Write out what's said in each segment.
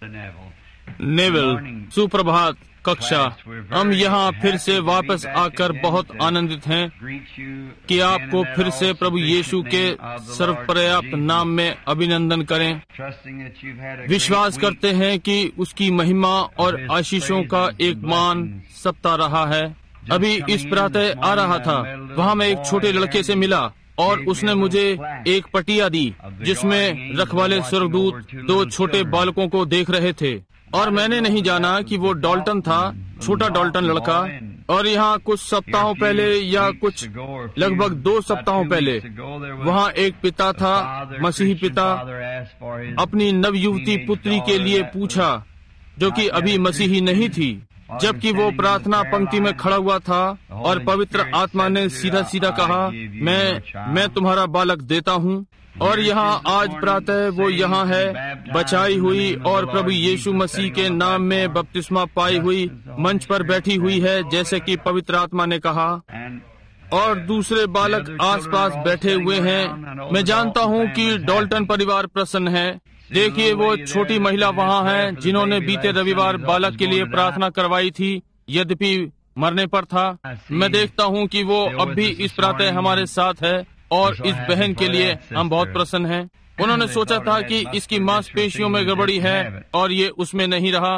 Neville सुप्रभात कक्षा। हम यहाँ फिर से वापस आकर बहुत आनंदित हैं कि आपको फिर से प्रभु यीशु के सर्वपर्याप्त नाम में अभिनंदन करें। विश्वास करते हैं कि उसकी महिमा और आशीषों का एक मान सप्ताह रहा है। अभी इस प्रातः आ रहा था, वहाँ मैं एक छोटे लड़के से मिला और उसने मुझे एक पटिया दी जिसमें रखवाले स्वर्गदूत 2 छोटे बालकों को देख रहे थे, और मैंने नहीं जाना कि वो डॉल्टन था, छोटा डॉल्टन लड़का। और यहाँ कुछ सप्ताहों पहले या कुछ लगभग 2 सप्ताहों पहले वहाँ एक पिता था, मसीही पिता, अपनी नवयुवती पुत्री के लिए पूछा जो कि अभी मसीही नहीं थी, जबकि वो प्रार्थना पंक्ति में खड़ा हुआ था और पवित्र आत्मा ने सीधा सीधा कहा, मैं तुम्हारा बालक देता हूँ। और यहाँ आज प्रातः वो यहाँ है, बचाई हुई और प्रभु यीशु मसीह के नाम में बपतिस्मा पाई हुई मंच पर बैठी हुई है, जैसे कि पवित्र आत्मा ने कहा। और दूसरे बालक आसपास बैठे हुए हैं। मैं जानता हूँ कि डॉल्टन परिवार प्रसन्न है। देखिए, वो छोटी महिला वहाँ है जिन्होंने बीते रविवार बालक के लिए प्रार्थना करवाई थी, यद्यपि मरने पर था। मैं देखता हूँ कि वो अब भी इस प्रातः हमारे साथ है और इस बहन के लिए हम बहुत प्रसन्न हैं। उन्होंने सोचा था कि इसकी मांसपेशियों में गड़बड़ी है और ये उसमें नहीं रहा,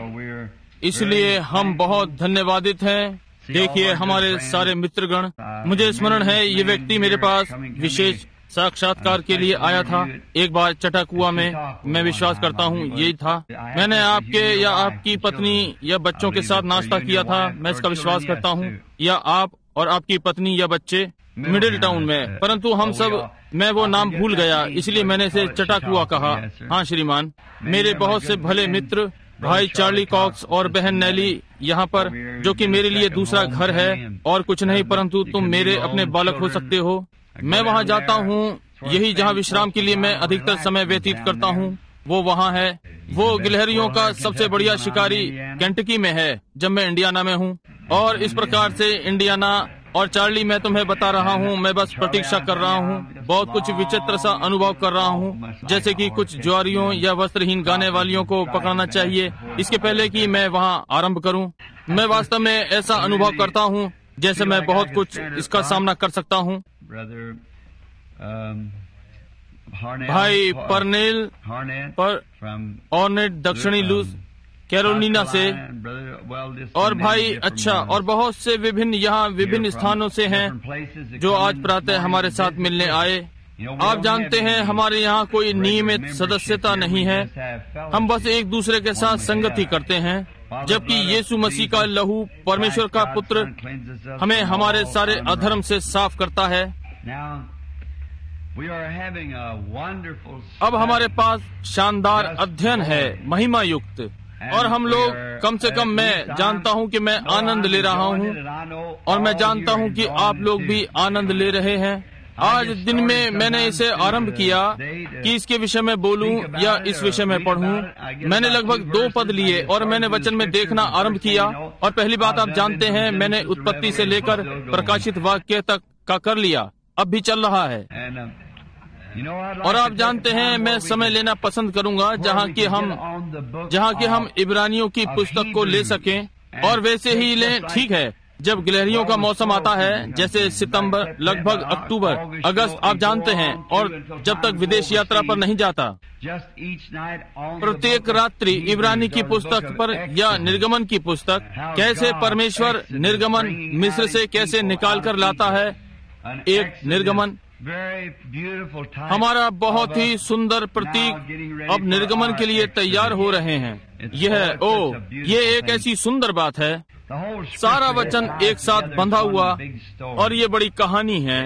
इसलिए हम बहुत धन्यवादित हैं। देखिए, हमारे सारे मित्रगण, मुझे स्मरण है ये व्यक्ति मेरे पास विशेष साक्षात्कार के लिए आया था एक बार चटाकुआ में। मैं विश्वास करता हूँ यही था। मैंने आपके या आपकी पत्नी या बच्चों के साथ नाश्ता किया था, मैं इसका विश्वास करता हूँ, या आप और आपकी पत्नी या बच्चे मिडिल टाउन में, परंतु हम सब, मैं वो नाम भूल गया, इसलिए मैंने इसे चटाकुआ कहा। हाँ श्रीमान, मेरे बहुत से भले मित्र भाई चार्ली कॉक्स और बहन नैली यहाँ पर, जो कि मेरे लिए दूसरा घर है और कुछ नहीं, परंतु तुम मेरे अपने बालक हो सकते हो। मैं वहाँ जाता हूँ, यही जहाँ विश्राम के लिए मैं अधिकतर समय व्यतीत करता हूँ, वो वहाँ है। वो गिलहरियों का सबसे बढ़िया शिकारी केंटकी में है, जब मैं इंडियाना में हूँ। और इस प्रकार से इंडियाना और चार्ली, मैं तुम्हें बता रहा हूँ, मैं बस प्रतीक्षा कर रहा हूँ। बहुत कुछ विचित्र सा अनुभव कर रहा हूँ, जैसे कि कुछ ज्वारियों या वस्त्रहीन गाने वालियों को पकड़ना चाहिए इसके पहले कि मैं वहाँ आरंभ करूँ। मैं वास्तव में ऐसा अनुभव करता हूँ जैसे मैं बहुत कुछ इसका सामना कर सकता हूँ। भाई परनेल पर ऑर्नेट दक्षिणी लूज कैरोलिना से, और भाई अच्छा, और बहुत से विभिन्न यहाँ विभिन्न स्थानों से हैं जो आज प्रातः हमारे साथ मिलने आए। आप जानते हैं, हमारे यहाँ कोई नियमित सदस्यता नहीं है, हम बस एक दूसरे के साथ संगति करते हैं, जबकि यीशु मसीह का लहू, परमेश्वर का पुत्र, हमें हमारे सारे अधर्म से साफ करता है। अब हमारे पास शानदार अध्ययन है, महिमा युक्त, और हम लोग, कम से कम मैं जानता हूँ कि मैं आनंद ले रहा हूँ, और मैं जानता हूँ कि आप लोग भी आनंद ले रहे हैं। आज दिन में मैंने इसे आरंभ किया कि इसके विषय में बोलूं या इस विषय में पढ़ूं। मैंने लगभग 2 पद लिए और मैंने वचन में देखना आरंभ किया। और पहली बात, आप जानते हैं, मैंने उत्पत्ति से लेकर प्रकाशित वाक्य तक का कर लिया, अब भी चल रहा है। और आप जानते हैं, मैं समय लेना पसंद करूंगा जहाँ कि हम इब्रानियों की पुस्तक को ले सकें, और वैसे ही लें, ठीक है, जब गिलहरियों का मौसम आता है, जैसे सितंबर, लगभग अक्टूबर, अगस्त, आप जानते हैं, और जब तक विदेश यात्रा पर नहीं जाता, प्रत्येक रात्रि इब्रानी की पुस्तक पर या निर्गमन की पुस्तक, कैसे परमेश्वर निर्गमन मिस्र से कैसे निकाल कर लाता है, एक निर्गमन। हमारा बहुत ही सुंदर प्रतीक अब निर्गमन के लिए तैयार हो रहे हैं। ये एक ऐसी सुंदर बात है, सारा वचन एक साथ बंधा हुआ, और ये बड़ी कहानी है।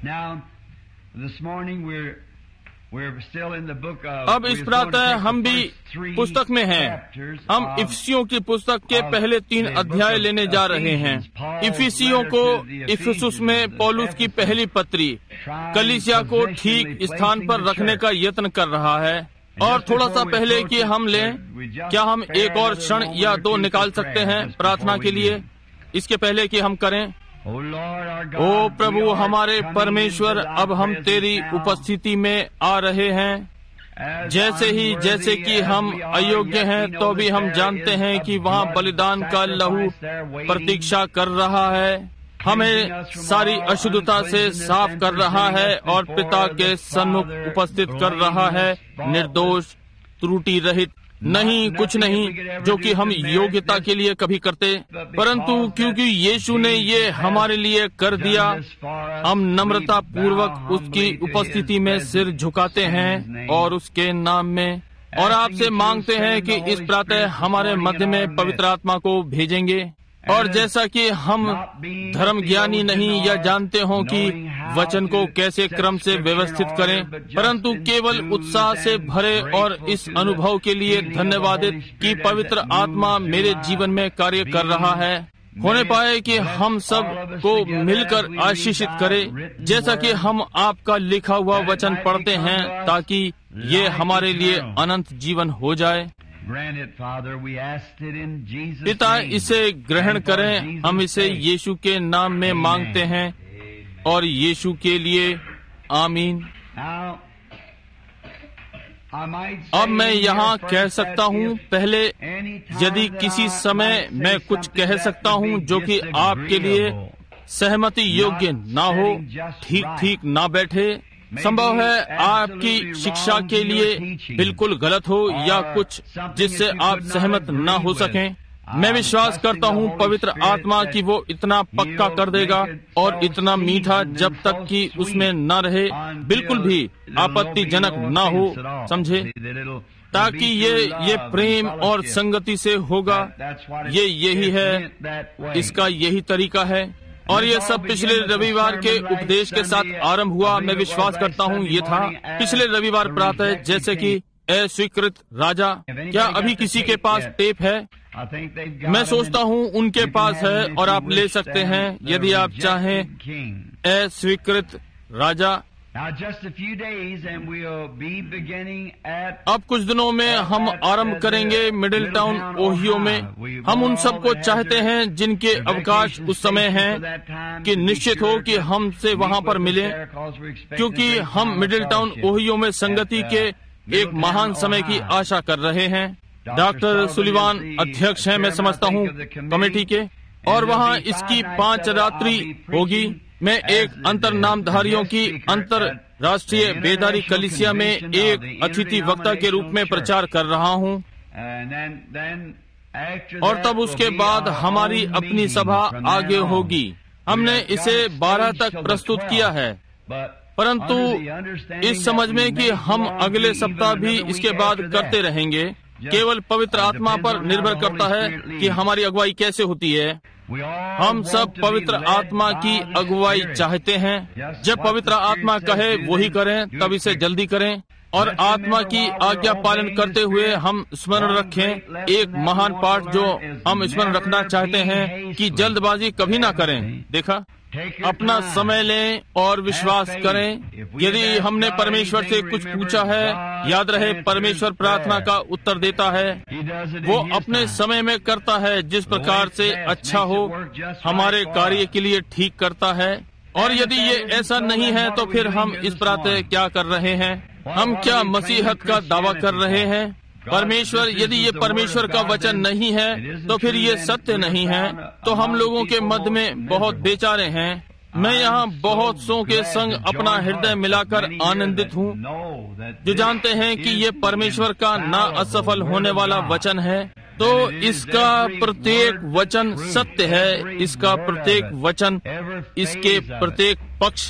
अब इस प्रातः हम भी पुस्तक में हैं। हम इफिसियों की पुस्तक के पहले 3 अध्याय लेने जा रहे हैं। इफिसियों को इफिसुस में पौलुस की पहली पत्री कलीसिया को ठीक स्थान पर रखने का यत्न कर रहा है। और थोड़ा सा पहले कि हम लें, क्या हम एक और क्षण या 2 निकाल सकते हैं प्रार्थना के लिए, इसके पहले कि हम करें? ओ प्रभु हमारे परमेश्वर, अब हम तेरी उपस्थिति में आ रहे हैं जैसे कि हम अयोग्य हैं, तो भी हम जानते हैं कि वहाँ बलिदान का लहू प्रतीक्षा कर रहा है, हमें सारी अशुद्धता से साफ कर रहा है और पिता के सन्मुख उपस्थित कर रहा है, निर्दोष, त्रुटि रहित। नहीं, कुछ नहीं जो कि हम योग्यता के लिए कभी करते, परंतु क्योंकि यीशु ने ये हमारे लिए कर दिया, हम नम्रता पूर्वक उसकी उपस्थिति में सिर झुकाते हैं और उसके नाम में और आपसे मांगते हैं कि इस प्रातः हमारे मध्य में पवित्र आत्मा को भेजेंगे। और जैसा कि हम धर्म ज्ञानी नहीं या जानते हों कि वचन को कैसे क्रम से व्यवस्थित करें, परंतु केवल उत्साह से भरे और इस अनुभव के लिए धन्यवादित कि पवित्र आत्मा मेरे जीवन में कार्य कर रहा है, होने पाए कि हम सब को मिलकर आशीषित करें, जैसा कि हम आपका लिखा हुआ वचन पढ़ते हैं, ताकि ये हमारे लिए अनंत जीवन हो जाए। पिता, इसे ग्रहण करें, हम इसे यीशु के नाम में मांगते हैं और यीशु के लिए आमीन। अब मैं यहाँ कह सकता हूँ, पहले यदि किसी समय मैं कुछ कह सकता हूँ जो कि आपके लिए सहमति योग्य ना हो, ठीक ना बैठे, संभव है आपकी शिक्षा के लिए बिल्कुल गलत हो या कुछ जिससे आप सहमत न हो सकें, मैं विश्वास करता हूँ पवित्र आत्मा की वो इतना पक्का कर देगा और इतना मीठा जब तक कि उसमें न रहे, बिल्कुल भी आपत्तिजनक न हो, समझे, ताकि ये प्रेम और संगति से होगा। ये यही है, इसका यही तरीका है। और ये सब पिछले रविवार के उपदेश के साथ आरंभ हुआ। मैं विश्वास करता हूँ ये था पिछले रविवार प्रातः, जैसे कि अस्वीकृत राजा। क्या अभी किसी के पास टेप है? मैं सोचता हूँ उनके पास है और आप ले सकते हैं यदि आप चाहें। अस्वीकृत राजा। अब कुछ दिनों में हम आरंभ करेंगे मिडिल टाउन ओहियो में। हम उन सब को चाहते हैं जिनके अवकाश उस समय हैं कि निश्चित हो कि हमसे वहाँ पर मिलें, क्योंकि हम मिडिल टाउन ओहियो में संगति के एक महान समय की आशा कर रहे हैं। डॉक्टर सुलिवान अध्यक्ष हैं, मैं समझता हूँ, कमेटी के, और वहाँ इसकी 5 रात्रि होगी। मैं एक अंतर नामधारियों की अंतरराष्ट्रीय बेदारी कलीसिया में एक अतिथि वक्ता के रूप में प्रचार कर रहा हूँ, और तब उसके बाद हमारी अपनी सभा आगे होगी। हमने इसे 12 तक प्रस्तुत किया है, परंतु इस समझ में कि हम अगले सप्ताह भी इसके बाद करते रहेंगे। केवल पवित्र आत्मा पर निर्भर करता है कि हमारी अगुवाई कैसे होती है। हम सब पवित्र आत्मा की अगुवाई चाहते हैं। जब पवित्र आत्मा कहे वही करें, तब इसे जल्दी करें, और आत्मा की आज्ञा पालन करते हुए हम स्मरण रखें एक महान पाठ जो हम स्मरण रखना चाहते हैं कि जल्दबाजी कभी ना करें। देखा, अपना समय लें और विश्वास करें। यदि हमने परमेश्वर से कुछ पूछा है, याद रहे परमेश्वर प्रार्थना का उत्तर देता है। वो अपने समय में करता है, जिस प्रकार से अच्छा हो, हमारे कार्य के लिए ठीक करता है। और यदि ये ऐसा नहीं है तो फिर हम इस प्रातः क्या कर रहे हैं? हम क्या मसीहत का दावा कर रहे हैं? परमेश्वर, यदि ये परमेश्वर का वचन नहीं है तो फिर ये सत्य नहीं है, तो हम लोगों के मध्य में बहुत बेचारे हैं। मैं यहाँ बहुत सौ के संग अपना हृदय मिलाकर आनंदित हूँ जो जानते हैं कि ये परमेश्वर का ना असफल होने वाला वचन है। तो इसका प्रत्येक वचन सत्य है, इसका प्रत्येक वचन, इसके प्रत्येक पक्ष,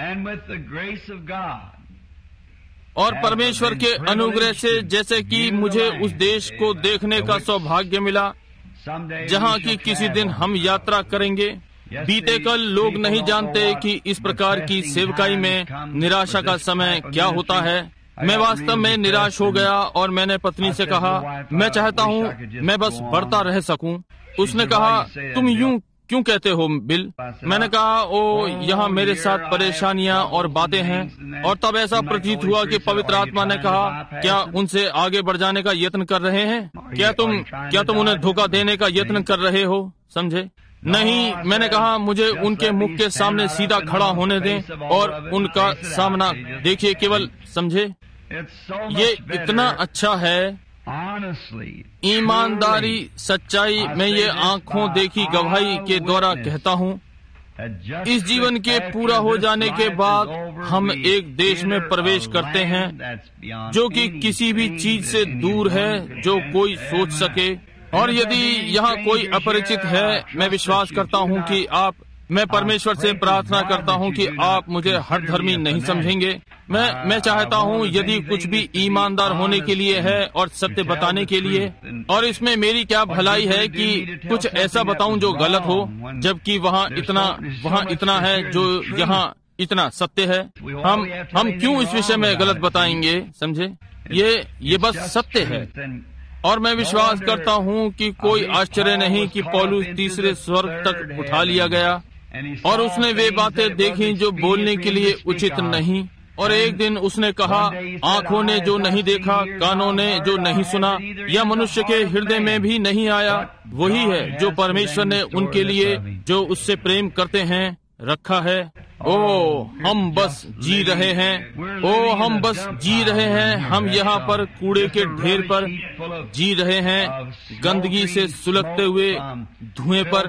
और परमेश्वर के अनुग्रह से, जैसे कि मुझे उस देश को देखने का सौभाग्य मिला जहाँ की किसी दिन हम यात्रा करेंगे। बीते कल लोग नहीं जानते कि इस प्रकार की सेवकाई में निराशा का समय क्या होता है। मैं वास्तव में निराश हो गया और मैंने पत्नी से कहा, मैं चाहता हूँ मैं बस बढ़ता रह सकूं। उसने कहा, तुम यूं क्यों कहते हो बिल? मैंने कहा, ओ यहाँ मेरे साथ परेशानियाँ और बातें हैं। और तब ऐसा प्रतीत हुआ कि पवित्र आत्मा ने कहा, क्या उनसे आगे बढ़ जाने का यत्न कर रहे हैं? क्या तुम उन्हें धोखा देने का यत्न कर रहे हो? समझे? नहीं, मैंने कहा, मुझे उनके मुख के सामने सीधा खड़ा होने दें और उनका सामना देखिए केवल, समझे? ये इतना अच्छा है। ईमानदारी, सच्चाई, मैं ये आंखों देखी गवाही के द्वारा कहता हूँ, इस जीवन के पूरा हो जाने के बाद हम एक देश में प्रवेश करते हैं जो कि किसी भी चीज से दूर है जो कोई सोच सके। और यदि यहाँ कोई अपरिचित है, मैं विश्वास करता हूँ कि मैं परमेश्वर से प्रार्थना करता हूँ कि आप मुझे हर धर्मी नहीं समझेंगे। मैं चाहता हूँ यदि कुछ भी ईमानदार होने के लिए है और सत्य बताने के लिए, और इसमें मेरी क्या भलाई है कि कुछ ऐसा बताऊं जो गलत हो, जबकि वहाँ इतना है जो यहाँ इतना सत्य है। हम क्यों इस विषय में गलत बताएंगे? समझे, ये बस सत्य है। और मैं विश्वास करता हूँ कि कोई आश्चर्य नहीं कि पौलुस तीसरे स्वर्ग तक उठा लिया गया और उसने वे बातें देखी जो बोलने के लिए उचित नहीं। और एक दिन उसने कहा, आंखों ने जो नहीं देखा, कानों ने जो नहीं सुना, या मनुष्य के हृदय में भी नहीं आया, वही है जो परमेश्वर ने उनके लिए जो उससे प्रेम करते हैं रखा है। हम बस जी रहे हैं। हम बस जी रहे हैं। हम यहाँ पर कूड़े के ढेर पर जी रहे हैं, गंदगी से सुलगते हुए धुएं पर।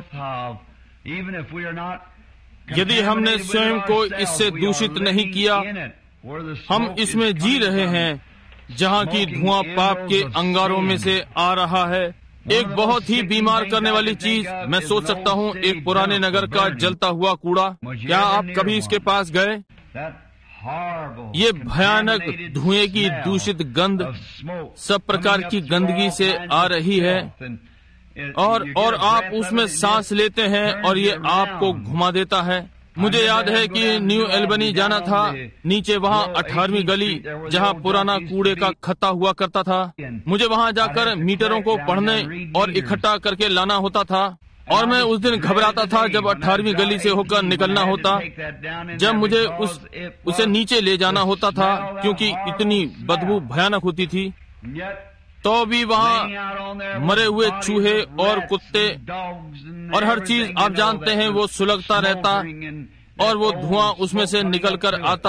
यदि हमने स्वयं को इससे दूषित नहीं किया, हम इसमें जी रहे हैं जहाँ की धुआं पाप के अंगारों में से आ रहा है। एक बहुत ही बीमार करने वाली चीज मैं सोच सकता हूँ, एक पुराने नगर का जलता हुआ कूड़ा। क्या आप कभी इसके पास गए? ये भयानक धुएं की दूषित गंध सब प्रकार की गंदगी से आ रही है, और आप उसमें सांस लेते हैं और ये आपको घुमा देता है। मुझे याद है कि न्यू एल्बनी जाना था। नीचे वहाँ 18वीं गली जहाँ पुराना कूड़े का खत्ता हुआ करता था। मुझे वहाँ जाकर मीटरों को पढ़ने और इकट्ठा करके लाना होता था। और मैं उस दिन घबराता था जब 18वीं गली से होकर निकलना होता, जब मुझे उसे नीचे ले जाना होता था, क्योंकि इतनी बदबू भयानक होती थी। तो भी वहाँ मरे हुए चूहे और कुत्ते और हर चीज आप जानते हैं वो सुलगता रहता और वो धुआं उसमें से निकल कर आता।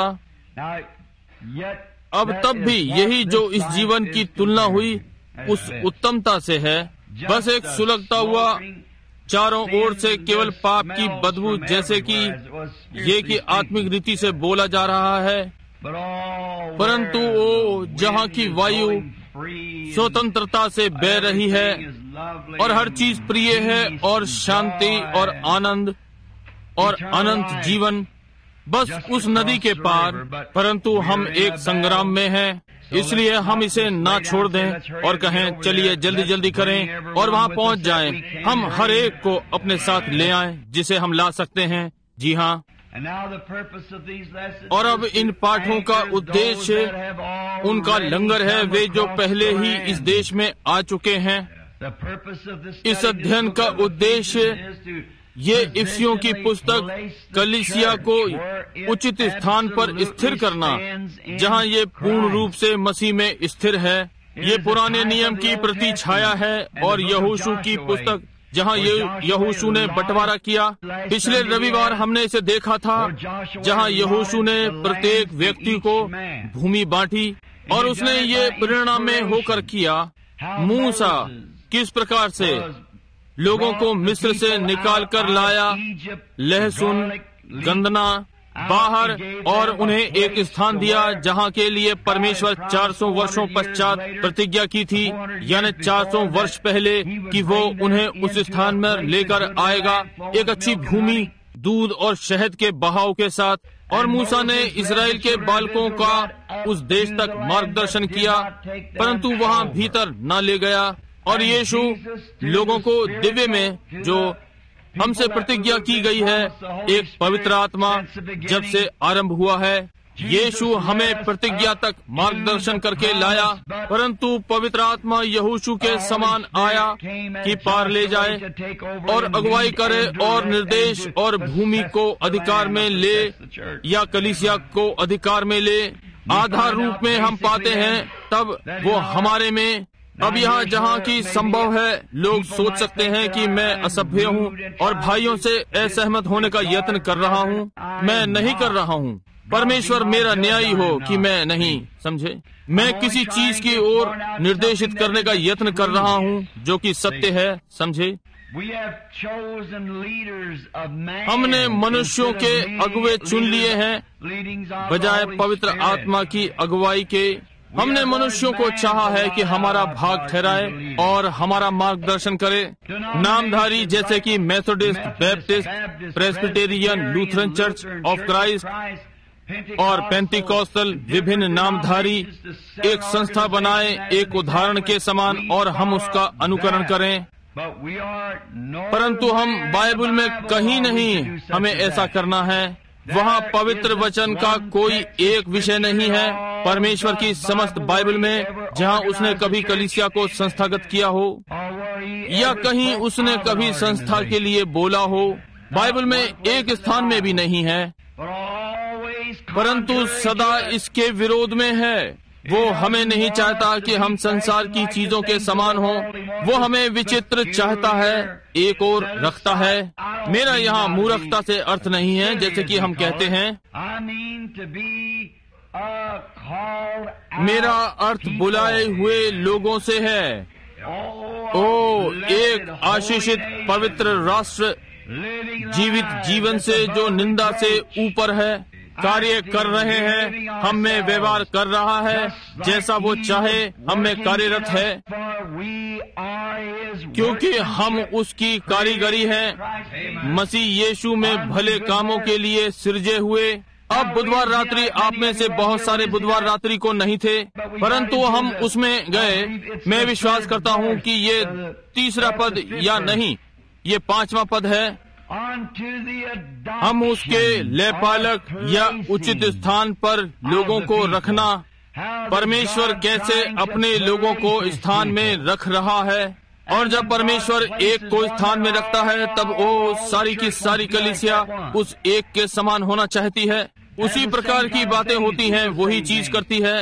अब तब भी यही जो इस जीवन की तुलना हुई उस उत्तमता से है, बस एक सुलगता हुआ चारों ओर से केवल पाप की बदबू, जैसे कि ये कि आत्मिक रीति से बोला जा रहा है। परंतु वो जहाँ की वायु स्वतंत्रता से बह रही है और हर चीज प्रिय है और शांति और आनंद और अनंत जीवन, बस उस नदी के पार। परंतु हम एक संग्राम में हैं, इसलिए हम इसे ना छोड़ दें और कहें चलिए जल्दी जल्दी करें और वहाँ पहुँच जाएं। हम हर एक को अपने साथ ले आएं जिसे हम ला सकते हैं। जी हाँ। और अब इन पाठों का उद्देश्य उनका लंगर है, वे जो पहले ही इस देश में आ चुके हैं। इस अध्ययन का उद्देश्य ये इफिसियों की पुस्तक कलीसिया को उचित स्थान पर स्थिर करना, जहां ये पूर्ण रूप से मसीह में स्थिर है। ये पुराने नियम की प्रति छाया है और यहोशू की पुस्तक जहाँ यहोशू ने बंटवारा किया। पिछले रविवार हमने इसे देखा था, जहाँ यहोशू ने प्रत्येक व्यक्ति को भूमि बांटी और उसने ये परिणाम में होकर किया। मूसा किस प्रकार से लोगों को मिस्र से निकाल कर लाया, लहसुन गंदना बाहर, और उन्हें एक स्थान दिया जहाँ के लिए परमेश्वर 400 वर्षों पश्चात प्रतिज्ञा की थी, यानी 400 वर्ष पहले कि वो उन्हें उस स्थान में लेकर आएगा, एक अच्छी भूमि दूध और शहद के बहाव के साथ। और मूसा ने इजराइल के बालकों का उस देश तक मार्गदर्शन किया, परंतु वहाँ भीतर न ले गया। और यीशु लोगों को दिव्य में जो हमसे प्रतिज्ञा की गई है, एक पवित्र आत्मा जब से आरंभ हुआ है, यीशु हमें प्रतिज्ञा तक मार्गदर्शन करके लाया। परंतु पवित्र आत्मा यहोशू के समान आया कि पार ले जाए और अगुवाई करे और निर्देश और भूमि को अधिकार में ले, या कलीसिया को अधिकार में ले। आधार रूप में हम पाते हैं तब वो हमारे में। अब यहाँ जहाँ की संभव है, लोग सोच सकते हैं कि मैं असभ्य हूँ और भाइयों से असहमत होने का यत्न कर रहा हूँ। मैं नहीं कर रहा हूँ। परमेश्वर मेरा न्यायी हो कि मैं नहीं, समझे। मैं किसी चीज की ओर निर्देशित करने का यत्न कर रहा हूँ जो कि सत्य है, समझे। हमने मनुष्यों के अगुवे चुन लिए हैं बजाय पवित्र आत्मा की अगुवाई के। हमने मनुष्यों को चाहा है कि हमारा भाग ठहराए और हमारा मार्गदर्शन करे। नामधारी जैसे कि Methodist, Baptist, Presbyterian, Lutheran Church of Christ और पेंटिकॉस्टल, विभिन्न नामधारी एक संस्था बनाए एक उदाहरण के समान और हम उसका अनुकरण करें। परंतु हम बाइबल में कहीं नहीं हमें ऐसा करना है। वहाँ पवित्र वचन का कोई एक विषय नहीं है परमेश्वर की समस्त बाइबल में जहाँ उसने कभी कलीसिया को संस्थागत किया हो या कहीं उसने कभी संस्था के लिए बोला हो। बाइबल में एक स्थान में भी नहीं है, परंतु सदा इसके विरोध में है। वो हमें नहीं चाहता कि हम संसार की चीजों के समान हो। वो हमें विचित्र चाहता है, एक और रखता है। मेरा यहाँ मूर्खता से अर्थ नहीं है जैसे कि हम कहते हैं। मेरा अर्थ बुलाए हुए लोगों से है। ओ एक आशीषित पवित्र राष्ट्र जीवित जीवन से जो निंदा से ऊपर है, कार्य कर रहे हैं, हम में व्यवहार कर रहा है जैसा वो चाहे, हम में कार्यरत है, क्योंकि हम उसकी कारीगरी हैं, मसीह यीशु में भले कामों के लिए सिरजे हुए। अब बुधवार रात्रि आप में से बहुत सारे बुधवार रात्रि को नहीं थे, परंतु हम उसमें गए। मैं विश्वास करता हूँ कि ये तीसरा पद या नहीं, ये 5वां पद है। हम उसके लेपालक या उचित स्थान पर लोगों को रखना। परमेश्वर कैसे अपने लोगों को स्थान में रख रहा है, और जब परमेश्वर एक को स्थान में रखता है तब वो सारी की सारी कलीसिया उस एक के समान होना चाहती है। उसी प्रकार की बातें होती हैं, वही चीज करती है।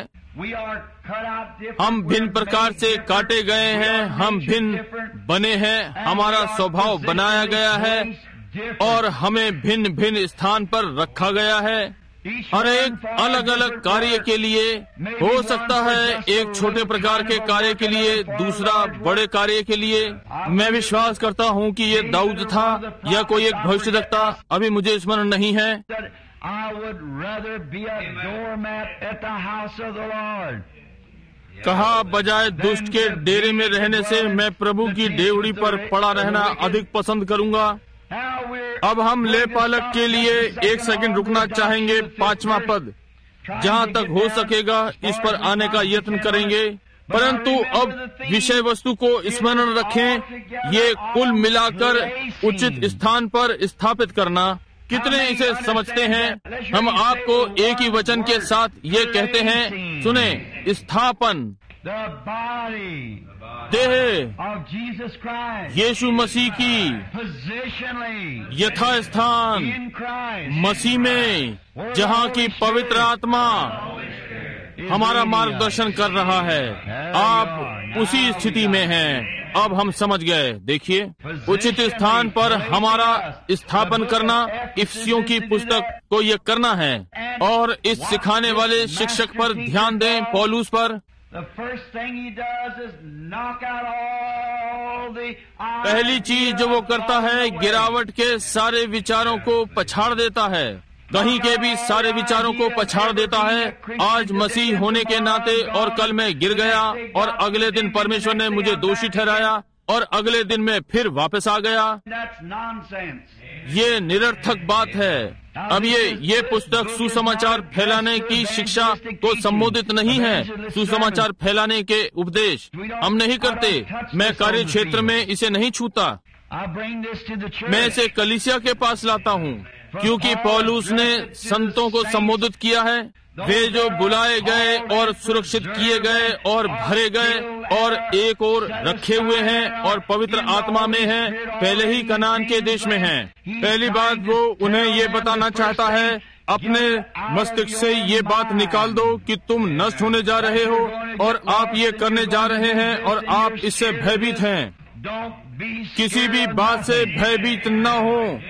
हम भिन्न प्रकार से काटे गए हैं, हम भिन्न बने हैं, हमारा स्वभाव बनाया गया है और हमें भिन्न भिन्न स्थान पर रखा गया है। हर एक अलग अलग कार्य के लिए हो सकता है, एक छोटे प्रकार के कार्य के लिए, दूसरा बड़े कार्य के लिए। मैं विश्वास करता हूँ कि ये दाऊद था या कोई एक भविष्यद्वक्ता, अभी मुझे स्मरण नहीं है। कहा बजाय दुष्ट के डेरे में रहने से मैं प्रभु की डेवड़ी पर पड़ा रहना अधिक पसंद करूंगा। अब हम लेपालक के लिए 1 सेकंड रुकना चाहेंगे। 5वां पद, जहाँ तक हो सकेगा इस पर आने का यत्न करेंगे, परंतु अब विषय वस्तु को स्मरण रखें। ये कुल मिलाकर उचित स्थान पर स्थापित करना। कितने इसे समझते हैं? हम आपको एक ही वचन के साथ ये कहते हैं, सुने, स्थापन देह यीशु मसीह की यथास्थान मसीह में, जहाँ की पवित्र आत्मा हमारा मार्गदर्शन कर रहा है। आप उसी स्थिति में हैं। अब हम समझ गए। देखिए, उचित स्थान पर हमारा स्थापन करना, इफिसियों की पुस्तक को ये करना है। और इस सिखाने वाले शिक्षक पर ध्यान दें, पौलुस पर। पहली चीज जो वो करता है, गिरावट के सारे विचारों को पछाड़ देता है। कहीं के भी सारे विचारों को पछाड़ देता है। आज मसीह होने के नाते और कल मैं गिर गया और अगले दिन परमेश्वर ने मुझे दोषी ठहराया और अगले दिन मैं फिर वापस आ गया। ये निरर्थक बात है। अब ये पुस्तक सुसमाचार फैलाने की शिक्षा को संबोधित नहीं है। सुसमाचार फैलाने के उपदेश हम नहीं करते। मैं कार्य क्षेत्र में इसे नहीं छूता। मैं इसे कलीसिया के पास लाता हूँ, क्योंकि पौलुस ने संतों को संबोधित किया है। वे जो बुलाए गए और सुरक्षित किए गए और भरे गए और एक और रखे हुए हैं और पवित्र आत्मा में हैं, पहले ही कनान के देश में हैं। पहली बात, वो उन्हें ये बताना चाहता है, अपने मस्तिष्क से ये बात निकाल दो कि तुम नष्ट होने जा रहे हो और आप ये करने जा रहे हैं और आप इससे भयभीत हैं। किसी भी बात से भयभीत न हो।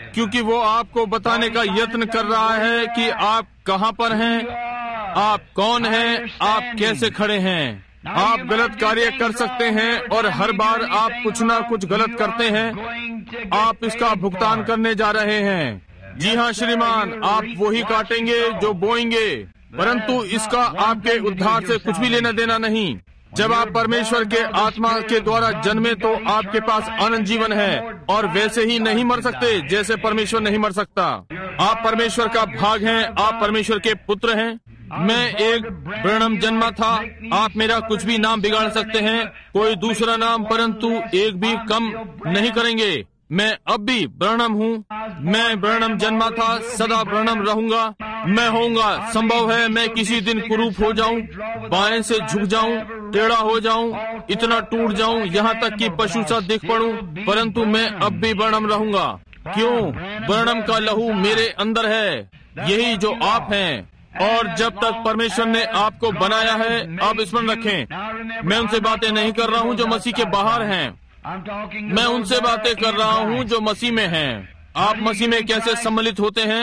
क्योंकि वो आपको बताने का यत्न कर रहा है कि आप कहाँ पर हैं, आप कौन हैं, आप कैसे खड़े हैं। आप गलत कार्य कर सकते हैं और हर बार आप कुछ ना कुछ गलत करते हैं। आप इसका भुगतान करने जा रहे हैं। जी हाँ श्रीमान, आप वही काटेंगे जो बोएंगे, परंतु इसका आपके उद्धार से कुछ भी लेना देना नहीं। जब आप परमेश्वर के आत्मा के द्वारा जन्मे तो आपके पास अनंत जीवन है और वैसे ही नहीं मर सकते जैसे परमेश्वर नहीं मर सकता। आप परमेश्वर का भाग हैं, आप परमेश्वर के पुत्र हैं। मैं एक ब्रैनम जन्मा था। आप मेरा कुछ भी नाम बिगाड़ सकते हैं, कोई दूसरा नाम, परंतु एक भी कम नहीं करेंगे। मैं अब भी ब्रैनम हूँ। मैं ब्रैनम जन्मा था, सदा ब्रैनम रहूंगा। मैं होऊंगा। संभव है मैं किसी दिन कुरूप हो जाऊं, बाएं से झुक जाऊं, टेढ़ा हो जाऊं, इतना टूट जाऊं, यहाँ तक कि पशु सा दिख पड़ूं, परंतु मैं अब भी ब्रैनम रहूंगा। क्यों? ब्रैनम का लहू मेरे अंदर है, यही जो आप हैं। और जब तक परमेश्वर ने आपको बनाया है, आप स्मरण रखें, मैं उनसे बातें नहीं कर रहा हूँ जो मसीह के बाहर हैं, मैं उनसे बातें कर रहा हूँ जो मसीह में हैं। आप मसीह में कैसे सम्मिलित होते हैं?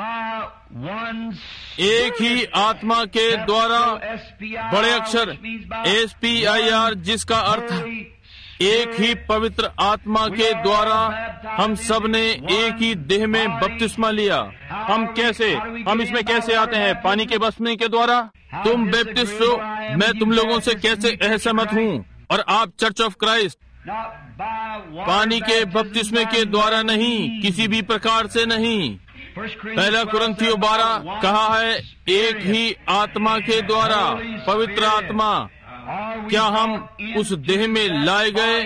एक ही आत्मा के द्वारा, बड़े अक्षर SPIR, जिसका अर्थ एक ही पवित्र आत्मा के द्वारा हम सब ने एक ही देह में बपतिस्मा लिया। हम इसमें कैसे आते हैं? पानी के बपतिस्मे के द्वारा। तुम बैप्टिस्ट हो, मैं तुम लोगों से कैसे असहमत हूँ। और आप चर्च ऑफ क्राइस्ट, पानी के बपतिस्मे के द्वारा नहीं, किसी भी प्रकार से नहीं। पहला कुरिन्थियों 12 कहा है एक ही आत्मा के द्वारा, पवित्र आत्मा। क्या हम उस देह में लाए गए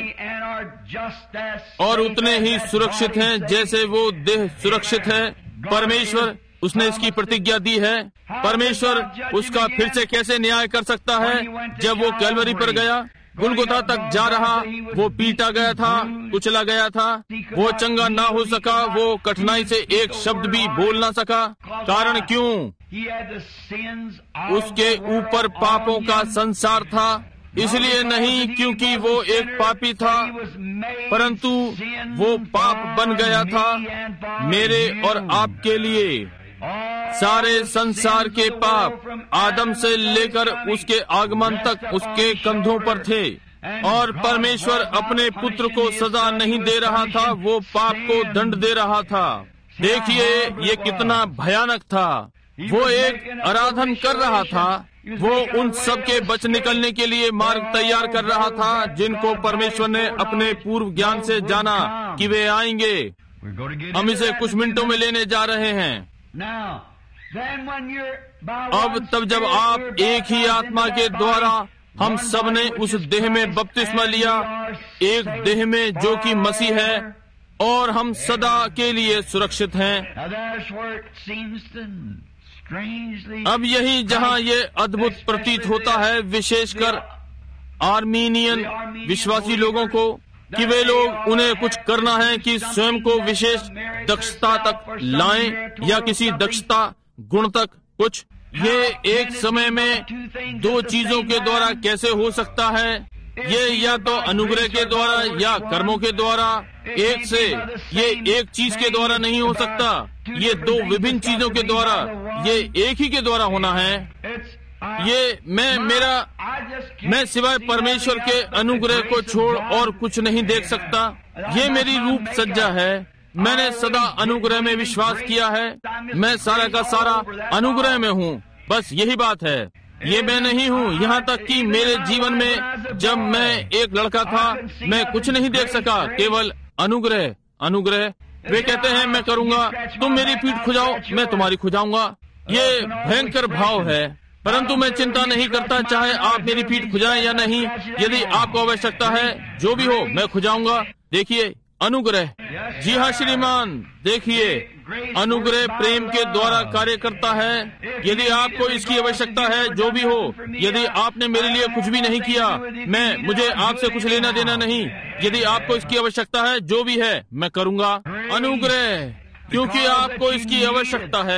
और उतने ही सुरक्षित हैं जैसे वो देह सुरक्षित है? परमेश्वर, उसने इसकी प्रतिज्ञा दी है। परमेश्वर उसका फिर से कैसे न्याय कर सकता है? जब वो कैलवरी पर गया, गुलगुता तक जा रहा, वो पीटा गया था, कुचला गया था, वो चंगा ना हो सका, वो कठिनाई से एक शब्द भी बोल ना सका। कारण क्यों? उसके ऊपर पापों का संसार था। इसलिए नहीं क्योंकि वो एक पापी था, परंतु वो पाप बन गया था मेरे और आपके लिए। सारे संसार के पाप आदम से लेकर उसके आगमन तक उसके कंधों पर थे, और परमेश्वर अपने पुत्र को सजा नहीं दे रहा था, वो पाप को दंड दे रहा था। देखिए ये कितना भयानक था। वो एक आराधन कर रहा था, वो उन सब के बच निकलने के लिए मार्ग तैयार कर रहा था जिनको परमेश्वर ने अपने पूर्व ज्ञान से जाना कि वे आएंगे। हम इसे कुछ मिनटों में लेने जा रहे हैं। अब तब जब आप एक ही आत्मा के द्वारा, हम सब ने उस देह में बपतिस्मा लिया, एक देह में जो कि मसीह है, और हम सदा के लिए सुरक्षित हैं। अब यही जहाँ ये अद्भुत प्रतीत होता है, विशेषकर आर्मीनियन विश्वासी लोगों को, कि वे लोग, उन्हें कुछ करना है कि स्वयं को विशेष दक्षता तक लाएं या किसी दक्षता गुण तक कुछ। ये एक समय में दो चीजों के द्वारा कैसे हो सकता है? ये या तो अनुग्रह के द्वारा या कर्मों के द्वारा। एक से ये एक चीज के द्वारा नहीं हो सकता, ये दो विभिन्न चीजों के द्वारा, ये एक ही के द्वारा होना है। ये मैं सिवाय परमेश्वर के अनुग्रह को छोड़ और कुछ नहीं देख सकता। ये मेरी रूप सज्जा है। मैंने सदा अनुग्रह में विश्वास किया है। मैं सारा का सारा अनुग्रह में हूँ। बस यही बात है। ये मैं नहीं हूँ। यहाँ तक कि मेरे जीवन में जब मैं एक लड़का था, मैं कुछ नहीं देख सका, केवल अनुग्रह अनुग्रह। वे कहते हैं मैं करूँगा, तुम मेरी पीठ खुजाओ, मैं तुम्हारी खुजाऊंगा। ये भयंकर भाव है, परंतु मैं चिंता नहीं करता, चाहे आप मेरी पीठ खुजाएं या नहीं। यदि आपको आवश्यकता है, जो भी हो, मैं खुजाऊंगा। देखिए अनुग्रह। जी हाँ श्रीमान, देखिए अनुग्रह प्रेम के द्वारा कार्य करता है। यदि आपको इसकी आवश्यकता है, जो भी हो, यदि आपने मेरे लिए कुछ भी नहीं किया, मुझे आपसे कुछ लेना देना नहीं। यदि आपको इसकी आवश्यकता है, जो भी है, मैं करूँगा। अनुग्रह, क्योंकि आपको इसकी आवश्यकता है।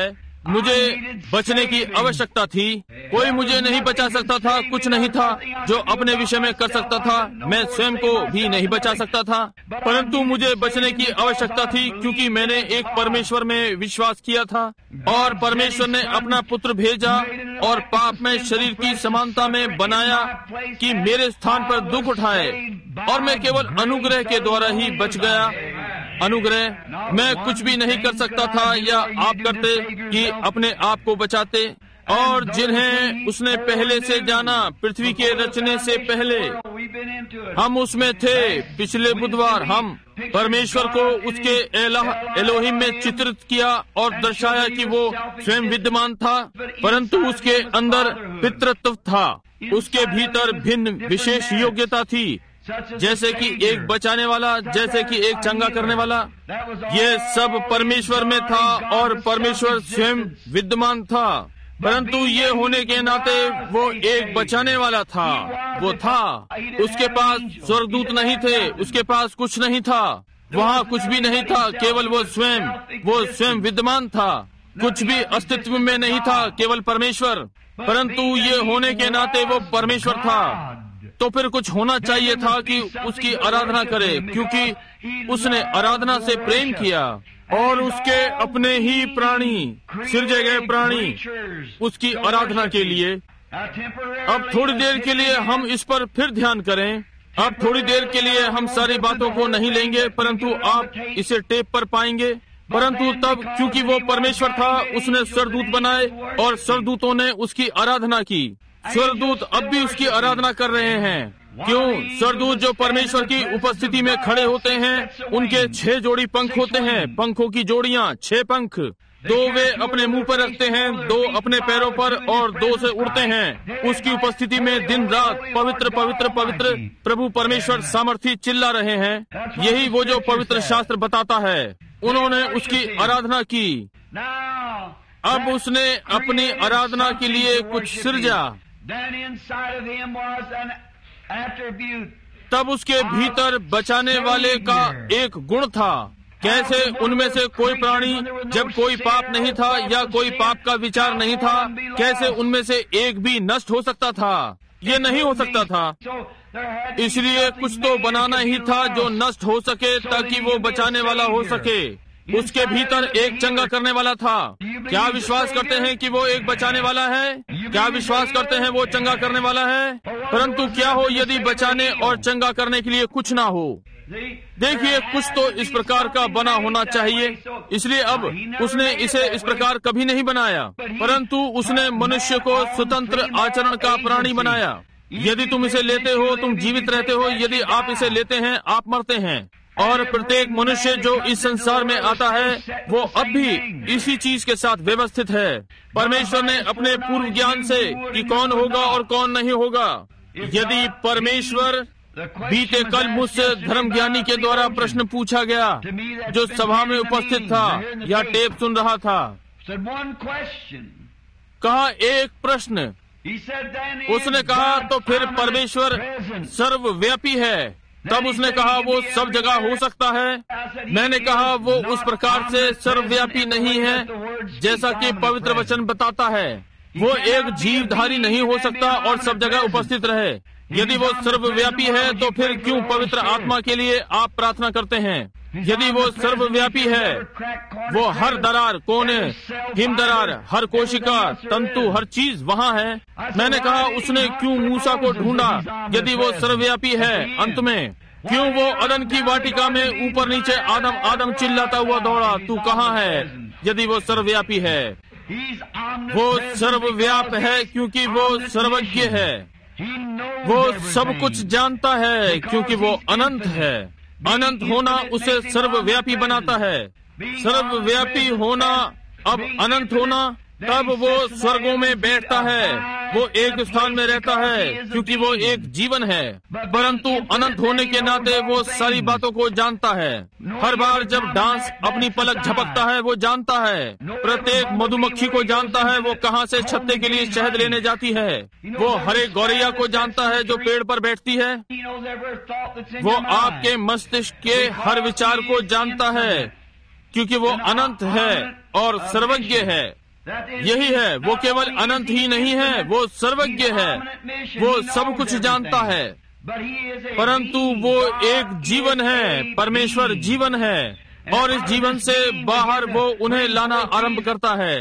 मुझे बचने की आवश्यकता थी। कोई मुझे नहीं बचा सकता था, कुछ नहीं था जो अपने विषय में कर सकता था। मैं स्वयं को भी नहीं बचा सकता था, परंतु मुझे बचने की आवश्यकता थी क्योंकि मैंने एक परमेश्वर में विश्वास किया था और परमेश्वर ने अपना पुत्र भेजा और पाप में शरीर की समानता में बनाया कि मेरे स्थान पर दुख उठाए, और मैं केवल अनुग्रह के द्वारा ही बच गया। अनुग्रह, मैं कुछ भी नहीं कर सकता था या आप करते कि अपने आप को बचाते। और जिन्हें उसने पहले से जाना, पृथ्वी के रचने से पहले हम उसमें थे। पिछले बुधवार हम परमेश्वर को उसके एलोहिम में चित्रित किया और दर्शाया कि वो स्वयं विद्यमान था, परंतु उसके अंदर पितृत्व था। उसके भीतर भिन्न विशेष योग्यता थी, जैसे कि एक बचाने वाला, जैसे कि एक चंगा करने वाला। ये सब परमेश्वर में था और परमेश्वर स्वयं विद्यमान था, परंतु ये होने के नाते वो एक बचाने वाला था। वो था, उसके पास स्वर्गदूत नहीं थे, उसके पास कुछ नहीं था, वहाँ कुछ भी नहीं था, केवल वो स्वयं विद्यमान था। कुछ भी अस्तित्व में नहीं था, केवल परमेश्वर। परंतु ये होने के नाते वो परमेश्वर था, तो फिर कुछ होना चाहिए था कि उसकी आराधना करे, क्योंकि उसने आराधना से प्रेम किया और उसके अपने ही प्राणी, सिरजे गए प्राणी, उसकी आराधना के लिए। अब थोड़ी देर के लिए हम इस पर फिर ध्यान करें। अब थोड़ी देर के लिए हम सारी बातों को नहीं लेंगे, परंतु आप इसे टेप पर पाएंगे। परंतु तब क्योंकि वो परमेश्वर था, उसने स्वर्गदूत बनाए और स्वर्गदूतों ने उसकी आराधना की। स्वर्गदूत अब भी उसकी आराधना कर रहे हैं। क्यों? स्वर्गदूत जो परमेश्वर की उपस्थिति में खड़े होते हैं, उनके 6 जोड़ी पंख होते हैं, पंखों की जोड़ियां, 6 पंख। 2 वे अपने मुंह पर रखते हैं, 2 अपने पैरों पर और 2 से उड़ते हैं। उसकी उपस्थिति में दिन रात पवित्र पवित्र पवित्र प्रभु परमेश्वर सामर्थी चिल्ला रहे हैं। यही वो जो पवित्र शास्त्र बताता है। उन्होंने उसकी आराधना की। अब उसने अपनी आराधना के लिए कुछ सिरजा। तब उसके भीतर बचाने वाले का एक गुण था। कैसे उनमें से कोई प्राणी, जब कोई पाप नहीं था या कोई पाप का विचार नहीं था, कैसे उनमें से एक भी नष्ट हो सकता था? ये नहीं हो सकता था। इसलिए कुछ तो बनाना ही था जो नष्ट हो सके, ताकि वो बचाने वाला हो सके। उसके भीतर एक चंगा करने वाला था। क्या विश्वास करते हैं कि वो एक बचाने वाला है? क्या विश्वास करते हैं वो चंगा करने वाला है? परंतु क्या हो यदि बचाने और चंगा करने के लिए कुछ ना हो? देखिए, कुछ तो इस प्रकार का बना होना चाहिए। इसलिए अब उसने इसे इस प्रकार कभी नहीं बनाया, परंतु उसने मनुष्य को स्वतंत्र आचरण का प्राणी बनाया। यदि तुम इसे लेते हो, तुम जीवित रहते हो। यदि आप इसे लेते हैं, आप मरते हैं। और प्रत्येक मनुष्य जो इस संसार में आता है, वो अब भी इसी चीज के साथ व्यवस्थित है। परमेश्वर ने अपने पूर्व ज्ञान से कि कौन होगा और कौन नहीं होगा। यदि परमेश्वर, बीते कल मुझसे धर्म ज्ञानी के द्वारा प्रश्न पूछा गया, जो सभा में उपस्थित था या टेप सुन रहा था, कहा एक प्रश्न। उसने कहा, तो फिर परमेश्वर सर्वव्यापी है। तब उसने कहा वो सब जगह हो सकता है। मैंने कहा वो उस प्रकार से सर्वव्यापी नहीं है जैसा कि पवित्र वचन बताता है। वो एक जीवधारी नहीं हो सकता और सब जगह उपस्थित रहे। यदि वो सर्वव्यापी है, तो फिर क्यों पवित्र आत्मा के लिए आप प्रार्थना करते हैं? यदि वो सर्वव्यापी है, वो हर दरार, कोने, हिम दरार, हर कोशिका, तंतु, हर चीज वहाँ है। मैंने कहा उसने क्यों मूसा को ढूंढा? यदि वो सर्वव्यापी है, अंत में क्यों वो अदन की वाटिका में ऊपर नीचे आदम आदम चिल्लाता हुआ दौड़ा, तू कहाँ है? यदि वो सर्वव्यापी है, वो सर्वव्याप है क्योंकि वो सर्वज्ञ है। वो सब कुछ जानता है क्योंकि वो अनंत है। अनंत होना उसे सर्वव्यापी बनाता है। सर्वव्यापी होना, अब अनंत होना, तब वो स्वर्गों में बैठता है। वो एक स्थान में रहता है क्योंकि वो एक जीवन है, परंतु अनंत होने के नाते वो सारी बातों को जानता है। हर बार जब डांस अपनी पलक झपकता है, वो जानता है। प्रत्येक मधुमक्खी को जानता है वो कहाँ से छत्ते के लिए शहद लेने जाती है। वो हर एक गौरैया को जानता है जो पेड़ पर बैठती है। वो आपके मस्तिष्क के हर विचार को जानता है क्योंकि वो अनंत है और सर्वज्ञ है। यही है, वो केवल अनंत ही नहीं है, वो सर्वज्ञ है, वो सब कुछ जानता है, परंतु वो एक जीवन है, परमेश्वर जीवन है, और इस जीवन से बाहर वो उन्हें लाना आरंभ करता है।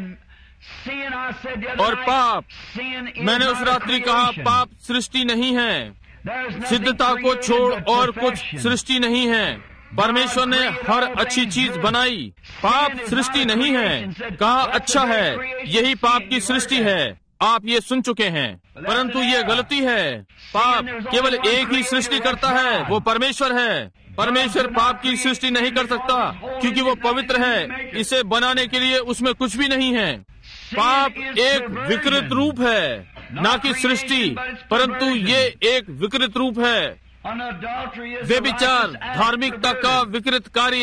और पाप, मैंने उस रात्रि कहा, पाप सृष्टि नहीं है, सिद्धता को छोड़ और कुछ सृष्टि नहीं है। परमेश्वर ने हर अच्छी चीज बनाई, पाप सृष्टि नहीं है। कहा अच्छा है, यही पाप की सृष्टि है, आप ये सुन चुके हैं, परंतु ये गलती है। पाप केवल एक ही सृष्टि करता है, वो परमेश्वर है। परमेश्वर पाप की सृष्टि नहीं कर सकता, क्योंकि वो पवित्र है, इसे बनाने के लिए उसमें कुछ भी नहीं है। पाप एक विकृत रूप है, ना कि सृष्टि, परंतु ये एक विकृत रूप है। व्यभिचार धार्मिकता का विकृत कार्य,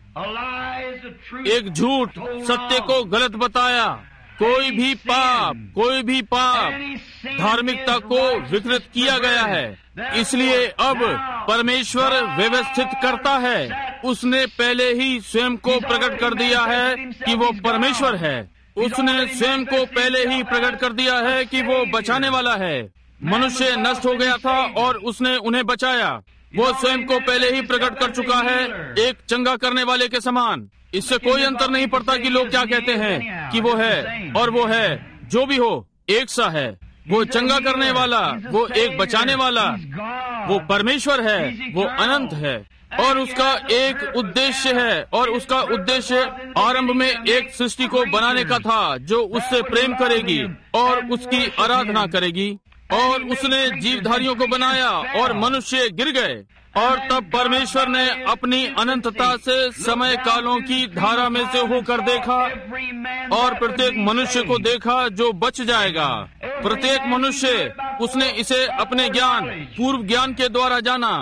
एक झूठ सत्य को गलत बताया। कोई भी पाप धार्मिकता को विकृत किया गया है। इसलिए अब परमेश्वर व्यवस्थित करता है, उसने पहले ही स्वयं को प्रकट कर दिया है कि वो परमेश्वर है। उसने स्वयं को पहले ही प्रकट कर दिया है कि वो बचाने वाला है। मनुष्य नष्ट हो गया था और उसने उन्हें बचाया। वो स्वयं को पहले ही प्रकट कर चुका है, एक चंगा करने वाले के समान। इससे कोई अंतर नहीं पड़ता कि लोग क्या कहते हैं कि वो है और वो है, जो भी हो एक सा है। वो चंगा करने वाला, वो एक बचाने वाला, वो परमेश्वर है, वो अनंत है, और उसका एक उद्देश्य है। और उसका उद्देश्य आरंभ में एक सृष्टि को बनाने का था जो उससे प्रेम करेगी और उसकी आराधना करेगी। और उसने जीवधारियों को बनाया और मनुष्य गिर गए। और तब परमेश्वर ने अपनी अनंतता से समय कालों की धारा में से होकर देखा और प्रत्येक मनुष्य को देखा जो बच जाएगा। प्रत्येक मनुष्य, उसने इसे अपने ज्ञान, पूर्व ज्ञान के द्वारा जाना।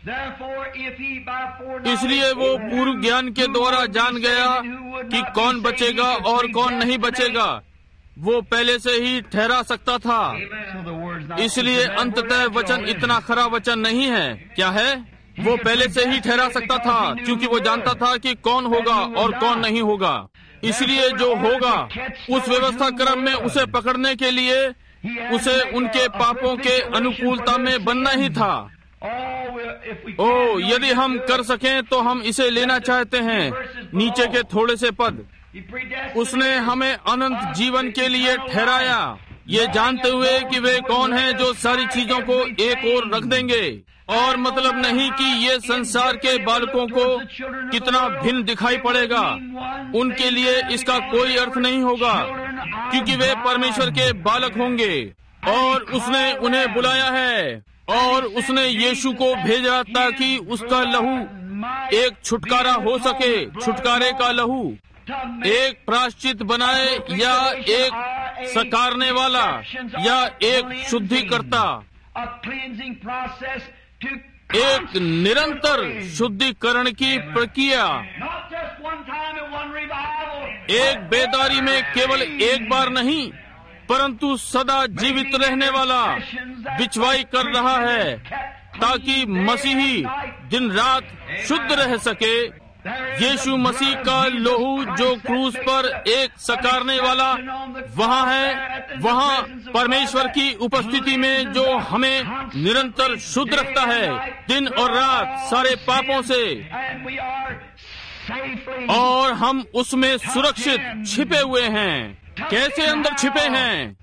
इसलिए वो पूर्व ज्ञान के द्वारा जान गया कि कौन बचेगा और कौन नहीं बचेगा। वो पहले से ही ठहरा सकता था। इसलिए अंततः वचन इतना खरा वचन नहीं है। क्या है? वो पहले से ही ठहरा सकता था, क्योंकि वो जानता था कि कौन होगा और कौन नहीं होगा। इसलिए जो होगा उस व्यवस्था क्रम में उसे पकड़ने के लिए उसे उनके पापों के अनुकूलता में बनना ही था। यदि हम कर सकें तो हम इसे लेना चाहते हैं। नीचे के थोड़े से पद, उसने हमें अनंत जीवन के लिए ठहराया, ये जानते हुए कि वे कौन हैं जो सारी चीजों को एक ओर रख देंगे। और मतलब नहीं कि ये संसार के बालकों को कितना भिन्न दिखाई पड़ेगा, उनके लिए इसका कोई अर्थ नहीं होगा, क्योंकि वे परमेश्वर के बालक होंगे। और उसने उन्हें बुलाया है और उसने यीशु को भेजा ताकि उसका लहू एक छुटकारा हो सके, छुटकारे का लहू, एक प्रायश्चित बनाए या एक सकारने वाला या एक शुद्धिकर्ता, एक निरंतर शुद्धिकरण की प्रक्रिया, एक बेदारी में केवल एक बार नहीं परंतु सदा जीवित रहने वाला बिचवाई कर रहा है, ताकि मसीही दिन रात शुद्ध रह सके। यीशु मसीह का लोहू जो क्रूस पर एक सकारने वाला वहाँ है, वहाँ परमेश्वर की उपस्थिति में जो हमें निरंतर शुद्ध रखता है दिन और रात सारे पापों से। और हम उसमें सुरक्षित छिपे हुए हैं। कैसे अंदर छिपे हैं?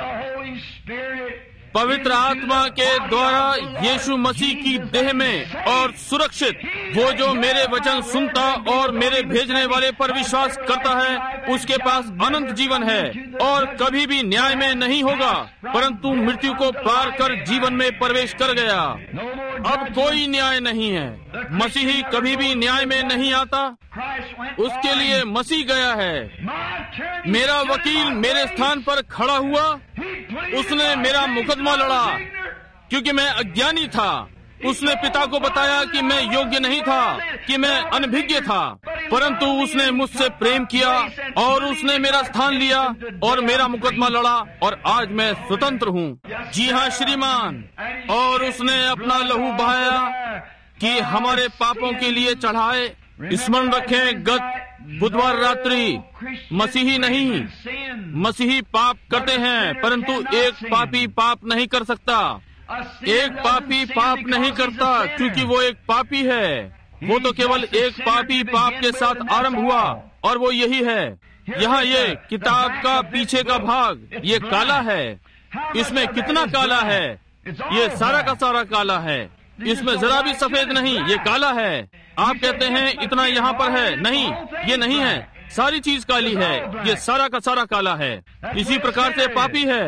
पवित्र आत्मा के द्वारा यीशु मसीह की देह में और सुरक्षित। वो जो मेरे वचन सुनता और मेरे भेजने वाले पर विश्वास करता है उसके पास अनंत जीवन है और कभी भी न्याय में नहीं होगा, परंतु मृत्यु को पार कर जीवन में प्रवेश कर गया। अब कोई न्याय नहीं है। मसीही कभी भी न्याय में नहीं आता, उसके लिए मसीह गया है। मेरा वकील मेरे स्थान पर खड़ा हुआ, उसने मेरा मुकदमा लड़ा क्योंकि मैं अज्ञानी था। उसने पिता को बताया कि मैं योग्य नहीं था, कि मैं अनभिज्ञ था, परंतु उसने मुझसे प्रेम किया और उसने मेरा स्थान लिया और मेरा मुकदमा लड़ा और आज मैं स्वतंत्र हूँ। जी हाँ श्रीमान। और उसने अपना लहू बहाया कि हमारे पापों के लिए चढ़ाए स्मरण रखें, गत बुधवार रात्रि मसीही नहीं, मसीही पाप करते हैं, परंतु एक पापी पाप नहीं कर सकता। एक पापी पाप नहीं करता क्योंकि वो एक पापी है। वो तो केवल एक पापी पाप के साथ आरंभ हुआ और वो यही है। यहाँ ये किताब का पीछे का भाग ये काला है। इसमें कितना काला है? ये सारा का सारा काला है। इसमें जरा भी सफेद नहीं, ये काला है। आप कहते हैं इतना यहाँ पर है, नहीं, ये नहीं है। सारी चीज काली है, ये सारा का सारा काला है। इसी प्रकार से पापी है,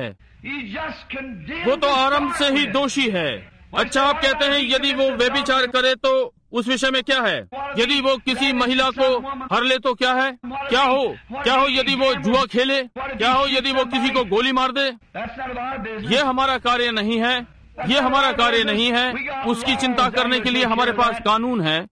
वो तो आरंभ से ही दोषी है। अच्छा, आप कहते हैं यदि वो व्यभिचार करे तो उस विषय में क्या है? यदि वो किसी महिला को हर ले तो क्या है? क्या हो यदि वो जुआ खेले? क्या हो यदि वो किसी को गोली मार दे? ये हमारा कार्य नहीं है, ये हमारा कार्य नहीं है। उसकी चिंता करने के लिए हमारे पास कानून है।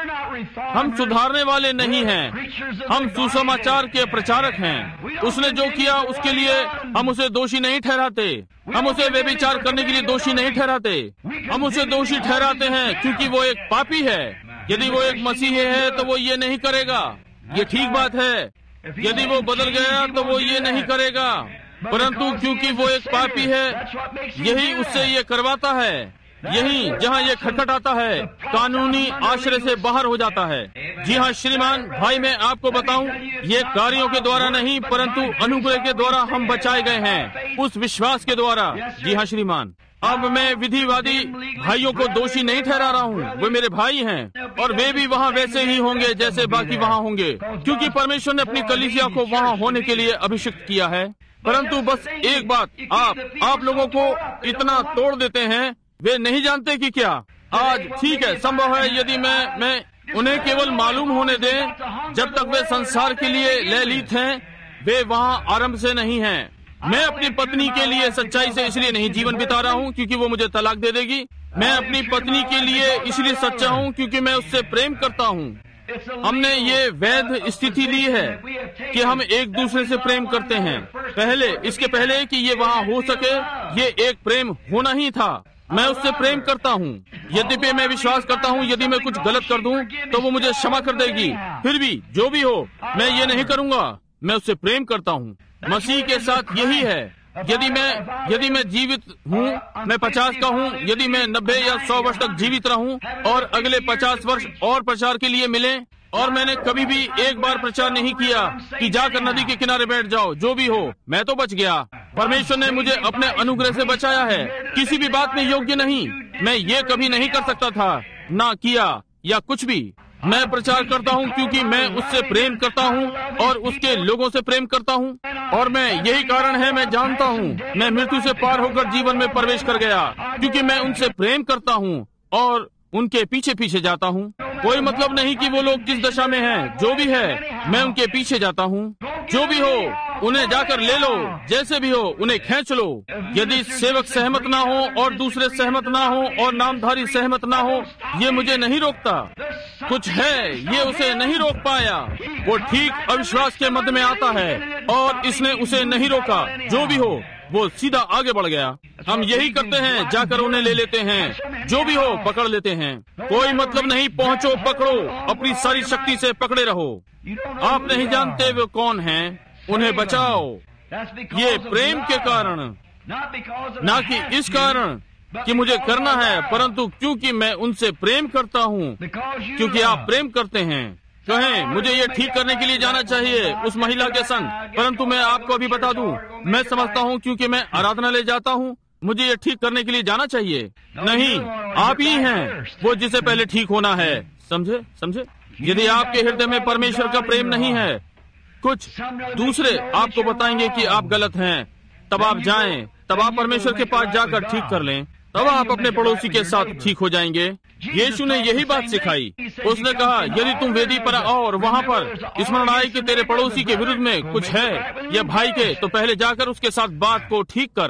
हम सुधारने वाले नहीं हैं, हम सुसमाचार के प्रचारक हैं। उसने जो किया उसके लिए हम उसे दोषी नहीं ठहराते। हम उसे व्यभिचार करने के लिए दोषी नहीं ठहराते। हम उसे दोषी ठहराते हैं क्योंकि वो एक पापी है। यदि वो एक मसीही है तो वो ये नहीं करेगा। ये ठीक बात है। यदि वो बदल गया तो वो ये नहीं करेगा, परंतु क्योंकि वो एक पापी है, यही उससे ये करवाता है। यही जहाँ ये खटखट आता है, कानूनी आश्रय से बाहर हो जाता है। जी हाँ श्रीमान भाई, मैं आपको बताऊं, ये कार्यों के द्वारा नहीं परंतु अनुग्रह के द्वारा हम बचाए गए हैं, उस विश्वास के द्वारा। जी हाँ श्रीमान। अब मैं विधिवादी भाइयों को दोषी नहीं ठहरा रहा हूँ। वे मेरे भाई हैं और वे भी वहाँ वैसे ही होंगे जैसे बाकी वहाँ होंगे, क्योंकि परमेश्वर ने अपनी कलीसिया को वहाँ होने के लिए अभिषिक्त किया है। परंतु बस एक बात, आप लोगों को इतना तोड़ देते हैं, वे नहीं जानते कि क्या आज ठीक है। संभव है यदि मैं उन्हें केवल मालूम होने दें, जब तक वे संसार के लिए लयलीत हैं, वे वहाँ आरंभ से नहीं हैं। मैं अपनी पत्नी के लिए सच्चाई से इसलिए नहीं जीवन बिता रहा हूँ क्योंकि वो मुझे तलाक दे देगी। मैं अपनी पत्नी के लिए इसलिए सच्चा हूँ क्योंकि मैं उससे प्रेम करता हूँ। हमने ये वैध स्थिति ली है कि हम एक दूसरे से प्रेम करते हैं। इसके पहले कि ये वहाँ हो सके, ये एक प्रेम होना ही था। मैं उससे प्रेम करता हूँ। यद्यपि मैं विश्वास करता हूँ यदि मैं कुछ गलत कर दूँ तो वो मुझे क्षमा कर देगी। फिर भी जो भी हो, मैं ये नहीं करूँगा। मैं उससे प्रेम करता हूँ। मसीह के साथ यही है। यदि मैं जीवित हूँ, मैं 50 का हूँ, यदि मैं 90 या 100 वर्ष तक जीवित रहूँ और अगले 50 वर्ष और प्रचार के लिए मिले, और मैंने कभी भी एक बार प्रचार नहीं किया कि जाकर नदी के किनारे बैठ जाओ, जो भी हो, मैं तो बच गया। परमेश्वर ने मुझे अपने अनुग्रह से बचाया है। किसी भी बात में योग्य नहीं, मैं ये कभी नहीं कर सकता था, ना किया या कुछ भी। मैं प्रचार करता हूँ क्योंकि मैं उससे प्रेम करता हूँ और उसके लोगों से प्रेम करता हूँ, और मैं यही कारण है, मैं जानता हूँ मैं मृत्यु से पार होकर जीवन में प्रवेश कर गया क्योंकि मैं उनसे प्रेम करता हूँ और उनके पीछे पीछे जाता हूँ। कोई मतलब नहीं कि वो लोग किस दशा में हैं, जो भी है मैं उनके पीछे जाता हूँ। जो भी हो उन्हें जाकर ले लो, जैसे भी हो उन्हें खींच लो। यदि सेवक सहमत ना हो और दूसरे सहमत ना हो और नामधारी सहमत ना हो, ये मुझे नहीं रोकता। कुछ है ये उसे नहीं रोक पाया। वो ठीक अविश्वास के मध्य में आता है और इसने उसे नहीं रोका। जो भी हो वो सीधा आगे बढ़ गया। हम यही करते हैं, जाकर उन्हें ले लेते हैं। जो भी हो पकड़ लेते हैं। कोई मतलब नहीं, पहुंचो, पकड़ो, अपनी सारी शक्ति से पकड़े रहो। आप नहीं जानते वे कौन हैं, उन्हें बचाओ। ये प्रेम के कारण, ना कि इस कारण कि मुझे करना है, परंतु क्योंकि मैं उनसे प्रेम करता हूँ। क्योंकि आप प्रेम करते हैं। कहें मुझे ये ठीक करने के लिए जाना चाहिए उस महिला के संग, परंतु मैं आपको अभी बता दूं, मैं समझता हूँ क्योंकि मैं आराधनालय जाता हूँ, मुझे ये ठीक करने के लिए जाना चाहिए। नहीं, आप ही हैं वो जिसे पहले ठीक होना है। समझे? यदि आपके हृदय में परमेश्वर का प्रेम नहीं है, कुछ दूसरे आपको बताएंगे कि आप गलत हैं, तब आप जाएं, तब आप परमेश्वर के पास जाकर ठीक कर लें, तब आप अपने पड़ोसी के साथ ठीक हो जाएंगे। यीशु ने यही बात सिखाई। उसने कहा यदि तुम वेदी पर आओ और वहाँ पर स्मरण आए कि तेरे पड़ोसी के विरुद्ध में कुछ है या भाई के, तो पहले जाकर उसके साथ बात को ठीक कर।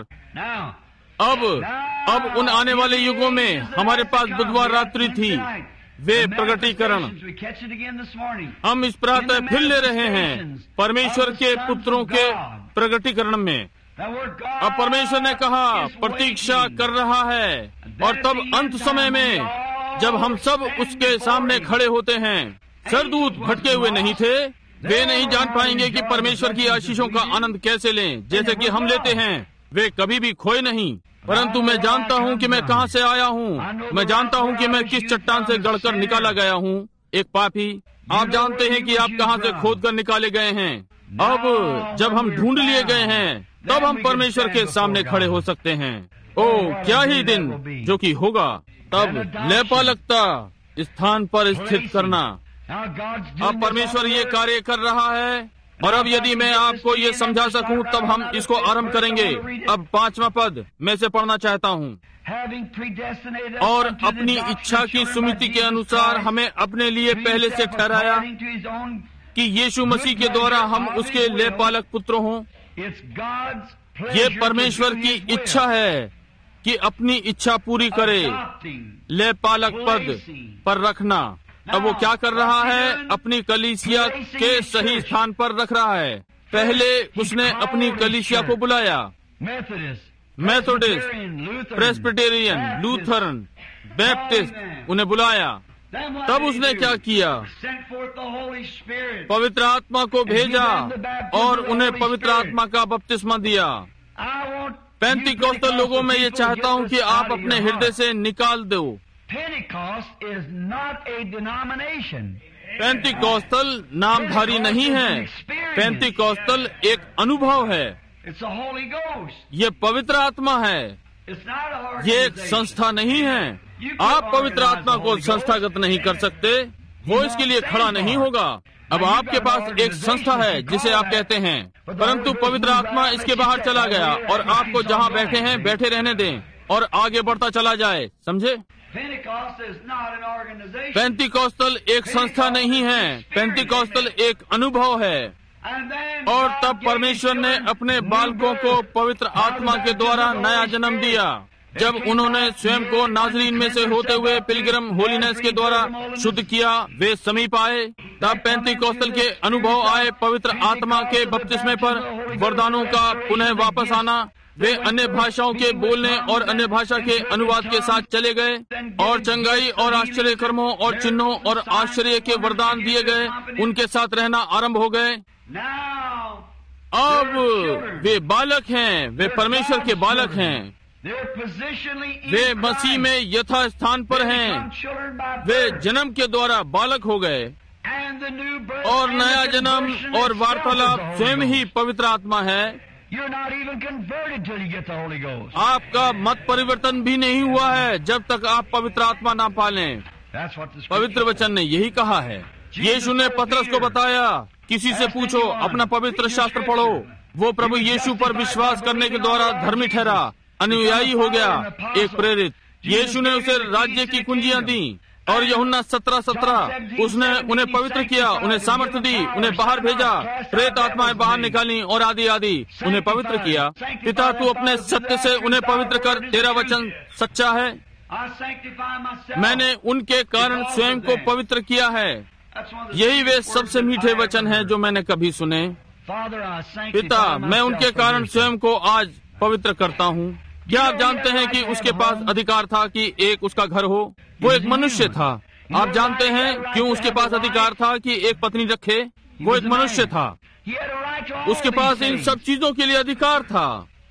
अब उन आने वाले युगों में हमारे पास बुधवार रात्रि थी, वे प्रगटीकरण हम इस प्रातः फिर ले रहे हैं, परमेश्वर के पुत्रों के प्रगटीकरण में। अब परमेश्वर ने कहा प्रतीक्षा कर रहा है, और तब अंत समय में जब हम सब उसके सामने खड़े होते हैं, सरदूत भटके हुए नहीं थे। वे नहीं जान पाएंगे कि परमेश्वर की आशीषों का आनंद कैसे लें जैसे कि हम लेते हैं। वे कभी भी खोए नहीं। परंतु मैं जानता हूँ कि मैं कहाँ से आया हूँ। मैं जानता हूँ कि मैं किस चट्टान से गढ़कर निकाला गया हूँ। एक पापी, आप जानते हैं कि आप कहाँ से खोद कर निकाले गए हैं। अब जब हम ढूंढ लिए गए हैं तब हम परमेश्वर के सामने खड़े हो सकते हैं। ओह, क्या ही दिन जो कि होगा। तब लेपालकता स्थान पर स्थित करना। अब परमेश्वर ये कार्य कर रहा है। और अब यदि मैं आपको ये समझा सकूं तब हम इसको आरंभ करेंगे। अब 5वां पद मैं से पढ़ना चाहता हूं। और अपनी इच्छा की सुमिति के अनुसार हमें अपने लिए पहले से ठहराया कि यीशु मसीह के द्वारा हम उसके लेपालक पुत्र हों। ये परमेश्वर की इच्छा है कि अपनी इच्छा पूरी करे। लेपालक पद पर रखना। अब वो क्या कर रहा है? अपनी कलीसिया के सही स्थान पर रख रहा है। पहले उसने अपनी कलीसिया को बुलाया। मेथोडिस्ट, प्रेस्बिटेरियन, लूथरन, बैप्टिस्ट उन्हें बुलाया। तब उसने क्या किया? पवित्र आत्मा को भेजा और उन्हें पवित्र आत्मा का बपतिस्मा दिया। पेंतीकोस्tal लोगों में ये चाहता हूँ कि आप अपने हृदय से निकाल दो। पेंतीकोस्tal नामधारी नहीं है। पेंतीकोस्tal एक अनुभव है। ये पवित्र आत्मा है। ये एक संस्था नहीं है। आप पवित्र आत्मा को संस्थागत नहीं कर सकते। वो इसके लिए खड़ा नहीं होगा। अब आपके पास एक संस्था है जिसे आप कहते हैं, परंतु पवित्र आत्मा इसके बाहर चला गया और आपको जहाँ बैठे हैं बैठे रहने दें और आगे बढ़ता चला जाए। समझे? पेंतीकोस्tal एक संस्था नहीं है। पेंतीकोस्tal एक अनुभव है। और तब परमेश्वर ने अपने बालकों को पवित्र आत्मा के द्वारा नया जन्म दिया। जब उन्होंने स्वयं को नाज़रीन में से होते हुए पिलग्रिम होलीनेस के द्वारा शुद्ध किया, वे समीप आए। तब पेंतीकोस्tal के अनुभव आए। पवित्र आत्मा के बपतिस्मे पर वरदानों का पुनः वापस आना। वे अन्य भाषाओं के बोलने और अन्य भाषा के अनुवाद के साथ चले गए और चंगाई और आश्चर्य कर्मों और चिन्हों और आश्चर्य के वरदान दिए गए। उनके साथ रहना आरंभ हो गए। अब वे बालक हैं। वे परमेश्वर के बालक हैं। वे मसीह में यथा स्थान पर हैं। वे जन्म के द्वारा बालक हो गए और नया जन्म और वार्तालाप स्वयं ही पवित्र आत्मा है। आपका मत परिवर्तन भी नहीं हुआ है जब तक आप पवित्र आत्मा ना पालें। पवित्र वचन ने यही कहा है। यीशु ने पतरस को बताया, किसी से पूछो, अपना पवित्र शास्त्र पढ़ो। वो प्रभु यीशु पर विश्वास करने के द्वारा धर्मी ठहरा, अनुयायी हो गया, एक प्रेरित। यीशु ने उसे राज्य की कुंजियां दी। और यूहन्ना 17:17 उसने उन्हें पवित्र किया, उन्हें सामर्थ्य दी, उन्हें बाहर भेजा, प्रेत आत्माएं बाहर निकाली और आदि आदि उन्हें पवित्र किया। पिता, तू अपने सत्य से उन्हें पवित्र कर, तेरा वचन सच्चा है। मैंने उनके कारण स्वयं को पवित्र किया है। यही वे सबसे मीठे वचन हैं जो मैंने कभी सुने। पिता, मैं उनके कारण स्वयं को आज पवित्र करता हूँ। क्या आप जानते हैं कि उसके पास अधिकार था कि एक उसका घर हो? वो एक मनुष्य था। आप जानते हैं क्यों उसके पास अधिकार था कि एक पत्नी रखे? वो एक मनुष्य था। उसके पास इन सब चीजों के लिए अधिकार था।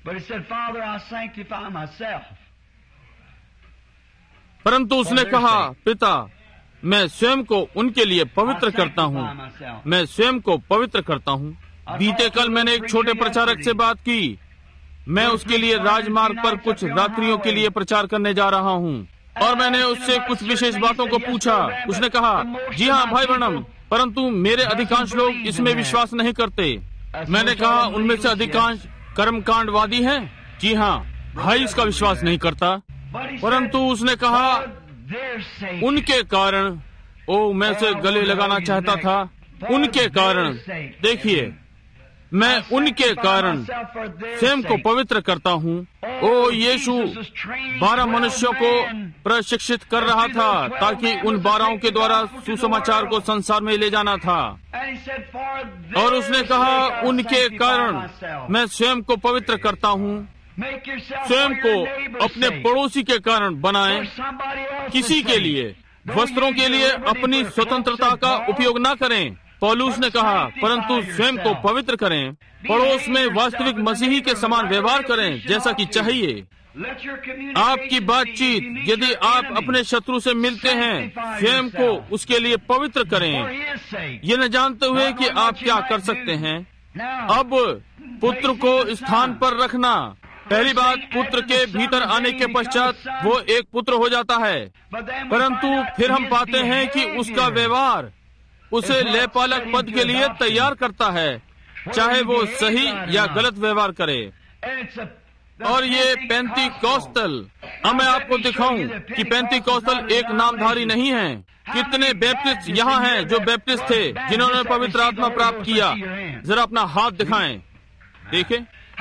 परंतु उसने कहा, पिता, मैं स्वयं को उनके लिए पवित्र करता हूँ। मैं स्वयं को पवित्र करता हूँ। बीते कल मैंने एक छोटे प्रचारक से बात की। मैं उसके लिए राजमार्ग पर कुछ रात्रियों के लिए प्रचार करने जा रहा हूँ और मैंने उससे कुछ विशेष बातों को पूछा। उसने कहा, जी हाँ भाई ब्रनम, परंतु मेरे अधिकांश लोग इसमें विश्वास नहीं करते। मैंने कहा, उनमें से अधिकांश कर्मकांडवादी हैं। जी हाँ, भाई इसका विश्वास नहीं करता। परंतु उसने कहा, उनके कारण, मैं उसे गले लगाना चाहता था। उनके कारण, देखिए, मैं उनके कारण स्वयं को पवित्र करता हूँ। यीशु 12 मनुष्यों को प्रशिक्षित कर रहा था ताकि उन 12 के द्वारा सुसमाचार को संसार में ले जाना था। और उसने कहा, उनके कारण मैं स्वयं को पवित्र करता हूँ। स्वयं को अपने पड़ोसी के कारण बनाएं, किसी के लिए, वस्त्रों के लिए अपनी स्वतंत्रता का उपयोग न करें, पौलुस ने कहा, परंतु स्वयं को पवित्र करें। पड़ोस में वास्तविक मसीही के समान व्यवहार करें जैसा कि चाहिए। आपकी बातचीत, यदि आप अपने शत्रु से मिलते हैं, स्वयं को उसके लिए पवित्र करें, ये न जानते हुए कि आप क्या कर सकते हैं। अब पुत्र को स्थान पर रखना। पहली बात, पुत्र के भीतर आने के पश्चात वो एक पुत्र हो जाता है, परंतु फिर हम पाते हैं कि उसका व्यवहार उसे लेपालक पद के लिए तैयार करता है, चाहे वो सही या गलत व्यवहार करे। और ये पेंतीकोस्टल, अब मैं आपको दिखाऊं कि पेंतीकोस्टल एक नामधारी नहीं है। कितने बैप्टिस्ट यहाँ हैं जो बैप्टिस्ट थे, जिन्होंने पवित्र आत्मा प्राप्त किया? जरा अपना हाथ दिखाएं, देखें।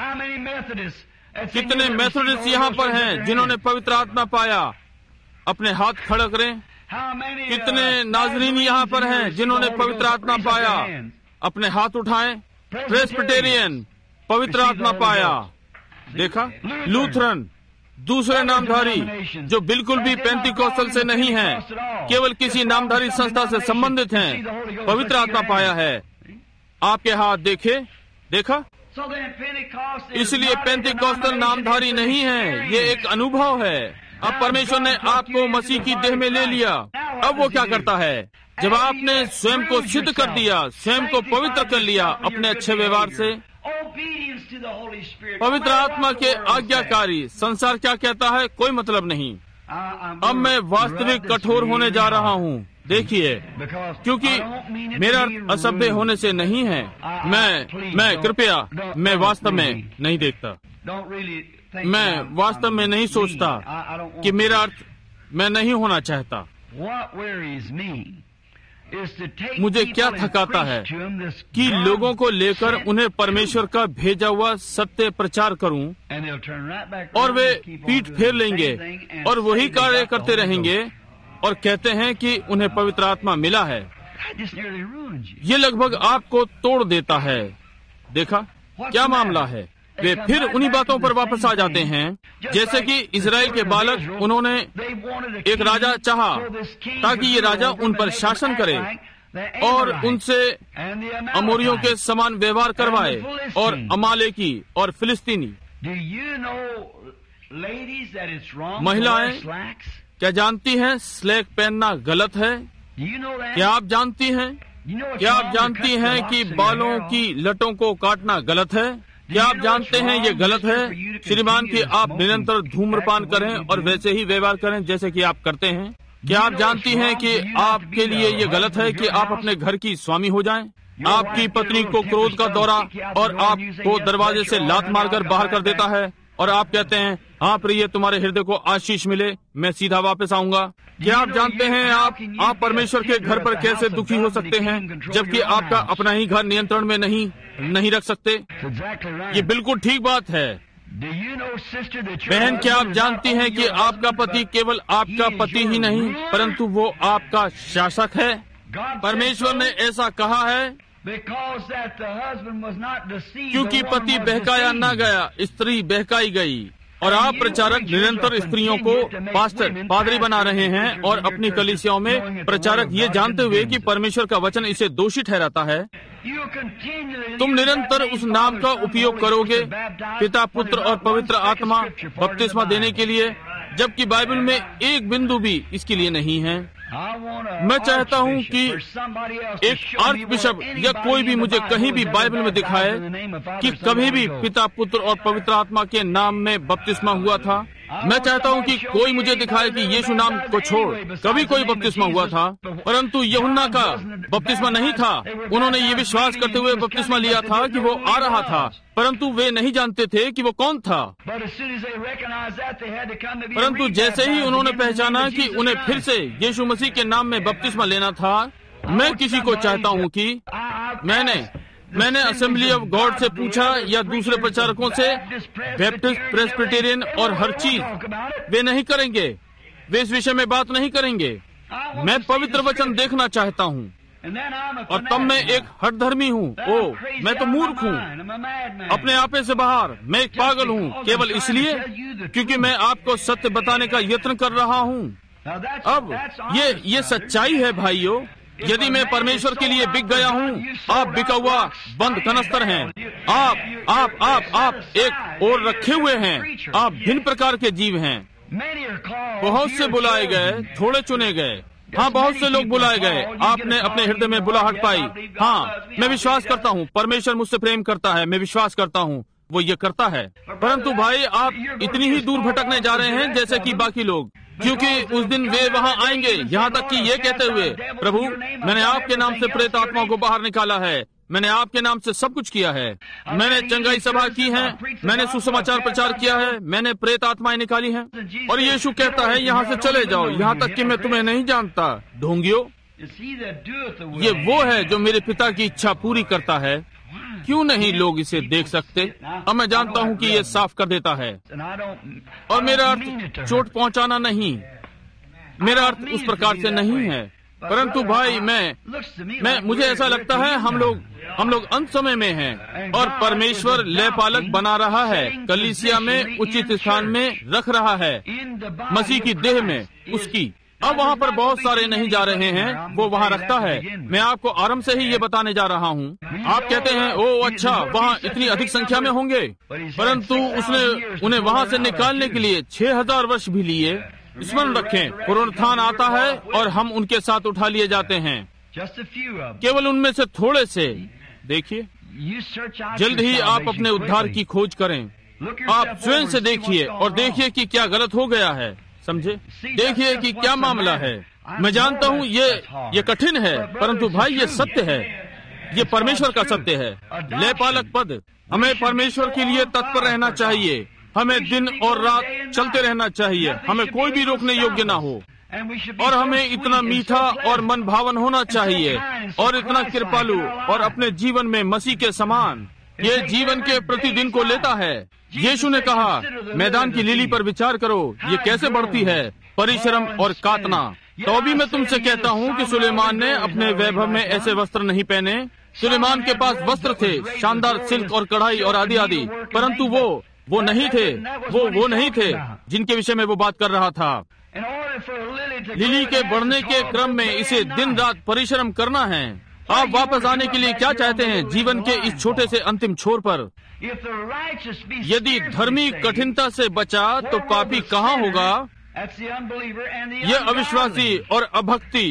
कितने मेथोडिस्ट यहाँ पर हैं जिन्होंने पवित्र आत्मा पाया? अपने हाथ खड़ा करें। कितने नाजरीन यहाँ पर हैं जिन्होंने पवित्र आत्मा पाया? अपने हाथ उठाएं। प्रेस्बिटेरियन पवित्र आत्मा पाया, देखा। लूथरन, दूसरे नामधारी जो बिल्कुल भी पेंतीकोस्टल से नहीं हैं, केवल किसी नामधारी संस्था से संबंधित हैं, पवित्र आत्मा पाया है। आपके हाथ देखे, देखा। इसलिए पेंतीकोस्टल नामधारी नहीं है, ये एक अनुभव है। अब परमेश्वर ने आपको मसीह की देह में ले लिया। अब वो क्या करता है? जब आपने स्वयं को सिद्ध कर दिया, स्वयं को पवित्र कर लिया अपने अच्छे व्यवहार से, पवित्र आत्मा के आज्ञाकारी, संसार क्या कहता है कोई मतलब नहीं। अब मैं वास्तविक कठोर होने जा रहा हूँ, देखिए, क्योंकि मेरा असभ्य होने से नहीं है। मैं कृपया, मैं वास्तव में नहीं देखता, मैं वास्तव में नहीं सोचता कि मेरा अर्थ मैं नहीं होना चाहता। मुझे क्या थकाता है कि लोगों को लेकर उन्हें परमेश्वर का भेजा हुआ सत्य प्रचार करूं, और वे पीठ फेर लेंगे और वही कार्य करते रहेंगे और कहते हैं कि उन्हें पवित्र आत्मा मिला है। ये लगभग आपको तोड़ देता है। देखा क्या मामला है? वे फिर उन्हीं बातों पर वापस आ जाते हैं, जैसे कि इजराइल के बालक, उन्होंने एक राजा चाहा ताकि ये राजा उन पर शासन करे और उनसे अमोरियों के समान व्यवहार करवाए, और अमालेकी और फिलिस्तीनी। महिलाएं क्या जानती हैं स्लैक पहनना गलत है? क्या आप जानती हैं? क्या आप जानती हैं कि बालों की लटों को काटना गलत है? क्या आप जानते हैं ये गलत है? श्रीमान कि आप निरंतर धूम्रपान करें और वैसे ही व्यवहार करें जैसे कि आप करते हैं। क्या आप जानती हैं कि आपके लिए ये गलत है कि आप अपने घर की स्वामी हो जाएं? आपकी पत्नी को क्रोध का दौरा और आपको दरवाजे से लात मारकर बाहर कर देता है, और आप कहते हैं, हाँ प्रिय, तुम्हारे हृदय को आशीष मिले, मैं सीधा वापस आऊंगा। क्या आप जानते हैं आप परमेश्वर के घर पर कैसे दुखी हो सकते हैं, जबकि आपका अपना ही घर नियंत्रण में नहीं रख सकते? ये बिल्कुल ठीक बात है। बहन, क्या आप जानती हैं कि आपका पति केवल आपका पति ही नहीं, परंतु वो आपका शासक है? परमेश्वर ने ऐसा कहा है क्योंकि पति बहकाया न गया, स्त्री बहकाई गई। और आप प्रचारक निरंतर स्त्रियों को पादरी बना रहे हैं और अपनी कलीसियाओं में प्रचारक ये जानते हुए कि परमेश्वर का वचन इसे दोषी ठहराता है। तुम निरंतर उस नाम का उपयोग करोगे, पिता, पुत्र और पवित्र आत्मा, बपतिस्मा देने के लिए, जबकि बाइबल में एक बिंदु भी इसके लिए नहीं है। मैं चाहता हूं कि एक आर्च बिशप या कोई भी मुझे कहीं भी बाइबल में दिखाए कि कभी भी पिता, पुत्र और पवित्र आत्मा के नाम में बपतिस्मा हुआ था। मैं चाहता हूं कि कोई मुझे दिखाए कि यीशु नाम को छोड़ कभी कोई बपतिस्मा हुआ था, परंतु यूहन्ना का बपतिस्मा नहीं था। उन्होंने ये विश्वास करते हुए बपतिस्मा लिया था कि वो आ रहा था, परंतु वे नहीं जानते थे कि वो कौन था। परंतु जैसे ही उन्होंने पहचाना कि उन्हें फिर से यीशु मसीह के नाम में बपतिस्मा लेना था, मैं किसी को चाहता हूं कि मैंने असेंबली ऑफ गॉड से पूछा या दूसरे प्रचारकों से, बैप्टिस्ट, प्रेस्बिटेरियन और हर चीज, वे नहीं करेंगे, वे इस विषय में बात नहीं करेंगे। मैं पवित्र वचन देखना चाहता हूँ, और तब मैं एक हठधर्मी हूँ। मैं तो मूर्ख हूँ, अपने आपे से बाहर, मैं एक पागल हूँ, केवल इसलिए क्योंकि मैं आपको सत्य बताने का यत्न कर रहा हूँ। अब ये सच्चाई है भाइयों। यदि मैं परमेश्वर के लिए बिक गया हूँ, आप बिका हुआ बंद कनस्तर हैं। आप एक और रखे हुए हैं। आप भिन्न प्रकार के जीव हैं। बहुत से बुलाए गए, थोड़े चुने गए। हाँ, बहुत से लोग बुलाए गए। आपने अपने हृदय में बुलाहट पाई। हाँ, मैं विश्वास करता हूँ परमेश्वर मुझसे प्रेम करता है। मैं विश्वास करता हूँ वो ये करता है। परंतु भाई, आप इतनी ही दूर भटकने जा रहे हैं जैसे कि बाकी लोग, क्योंकि उस दिन वे वहाँ आएंगे यहाँ तक कि ये कहते हुए, प्रभु मैंने आपके नाम से प्रेत आत्माओं को बाहर निकाला है, मैंने आपके नाम से सब कुछ किया है, मैंने चंगाई सभा की है, मैंने सुसमाचार प्रचार किया है, मैंने प्रेत आत्माएं निकाली हैं। और यीशु कहता है यहाँ से चले जाओ, यहाँ तक कि मैं तुम्हें नहीं जानता, ढोंगियों। ये वो है जो मेरे पिता की इच्छा पूरी करता है। क्यों नहीं लोग इसे देख सकते? अब मैं जानता हूँ कि ये साफ कर देता है। और मेरा अर्थ चोट पहुँचाना नहीं, मेरा अर्थ उस प्रकार से नहीं है। परंतु भाई, मुझे ऐसा लगता है हम लोग अंत समय में हैं और परमेश्वर लयपालक बना रहा है, कलीसिया में उचित स्थान में रख रहा है, मसीह की देह में उसकी। अब वहाँ पर बहुत सारे नहीं जा रहे हैं, वो वहाँ रखता है। मैं आपको आरंभ से ही ये बताने जा रहा हूँ। आप कहते हैं ओ अच्छा, वहाँ इतनी अधिक संख्या में होंगे, परंतु उसने उन्हें वहाँ से निकालने के लिए 6000 वर्ष भी लिए। स्मरण रखें, पुनरुत्थान आता है और हम उनके साथ उठा लिए जाते हैं। केवल उनमें से थोड़े से। देखिए, जल्द ही आप अपने उद्धार की खोज करें। आप स्वयं से देखिए और देखिए कि क्या गलत हो गया है। समझे? देखिए कि क्या मामला है। मैं जानता हूँ ये कठिन है, परंतु भाई ये सत्य है, ये परमेश्वर का सत्य है। लयपालक पद, हमें परमेश्वर के लिए तत्पर रहना चाहिए। हमें दिन और रात चलते रहना चाहिए। हमें कोई भी रोकने योग्य ना हो। और हमें इतना मीठा और मन भावन होना चाहिए और इतना कृपालु और अपने जीवन में मसीह के समान। ये जीवन के प्रतिदिन को लेता है। यीशु ने कहा, मैदान की लिली पर विचार करो, ये कैसे बढ़ती है, परिश्रम और कातना। तो भी मैं तुमसे कहता हूँ कि सुलेमान ने अपने वैभव में ऐसे वस्त्र नहीं पहने। सुलेमान के पास वस्त्र थे, शानदार सिल्क और कढ़ाई और आदि आदि, परंतु वो नहीं थे जिनके विषय में वो बात कर रहा था। लिली के बढ़ने के क्रम में इसे दिन रात परिश्रम करना है। आप वापस आने के लिए क्या चाहते हैं जीवन के इस छोटे से अंतिम छोर पर? यदि धर्मी कठिनता से बचा तो पापी कहाँ होगा? यह अविश्वासी और अभक्ति,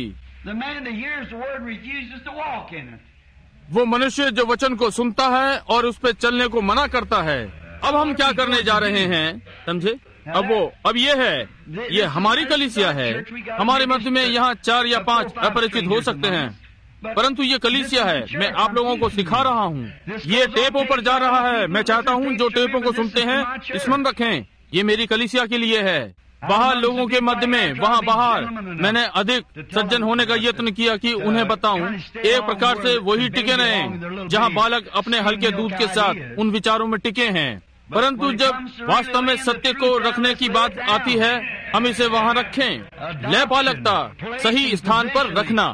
वो मनुष्य जो वचन को सुनता है और उस पर चलने को मना करता है। अब हम क्या करने जा रहे हैं, समझे? अब ये हमारी कलीसिया है। हमारे मध्य में यहाँ 4 या 5 अपरिचित हो सकते हैं, परंतु ये कलीसिया है। मैं आप लोगों को सिखा रहा हूँ। ये टेपों पर जा रहा है। मैं चाहता हूँ जो टेपों को सुनते हैं स्मरण रखें, ये मेरी कलीसिया के लिए है। बाहर लोगों के मध्य में, वहाँ बाहर मैंने अधिक सज्जन होने का यत्न किया कि उन्हें बताऊं। एक प्रकार से वही टिके रहे जहाँ बालक अपने हल्के दूध के साथ उन विचारों में टिके हैं। परंतु जब वास्तव में सत्य को रखने की बात आती है, हम इसे वहाँ रखें। लयपालकता, सही स्थान पर रखना।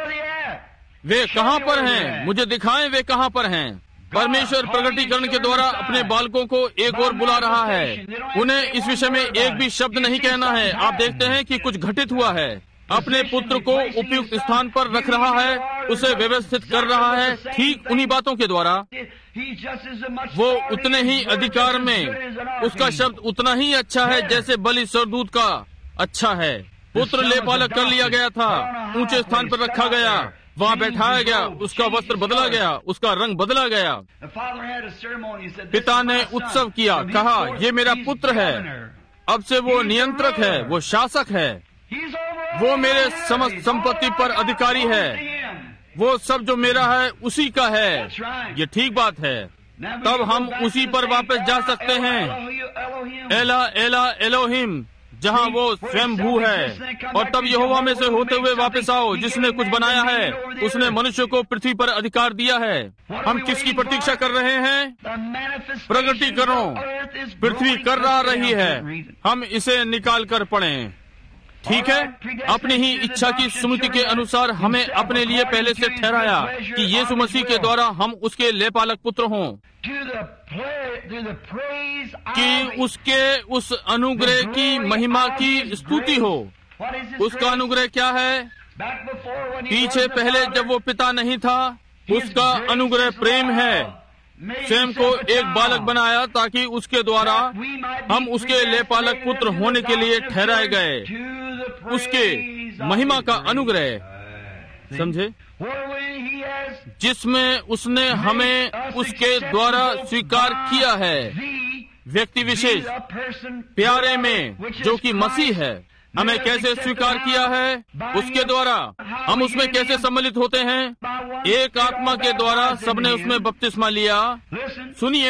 वे कहाँ पर हैं? मुझे दिखाएं वे कहाँ पर हैं। परमेश्वर प्रकटीकरण के द्वारा अपने बालकों को एक और बुला रहा है। उन्हें इस विषय में एक भी शब्द नहीं कहना है। आप देखते हैं कि कुछ घटित हुआ है। अपने पुत्र को उपयुक्त स्थान पर रख रहा है, उसे व्यवस्थित कर रहा है ठीक उन्हीं बातों के द्वारा। वो उतने ही अधिकार में, उसका शब्द उतना ही अच्छा है जैसे बलि सरदूत का अच्छा है। पुत्र लेपालक कर लिया गया था, ऊंचे स्थान पर रखा गया, वहाँ बैठाया गया, उसका वस्त्र बदला गया, उसका रंग बदला गया। पिता ने उत्सव किया, कहा ये मेरा पुत्र है। अब से वो नियंत्रक है, वो शासक है, वो मेरे समस्त संपत्ति पर अधिकारी है। वो सब जो मेरा है उसी का है। ये ठीक बात है। तब हम उसी पर वापस जा सकते हैं। एला एला एलोहिम, जहाँ वो स्वयं भू है। और तब यहोवा में से होते हुए वापस आओ, जिसने कुछ बनाया है। उसने मनुष्य को पृथ्वी पर अधिकार दिया है। हम किसकी प्रतीक्षा कर रहे हैं? प्रगटीकरण। पृथ्वी कर रही है, हम इसे निकाल कर पढ़ें। ठीक है, अपनी ही इच्छा की स्मृति के अनुसार हमें अपने लिए पहले से ठहराया कि यीशु मसीह के द्वारा हम उसके लेपालक पुत्र हों, कि उसके उस अनुग्रह की महिमा की स्तुति हो। उसका अनुग्रह क्या है? पीछे पहले जब वो पिता नहीं था, उसका अनुग्रह प्रेम है। स्वयं को एक बालक बनाया ताकि उसके द्वारा हम उसके लेपालक पुत्र होने के लिए ठहराए गए। उसके महिमा का अनुग्रह, समझे, जिसमें उसने हमें उसके द्वारा स्वीकार किया है, व्यक्ति विशेष प्यारे में, जो कि मसीह है। हमें कैसे स्वीकार किया है? उसके द्वारा। हम उसमें कैसे सम्मिलित होते हैं? एक आत्मा के द्वारा सबने उसमें बपतिस्मा लिया। सुनिए,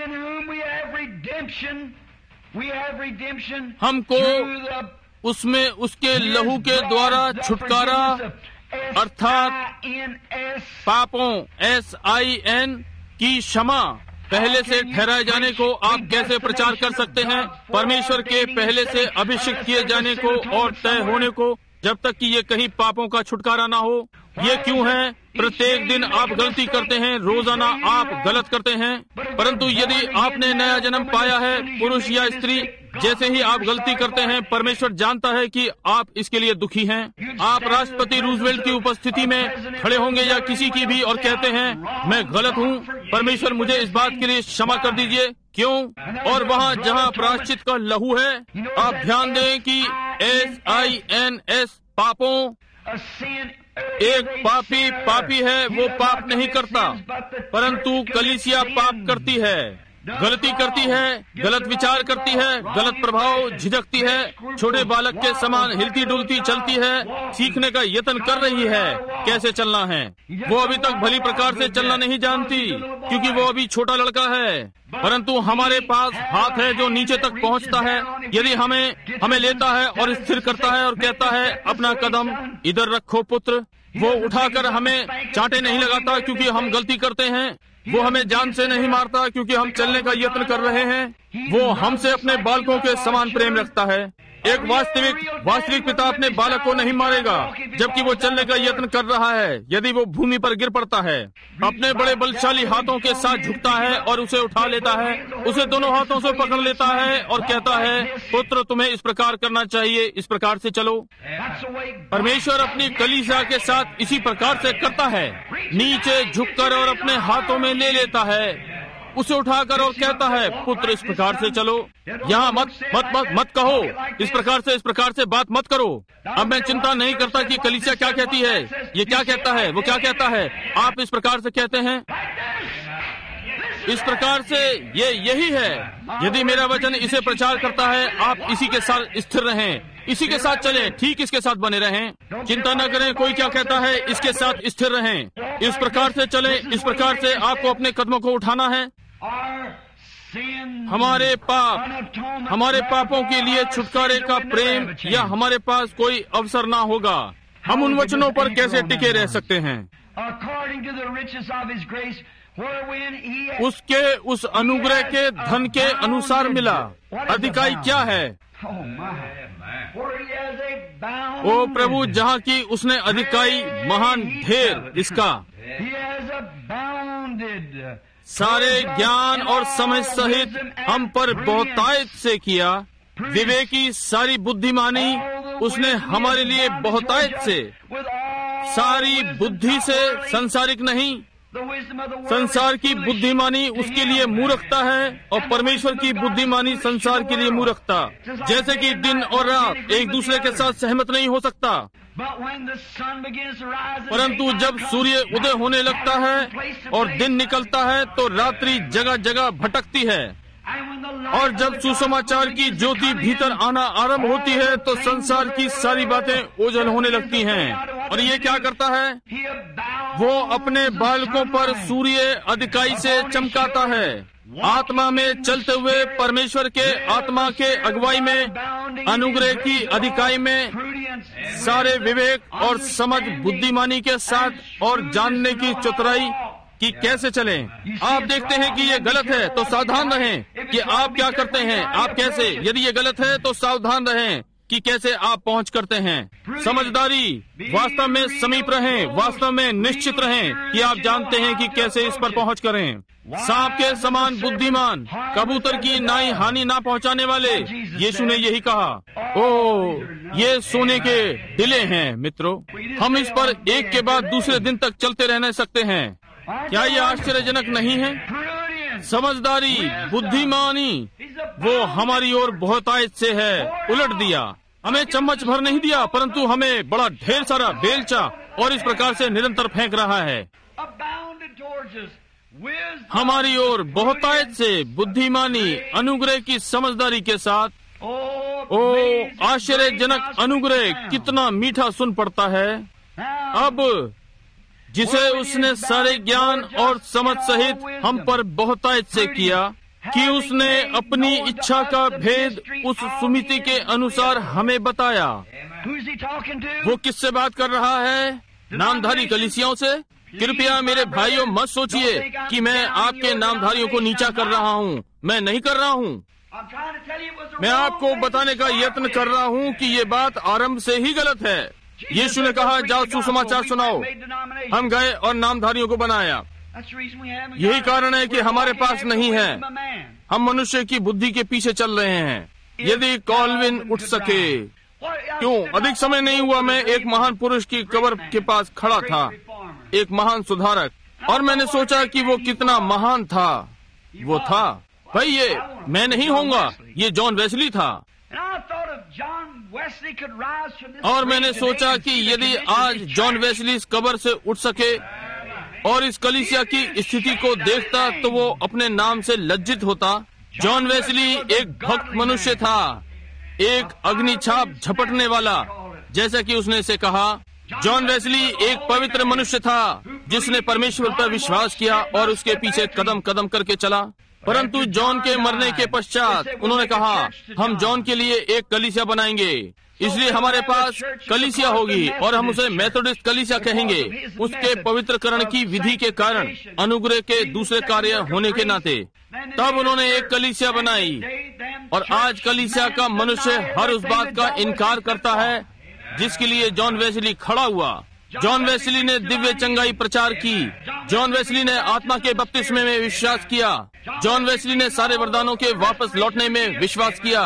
हमको उसमें उसके लहू के द्वारा छुटकारा, अर्थात पापों SIN की क्षमा, पहले से ठहराए जाने को आप कैसे प्रचार कर सकते हैं? परमेश्वर के पहले से अभिषिक्त किए जाने को और तय होने को, जब तक कि ये कहीं पापों का छुटकारा ना हो। ये क्यों है? प्रत्येक दिन आप गलती करते हैं, रोजाना आप गलत करते हैं। परंतु यदि आपने नया जन्म पाया है, पुरुष या स्त्री, जैसे ही आप गलती करते हैं, परमेश्वर जानता है कि आप इसके लिए दुखी हैं। आप राष्ट्रपति रूजवेल्ट की उपस्थिति में खड़े होंगे या किसी की भी और कहते हैं, मैं गलत हूँ, परमेश्वर मुझे इस बात के लिए क्षमा कर दीजिए। क्यों? और वहाँ जहाँ प्रायश्चित का लहू है, आप ध्यान दें कि SINS पापों, एक पापी है, वो पाप नहीं करता, परंतु कलीसिया पाप करती है, गलती करती है, गलत विचार करती है, गलत प्रभाव झिझकती है, छोटे बालक के समान हिलती डुलती चलती है, सीखने का यत्न कर रही है कैसे चलना है। वो अभी तक भली प्रकार से चलना नहीं जानती, क्योंकि वो अभी छोटा लड़का है। परंतु हमारे पास हाथ है जो नीचे तक पहुंचता है। यदि हमें लेता है और स्थिर करता है और कहता है, अपना कदम इधर रखो पुत्र, वो उठाकर हमें चांटे नहीं लगाता क्योंकि हम गलती करते हैं। वो हमें जान से नहीं मारता क्योंकि हम चलने का यत्न कर रहे हैं। वो हमसे अपने बालकों के समान प्रेम रखता है। एक वास्तविक पिता अपने बालक को नहीं मारेगा जबकि वो चलने का यत्न कर रहा है। यदि वो भूमि पर गिर पड़ता है, अपने बड़े बलशाली हाथों के साथ झुकता है और उसे उठा लेता है, उसे दोनों हाथों से पकड़ लेता है और कहता है, पुत्र तुम्हें इस प्रकार करना चाहिए, इस प्रकार से चलो। परमेश्वर अपनी कलीसिया के साथ इसी प्रकार से करता है, नीचे झुककर और अपने हाथों में ले लेता है, उसे उठाकर और कहता है, पुत्र इस प्रकार से चलो। यहाँ मत कहो, इस प्रकार से बात मत करो। अब मैं चिंता नहीं करता कि कलीसिया क्या कहती है, ये क्या कहता है, वो क्या कहता है। आप इस प्रकार से कहते हैं, इस प्रकार से ये यही है। यदि मेरा वचन इसे प्रचार करता है, आप इसी के साथ स्थिर रहें, इसी के साथ चलें, ठीक इसके साथ बने रहें। चिंता न करें कोई क्या कहता है, इसके साथ स्थिर रहें, इस प्रकार से चलें, इस प्रकार से आपको अपने कदमों को उठाना है। हमारे पापों के लिए छुटकारे का प्रेम या हमारे पास कोई अवसर ना होगा। हम उन वचनों पर कैसे टिके रह सकते हैं? उसके उस अनुग्रह के धन के अनुसार मिला। अधिकाई क्या है? ओ प्रभु, जहाँ की उसने अधिकाई महान ढेर इसका, सारे ज्ञान और समझ सहित हम पर बहुतायत से किया। विवेकी सारी बुद्धिमानी उसने हमारे लिए बहुतायत से, सारी बुद्धि से, संसारिक नहीं। संसार की बुद्धिमानी उसके लिए मूर्खता है और परमेश्वर की बुद्धिमानी संसार के लिए मूर्खता। जैसे कि दिन और रात एक दूसरे के साथ सहमत नहीं हो सकता, परंतु जब सूर्य उदय होने लगता है और दिन निकलता है तो रात्रि जगह जगह भटकती है, और जब सुसमाचार की ज्योति भीतर आना आरंभ होती है तो संसार की सारी बातें ओझल होने लगती हैं। और ये क्या करता है? वो अपने बालकों पर सूर्य अधिकाई से चमकाता है। आत्मा में चलते हुए परमेश्वर के आत्मा के अगुवाई में, अनुग्रह की अधिकाई में, सारे विवेक और समझ बुद्धिमानी के साथ और जानने की चतुराई कि कैसे चलें। आप देखते हैं कि ये गलत है तो सावधान रहें कि आप क्या करते हैं, आप कैसे। यदि ये गलत है तो सावधान रहें कि कैसे आप पहुंच करते हैं। समझदारी, वास्तव में समीप रहें, वास्तव में निश्चित रहें कि आप जानते हैं कि कैसे इस पर पहुंच करें। सांप के समान बुद्धिमान, कबूतर की नाई हानि ना पहुंचाने वाले, यीशु ने यही कहा। ओह, ये सोने के दिले हैं मित्रों। हम इस पर एक के बाद दूसरे दिन तक चलते रहने सकते हैं। क्या ये आश्चर्यजनक नहीं है? समझदारी, बुद्धिमानी, वो हमारी ओर बहुतायत से है। उलट दिया, हमें चम्मच भर नहीं दिया, परंतु हमें बड़ा ढेर सारा बेलचा और इस प्रकार से निरंतर फेंक रहा है। हमारी ओर बहुतायत से बुद्धिमानी, अनुग्रह की समझदारी के साथ। ओ आश्चर्यजनक अनुग्रह कितना मीठा सुन पड़ता है। अब जिसे उसने सारे ज्ञान और समझ सहित हम पर बहुतायत से किया, कि उसने अपनी इच्छा का भेद उस सुमिति के अनुसार हमें बताया। वो किससे बात कर रहा है? नामधारी कलीसियाओं से। कृपया मेरे भाइयों मत सोचिए कि मैं आपके नामधारियों को नीचा कर रहा हूँ। मैं नहीं कर रहा हूँ। मैं आपको बताने का यत्न कर रहा हूँ कि ये बात आरंभ से ही गलत है। यीशु ने कहा, जाओ सुसमाचार सुनाओ। हम गए और नामधारियों को बनाया। यही कारण है कि हमारे पास नहीं है। हम मनुष्य की बुद्धि के पीछे चल रहे हैं। यदि कॉल्विन उठ सके, क्यों अधिक समय नहीं हुआ मैं एक महान पुरुष की कब्र के पास खड़ा था, एक महान सुधारक, और मैंने सोचा कि वो कितना महान था। वो था, भाई ये मैं नहीं होऊंगा, ये जॉन वेस्ली था। और मैंने सोचा कि यदि आज जॉन वेस्ली इस कब्र से उठ सके और इस कलीसिया की स्थिति को देखता तो वो अपने नाम से लज्जित होता। जॉन वेस्ली एक भक्त मनुष्य था, एक अग्निछाप झपटने वाला, जैसा कि उसने इसे कहा। जॉन वेस्ली एक पवित्र मनुष्य था जिसने परमेश्वर पर विश्वास किया और उसके पीछे कदम कदम करके चला। परंतु जॉन के मरने के पश्चात उन्होंने कहा, हम जॉन के लिए एक कलीसिया बनाएंगे, इसलिए हमारे पास कलीसिया होगी और हम उसे मेथोडिस्ट कलीसिया कहेंगे, उसके पवित्रकरण की विधि के कारण, अनुग्रह के दूसरे कार्य होने के नाते। तब उन्होंने एक कलीसिया बनाई और आज कलीसिया का मनुष्य हर उस बात का इनकार करता है जिसके लिए जॉन वेस्ली खड़ा हुआ। जॉन वेस्ली ने दिव्य चंगाई प्रचार की। जॉन वेस्ली ने आत्मा के बपतिस्मे में विश्वास किया। जॉन वेस्ली ने सारे वरदानों के वापस लौटने में विश्वास किया।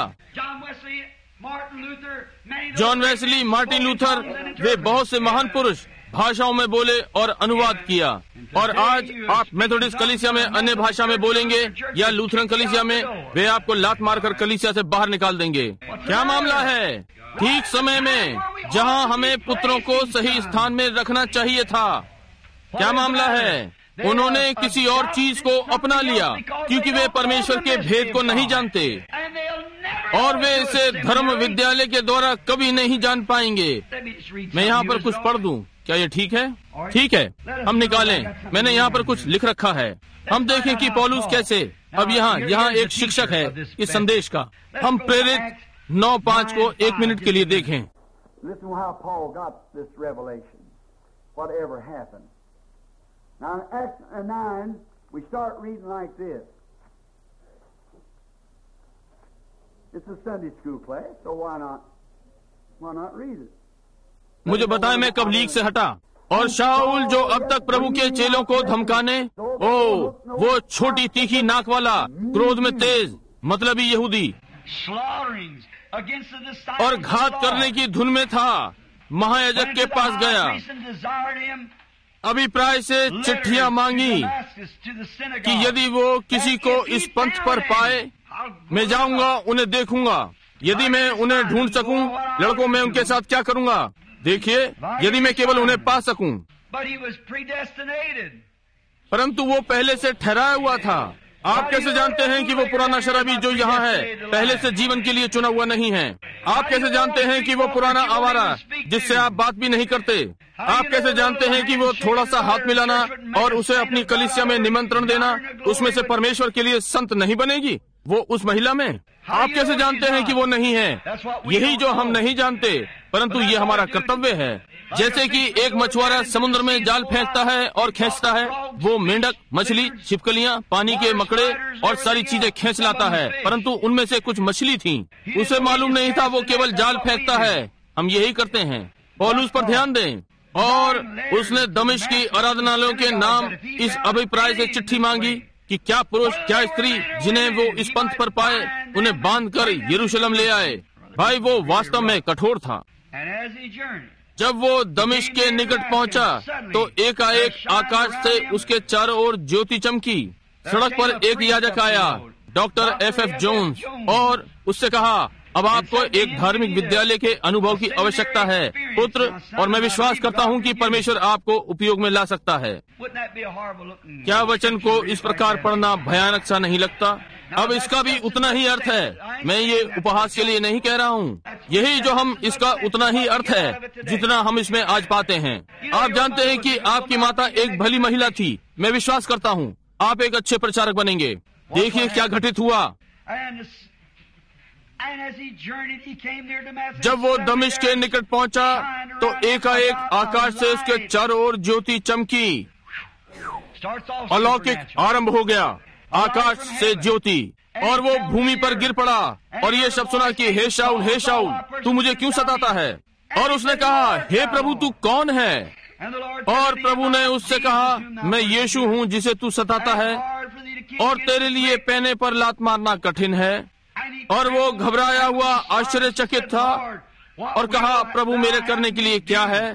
जॉन वेस्ली, मार्टिन लूथर, वे बहुत से महान पुरुष भाषाओं में बोले और अनुवाद किया। और आज आप मेथोडिस्ट कलीसिया में अन्य भाषा में बोलेंगे या लूथरन कलीसिया में, वे आपको लात मारकर कलीसिया से बाहर निकाल देंगे। क्या मामला है? ठीक समय में जहां हमें पुत्रों को सही स्थान में रखना चाहिए था। क्या मामला है? उन्होंने किसी और चीज को अपना लिया क्योंकि वे परमेश्वर के भेद को नहीं जानते और वे इसे धर्म विद्यालय के द्वारा कभी नहीं जान पाएंगे। मैं यहाँ पर कुछ पढ़ दूं, क्या ये ठीक है? ठीक है, हम निकालें। मैंने यहाँ पर कुछ लिख रखा है। हम देखें कि पौलुस कैसे। अब यहाँ एक शिक्षक है इस संदेश का। हम प्रेरित 9:5 को 1 मिनट के लिए देखें। Listen to how Paul got this revelation, whatever happened. Now in Acts 9, we start reading like this. It's a Sunday school class, so why not read it? मुझे बताएं मैं कब लीक से हटा। और शाऊल जो अब तक प्रभु के चेलों को धमकाने, वो छोटी तीखी नाक वाला, क्रोध में तेज, मतलबी यहूदी, और घात करने की धुन में था, महायाजक के पास गया, अभिप्राय से चिट्ठियां मांगी कि यदि वो किसी को इस पंथ पर पाए, मैं जाऊंगा, उन्हें देखूंगा। यदि मैं उन्हें ढूंढ सकूं, लड़कों में उनके साथ क्या करूंगा? देखिए, यदि मैं केवल उन्हें पा सकूं। परंतु वो पहले से ठहराया हुआ था। आप कैसे जानते हैं कि वो पुराना शराबी जो यहाँ है पहले से जीवन के लिए चुना हुआ नहीं है? आप कैसे जानते हैं कि वो पुराना आवारा जिससे आप बात भी नहीं करते? आप कैसे जानते हैं कि वो थोड़ा सा हाथ मिलाना और उसे अपनी कलीसिया में निमंत्रण देना, उसमें से परमेश्वर के लिए संत नहीं बनेगी वो उस महिला में? आप कैसे जानते हैं कि वो नहीं है? यही जो हम नहीं जानते, परंतु ये हमारा कर्तव्य है। जैसे कि एक मछुआरा समुद्र में जाल फेंकता है और खींचता है, वो मेंढक, मछली, छिपकलियां, पानी के मकड़े और सारी चीजें खींच लाता है, परंतु उनमें से कुछ मछली थी। उसे मालूम नहीं था वो केवल जाल फेंकता है। हम यही करते हैं। पौलुस पर ध्यान दें। और उसने दमिश्क की आराधनालयों के नाम इस अभिप्राय से चिट्ठी मांगी कि क्या पुरुष क्या स्त्री जिन्हें वो इस पंथ पर पाए उन्हें बांधकर यरूशलेम ले आए। भाई वो वास्तव में कठोर था। जब वो दमिश्क के निकट पहुंचा तो एकाएक आकाश से उसके चारों ओर ज्योति चमकी। सड़क पर एक याजक आया, डॉक्टर F.F. जोन्स, और उससे कहा, अब आपको एक धार्मिक विद्यालय के अनुभव की आवश्यकता है पुत्र, और मैं विश्वास करता हूँ कि परमेश्वर आपको उपयोग में ला सकता है। क्या वचन को इस प्रकार पढ़ना भयानक सा नहीं लगता? अब इसका भी उतना ही अर्थ है। मैं ये उपहास के लिए नहीं कह रहा हूँ। यही जो हम इसका उतना ही अर्थ है जितना हम इसमें आज पाते हैं। आप जानते हैं कि आपकी माता एक भली महिला थी। मैं विश्वास करता हूँ आप एक अच्छे प्रचारक बनेंगे। देखिए क्या घटित हुआ। जब वो दमिश्क के निकट पहुंचा तो एकाएक आकाश से उसके चारों ओर ज्योति चमकी। अलौकिक आरंभ हो गया। आकाश से ज्योति, और वो भूमि पर गिर पड़ा और ये शब्द सुना कि हे शाऊल, तू मुझे क्यों सताता है? और उसने कहा, हे प्रभु, तू कौन है? और प्रभु ने उससे कहा, मैं यीशु हूँ जिसे तू सताता है, और तेरे लिए पैने पर लात मारना कठिन है। और वो घबराया हुआ आश्चर्यचकित था और कहा, प्रभु मेरे करने के लिए क्या है?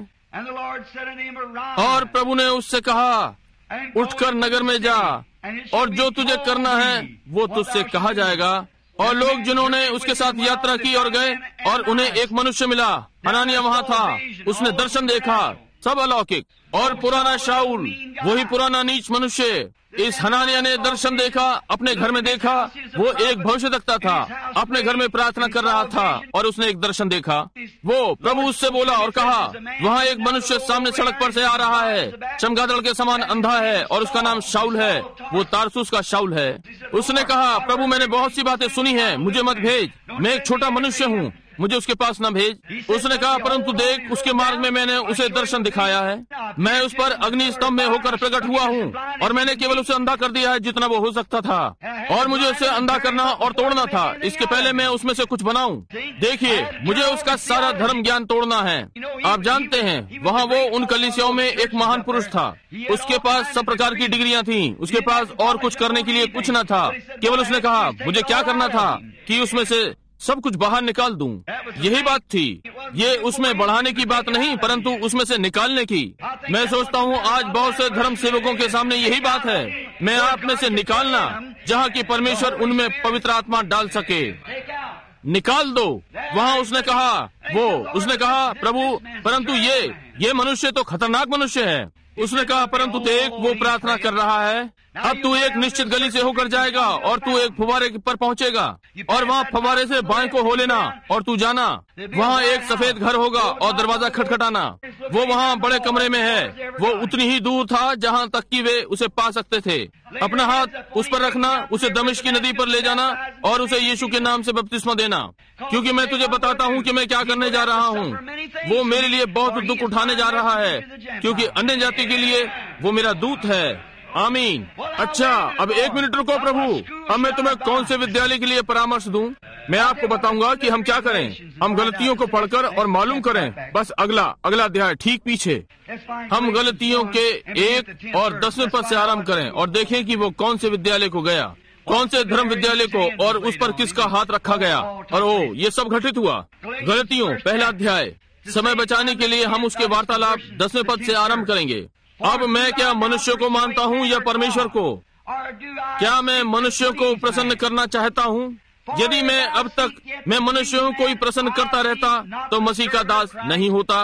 और प्रभु ने उससे कहा, उठकर नगर में जा, और जो तुझे करना है वो तुझसे कहा जाएगा। और लोग जिन्होंने उसके साथ यात्रा की और गए, और उन्हें एक मनुष्य मिला, हनानिया वहाँ था। उसने दर्शन देखा, सब अलौकिक। और पुराना शाऊल, वही पुराना नीच मनुष्य, इस हनानिया ने दर्शन देखा, अपने घर में देखा। वो एक भविष्यद्वक्ता था, अपने घर में प्रार्थना कर रहा था, और उसने एक दर्शन देखा। वो प्रभु उससे बोला और कहा, वहाँ एक मनुष्य सामने सड़क पर से आ रहा है, चमगादड़ के समान अंधा है, और उसका नाम शाऊल है। वो तारसुस का शाऊल है। उसने कहा, प्रभु मैंने बहुत सी बातें सुनी है, मुझे मत भेज, मैं एक छोटा मनुष्य हूँ, मुझे उसके पास न भेज। उसने कहा, परंतु देख, उसके मार्ग में मैंने उसे दर्शन दिखाया है। मैं उस पर अग्नि स्तंभ में होकर प्रकट हुआ हूँ, और मैंने केवल उसे अंधा कर दिया है जितना वो हो सकता था, और मुझे उसे अंधा करना और तोड़ना था इसके पहले मैं उसमें से कुछ बनाऊं। देखिए, मुझे उसका सारा धर्म ज्ञान तोड़ना है। आप जानते हैं, वहाँ वो उन कलीसियाओं में एक महान पुरुष था। उसके पास सब प्रकार की डिग्रियां थीं, उसके पास और कुछ करने के लिए कुछ न था। केवल उसने कहा, मुझे क्या करना था कि उसमें से सब कुछ बाहर निकाल दूं। यही बात थी। ये उसमें बढ़ाने की बात नहीं, परंतु उसमें से निकालने की। मैं सोचता हूँ आज बहुत से धर्म सेवकों के सामने यही बात है, मैं आप में से निकालना, जहाँ की परमेश्वर उनमें पवित्र आत्मा डाल सके। निकाल दो। वहाँ उसने कहा, प्रभु, परंतु ये मनुष्य तो खतरनाक मनुष्य है। उसने कहा, परंतु देख, वो प्रार्थना कर रहा है। अब तू एक निश्चित गली से होकर जाएगा और तू एक फव्वारे पर पहुंचेगा, और वहाँ फव्वारे से बाएं को हो लेना, और तू जाना। वहाँ एक सफेद घर होगा और दरवाजा खटखटाना। वो वहाँ बड़े कमरे में है। वो उतनी ही दूर था जहाँ तक कि वे उसे पा सकते थे। अपना हाथ उस पर रखना, उसे दमिश्क की नदी पर ले जाना, और उसे यीशु के नाम से बपतिस्मा देना, क्योंकि मैं तुझे बताता हूँ कि मैं क्या करने जा रहा हूँ। वो मेरे लिए बहुत दुख उठाने जा रहा है, क्योंकि अन्य जाति के लिए वो मेरा दूत है। आमीन। अच्छा, अब एक मिनट रुको प्रभु। अब मैं तुम्हें कौन से विद्यालय के लिए परामर्श दूं? मैं आपको बताऊंगा कि हम क्या करें। हम गलतियों को पढ़कर और मालूम करें। बस अगला अध्याय ठीक पीछे। हम गलतियों के 1 और 10वें पद से आरंभ करें और देखें कि वो कौन से विद्यालय को गया, कौन से धर्म विद्यालय को, और उस पर किसका हाथ रखा गया, और ये सब घटित हुआ। गलतियों 1 अध्याय। समय बचाने के लिए हम उसके वार्तालाप 10वें पद से आरंभ करेंगे। अब मैं क्या मनुष्य को मानता हूँ या परमेश्वर को? क्या मैं मनुष्यों को प्रसन्न करना चाहता हूँ? यदि मैं अब तक मैं मनुष्यों को ही प्रसन्न करता रहता तो मसीह का दास नहीं होता।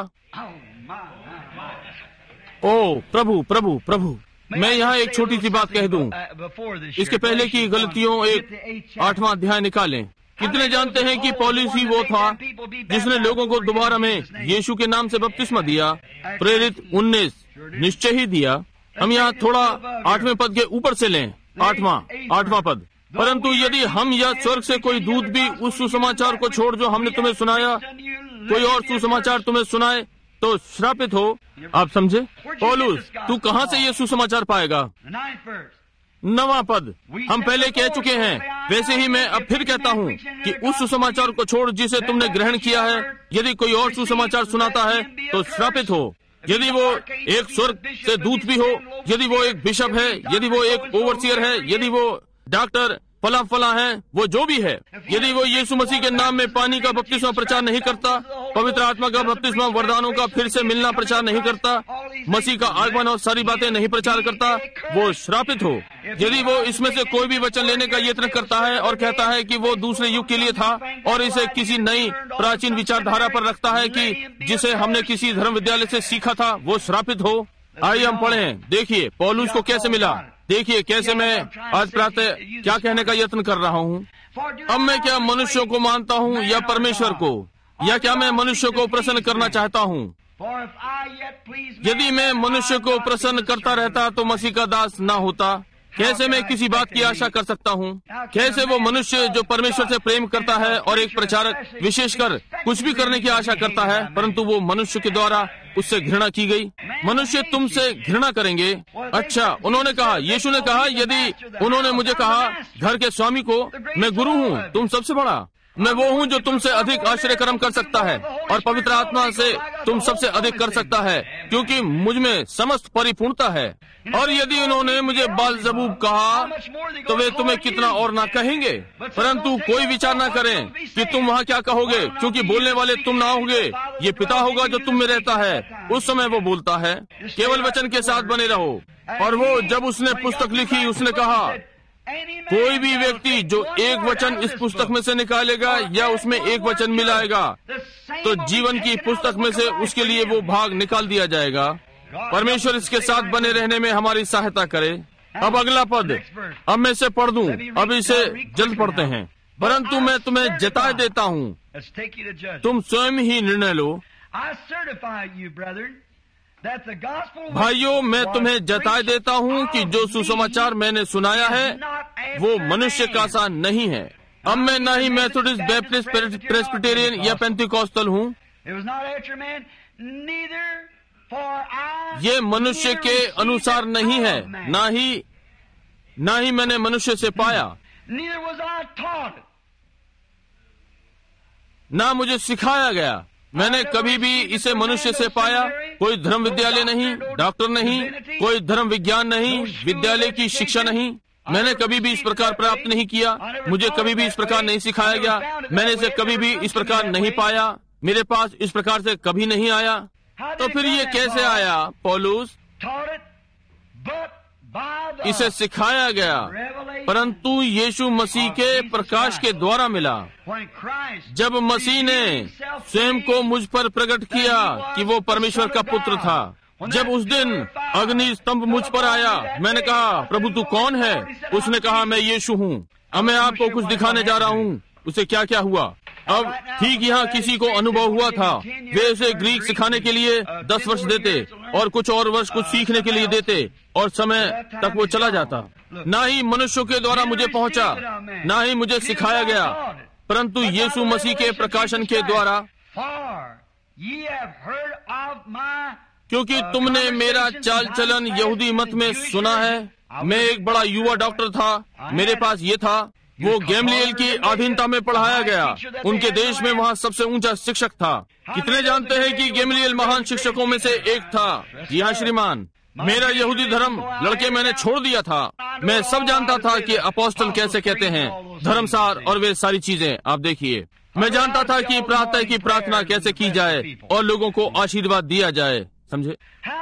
ओ प्रभु प्रभु प्रभु, मैं यहाँ एक छोटी सी बात कह दूं इसके पहले कि गलतियों 8वां अध्याय निकालें। कितने जानते हैं कि पौलुस ही वो था जिसने लोगों को दोबारा में यीशु के नाम से बपतिस्मा दिया? प्रेरित 19 निश्चय ही दिया। हम यहाँ थोड़ा 8वें पद के ऊपर से लें। 8वां पद। परंतु यदि हम या स्वर्ग से कोई दूत भी उस सुसमाचार को छोड़ जो हमने तुम्हें सुनाया, कोई और सुसमाचार तुम्हें सुनाए, तो श्रापित हो। आप समझे? पौलुस, तू कहाँ से ये सुसमाचार पाएगा? 9वां पद, हम पहले कह चुके हैं, वैसे ही मैं अब फिर कहता हूँ कि उस सुसमाचार को छोड़ जिसे तुमने ग्रहण किया है। यदि कोई और सुसमाचार सुनाता है तो श्रापित हो। यदि वो एक स्वर्ग से दूत भी हो, यदि वो एक बिशप है, यदि वो एक ओवरसियर है, यदि वो डॉक्टर फला फला है, वो जो भी है, यदि वो यीशु मसीह के नाम में पानी का बपतिस्मा प्रचार नहीं करता, पवित्र आत्मा का बपतिस्मा, वरदानों का फिर से मिलना प्रचार नहीं करता, मसीह का आगमन और सारी बातें नहीं प्रचार करता, वो श्रापित हो। यदि वो इसमें से कोई भी वचन लेने का यत्न करता है और कहता है कि वो दूसरे युग के लिए था और इसे किसी नई प्राचीन विचारधारा पर रखता है कि जिसे हमने किसी धर्म विद्यालय से सीखा था, वो श्रापित हो। आइए हम पढ़ें। देखिए पौलुस को कैसे मिला। देखिए कैसे मैं आज प्रातः क्या कहने का यत्न कर रहा हूँ। अब मैं क्या मनुष्यों को मानता हूँ या परमेश्वर को, या क्या मैं मनुष्य को प्रसन्न करना चाहता हूँ? यदि मैं मनुष्य को प्रसन्न करता रहता तो मसीह का दास ना होता। कैसे मैं किसी बात की आशा कर सकता हूँ? कैसे वो मनुष्य जो परमेश्वर से प्रेम करता है और एक प्रचारक विशेषकर कुछ भी करने की आशा करता है, परंतु वो मनुष्य के द्वारा उससे घृणा की गई। मनुष्य तुमसे घृणा करेंगे। अच्छा, उन्होंने कहा, यीशु ने कहा, यदि उन्होंने मुझे कहा घर के स्वामी को, मैं गुरु हूँ, तुम सबसे बड़ा, मैं वो हूँ जो तुमसे अधिक आश्चर्य कर्म कर सकता है और पवित्र आत्मा से तुम सबसे अधिक कर सकता है, क्योंकि मुझ में समस्त परिपूर्णता है। और यदि उन्होंने मुझे बालजबूब कहा तो वे तुम्हें कितना और ना कहेंगे। परंतु कोई विचार ना करें कि तुम वहाँ क्या कहोगे, क्योंकि बोलने वाले तुम ना होगे, ये पिता होगा जो तुम में रहता है। उस समय वो बोलता है, केवल वचन के साथ बने रहो। और वो जब उसने पुस्तक लिखी, उसने कहा, कोई भी व्यक्ति जो एक वचन इस पुस्तक में से निकालेगा या उसमें एक वचन मिलाएगा तो जीवन की पुस्तक में से उसके लिए वो भाग निकाल दिया जाएगा। परमेश्वर इसके साथ बने रहने में हमारी सहायता करे। अब अगला पद, अब मैं इसे पढ़ दूं, अब इसे जल्द पढ़ते हैं। परंतु मैं तुम्हें जता देता हूँ, तुम स्वयं ही निर्णय लो। भाइयों, मैं तुम्हें जता देता हूँ कि जो सुसमाचार मैंने सुनाया है वो मनुष्य का सा नहीं है। अब मैं न ही मेथोडिस्ट, बैप्टिस्ट, प्रेस्बिटेरियन या पेंटिकॉस्टल हूँ। ये मनुष्य के अनुसार नहीं है, ना ही मैंने मनुष्य से पाया, ना मुझे सिखाया गया। मैंने कभी भी इसे मनुष्य से पाया। कोई धर्म विद्यालय नहीं, डॉक्टर नहीं, कोई धर्म विज्ञान नहीं, विद्यालय की शिक्षा नहीं। मैंने कभी भी इस प्रकार प्राप्त नहीं किया। मुझे कभी भी इस प्रकार नहीं सिखाया गया। मैंने इसे कभी भी इस प्रकार नहीं पाया। मेरे पास इस प्रकार से कभी नहीं आया। तो फिर ये कैसे आया? पौलुस, इसे सिखाया गया, परंतु यीशु मसीह के प्रकाश के द्वारा मिला। जब मसीह ने स्वयं को मुझ पर प्रकट किया कि वो परमेश्वर का पुत्र था, जब उस दिन अग्नि स्तंभ मुझ पर आया, मैंने कहा, प्रभु तू कौन है? उसने कहा, मैं यीशु हूँ। अब मैं आपको कुछ दिखाने जा रहा हूँ। उसे क्या क्या हुआ। अब ठीक यहाँ किसी को अनुभव हुआ था। वे उसे ग्रीक सिखाने के लिए 10 वर्ष देते और कुछ और वर्ष कुछ सीखने के लिए देते और समय तक वो चला जाता। ना ही मनुष्यों के द्वारा मुझे पहुँचा, ना ही मुझे सिखाया गया, परंतु यीशु मसीह के प्रकाशन के द्वारा। क्योंकि तुमने मेरा चाल चलन यहूदी मत में सुना है। मैं एक बड़ा युवा डॉक्टर था। मेरे पास ये था, वो गैमलिएल की अधीनता में पढ़ाया गया। उनके देश में वहाँ सबसे ऊंचा शिक्षक था। कितने जानते हैं कि गैमलिएल महान शिक्षकों में से एक था? जी हाँ श्रीमान। मेरा यहूदी धर्म लड़के मैंने छोड़ दिया था। मैं सब जानता था कि अपोस्टल कैसे कहते हैं, धर्मसार और वे सारी चीजें। आप देखिए, मैं जानता था कि प्रातः की प्रार्थना कैसे की जाए और लोगों को आशीर्वाद दिया जाए। समझे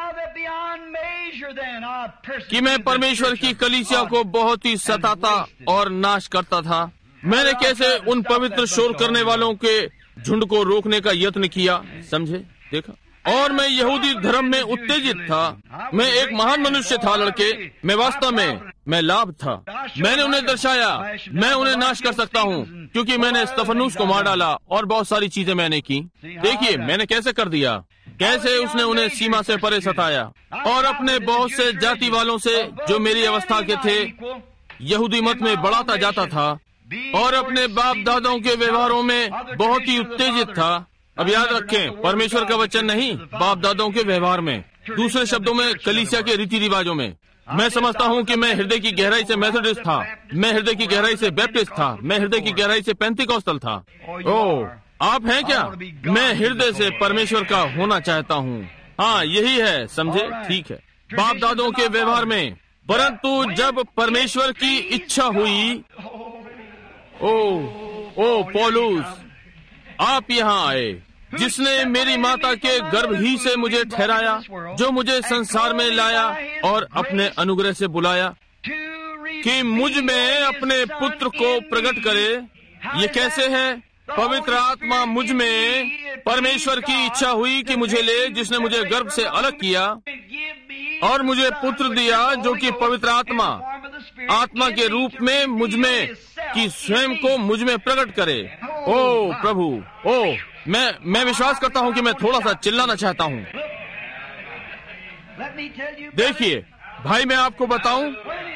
कि मैं परमेश्वर की कलीसिया को बहुत ही सताता और नाश करता था। मैंने कैसे उन पवित्र शोर करने वालों के झुंड को रोकने का यत्न किया। समझे, देखा। और मैं यहूदी धर्म में उत्तेजित था। मैं एक महान मनुष्य था लड़के। मैं वास्तव में मैं लाभ था। मैंने उन्हें दर्शाया, मैं उन्हें नाश कर सकता हूँ, क्योंकि मैंने स्तिफनुस को मार डाला और बहुत सारी चीजें मैंने की। देखिए मैंने कैसे कर दिया, कैसे उसने उन्हें सीमा से परे सताया। और अपने बहुत से जाति वालों से जो मेरी अवस्था के थे यहूदी मत में बढ़ाता जाता था और अपने बाप दादाओं के व्यवहारों में बहुत ही उत्तेजित था। अब याद रखें, परमेश्वर का वचन नहीं, बाप दादाओं के व्यवहार में, दूसरे शब्दों में कलीसिया के रीति रिवाजों में। मैं समझता हूँ कि मैं हृदय की गहराई से मेथोडिस्ट था, मैं हृदय की गहराई से बैप्टिस्ट था, मैं हृदय की गहराई से पेंतिकॉस्टल था। ओह, आप हैं क्या? मैं हृदय से परमेश्वर का होना चाहता हूँ। हाँ, यही है, समझे? ठीक है, बाप दादों के व्यवहार में। परंतु जब परमेश्वर की इच्छा हुई, ओ पौलुस, आप यहाँ आए, जिसने मेरी माता के गर्भ ही से मुझे ठहराया, जो मुझे संसार में लाया और अपने अनुग्रह से बुलाया कि मुझ में अपने पुत्र को प्रकट करे। ये कैसे है? पवित्र आत्मा मुझ में, परमेश्वर की इच्छा हुई कि मुझे ले, जिसने मुझे गर्भ से अलग किया और मुझे पुत्र दिया, जो कि पवित्र आत्मा के रूप में मुझ में कि स्वयं को मुझ में प्रकट करे। ओ प्रभु, ओ मैं विश्वास करता हूँ कि मैं थोड़ा सा चिल्लाना चाहता हूँ। देखिए भाई, मैं आपको बताऊं,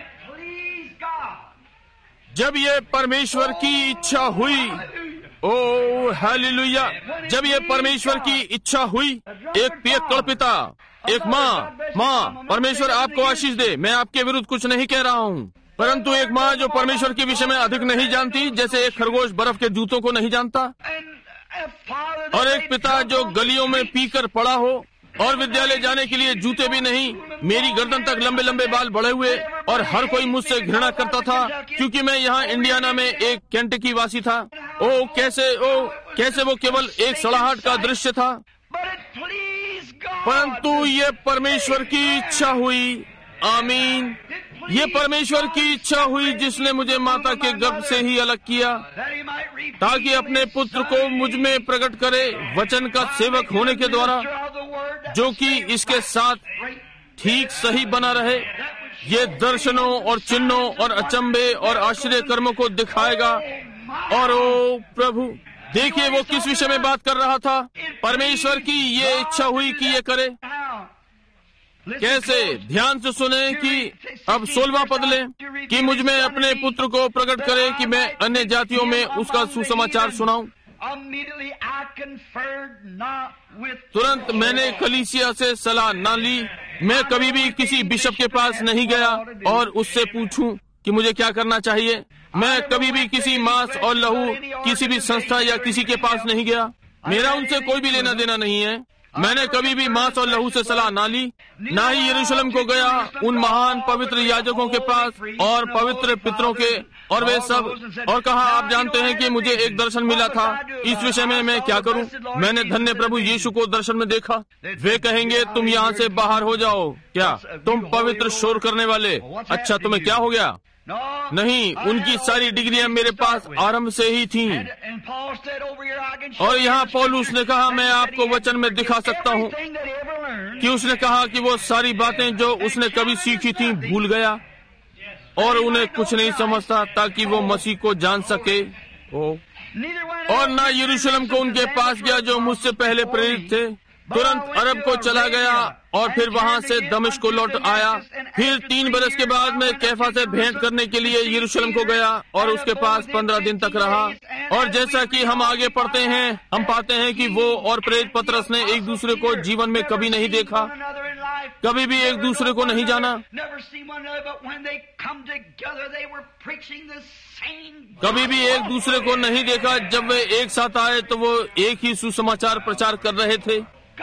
जब ये परमेश्वर की इच्छा हुई, ओ हालेलुया, जब ये परमेश्वर की इच्छा हुई, एक पियक्कड़ पिता, एक माँ, परमेश्वर आपको आशीष दे, मैं आपके विरुद्ध कुछ नहीं कह रहा हूँ, परंतु एक माँ जो परमेश्वर के विषय में अधिक नहीं जानती, जैसे एक खरगोश बर्फ के जूतों को नहीं जानता, और एक पिता जो गलियों में पीकर पड़ा हो और विद्यालय जाने के लिए जूते भी नहीं, मेरी गर्दन तक लंबे लंबे बाल बढ़े हुए, और हर कोई मुझसे घृणा करता था क्योंकि मैं यहाँ इंडियाना में एक केंटकी वासी था। कैसे वो केवल एक सड़ाहट का दृश्य था, परंतु ये परमेश्वर की इच्छा हुई। आमीन। ये परमेश्वर की इच्छा हुई जिसने मुझे माता के गर्भ से ही अलग किया, ताकि अपने पुत्र को मुझ में प्रकट करे, वचन का सेवक होने के द्वारा, जो कि इसके साथ ठीक सही बना रहे। ये दर्शनों और चिन्हों और अचंभे और आश्चर्य कर्मों को दिखाएगा। और ओ प्रभु, देखिए वो किस विषय में बात कर रहा था। परमेश्वर की ये इच्छा हुई कि ये करे। कैसे? ध्यान से सुने कि अब 16वां पद लें कि मुझ में अपने पुत्र को प्रकट करे कि मैं अन्य जातियों में उसका सुसमाचार सुनाऊं। तुरंत मैंने कलीसिया से सलाह न ली। मैं कभी भी किसी बिशप के पास नहीं गया और उससे पूछूं कि मुझे क्या करना चाहिए। मैं कभी भी किसी मांस और लहू किसी भी संस्था या किसी के पास नहीं गया। मेरा उनसे कोई भी लेना देना नहीं है। मैंने कभी भी मांस और लहू से सलाह ना ली, ना ही यरूशलेम को गया उन महान पवित्र याजकों के पास और पवित्र पितरों के और वे सब, और कहा आप जानते हैं कि मुझे एक दर्शन मिला था, इस विषय में मैं क्या करूं। मैंने धन्य प्रभु यीशु को दर्शन में देखा। वे कहेंगे तुम यहाँ से बाहर हो जाओ। क्या तुम पवित्र शोर करने वाले? अच्छा, तुम्हें क्या हो गया? नहीं, उनकी सारी डिग्रियां मेरे पास आरंभ से ही थीं। और यहाँ पौलुस ने कहा मैं आपको वचन में दिखा सकता हूँ कि उसने कहा कि वो सारी बातें जो उसने कभी सीखी थी भूल गया और उन्हें कुछ नहीं समझता, ताकि वो मसीह को जान सके। और ना यरूशलेम को उनके पास गया जो मुझसे पहले प्रेरित थे। तुरंत अरब को चला गया और फिर वहाँ से दमिश्क को लौट आया। फिर 3 बरस के बाद मैं कैफा से भेंट करने के लिए यरूशलेम को गया और उसके पास 15 दिन तक रहा। और जैसा कि हम आगे पढ़ते हैं, हम पाते हैं कि वो और प्रेरित पतरस ने एक दूसरे को जीवन में कभी नहीं देखा, कभी भी एक दूसरे को नहीं जाना, कभी भी एक दूसरे को नहीं देखा। जब वे एक साथ आए तो वो एक ही सुसमाचार प्रचार कर रहे थे।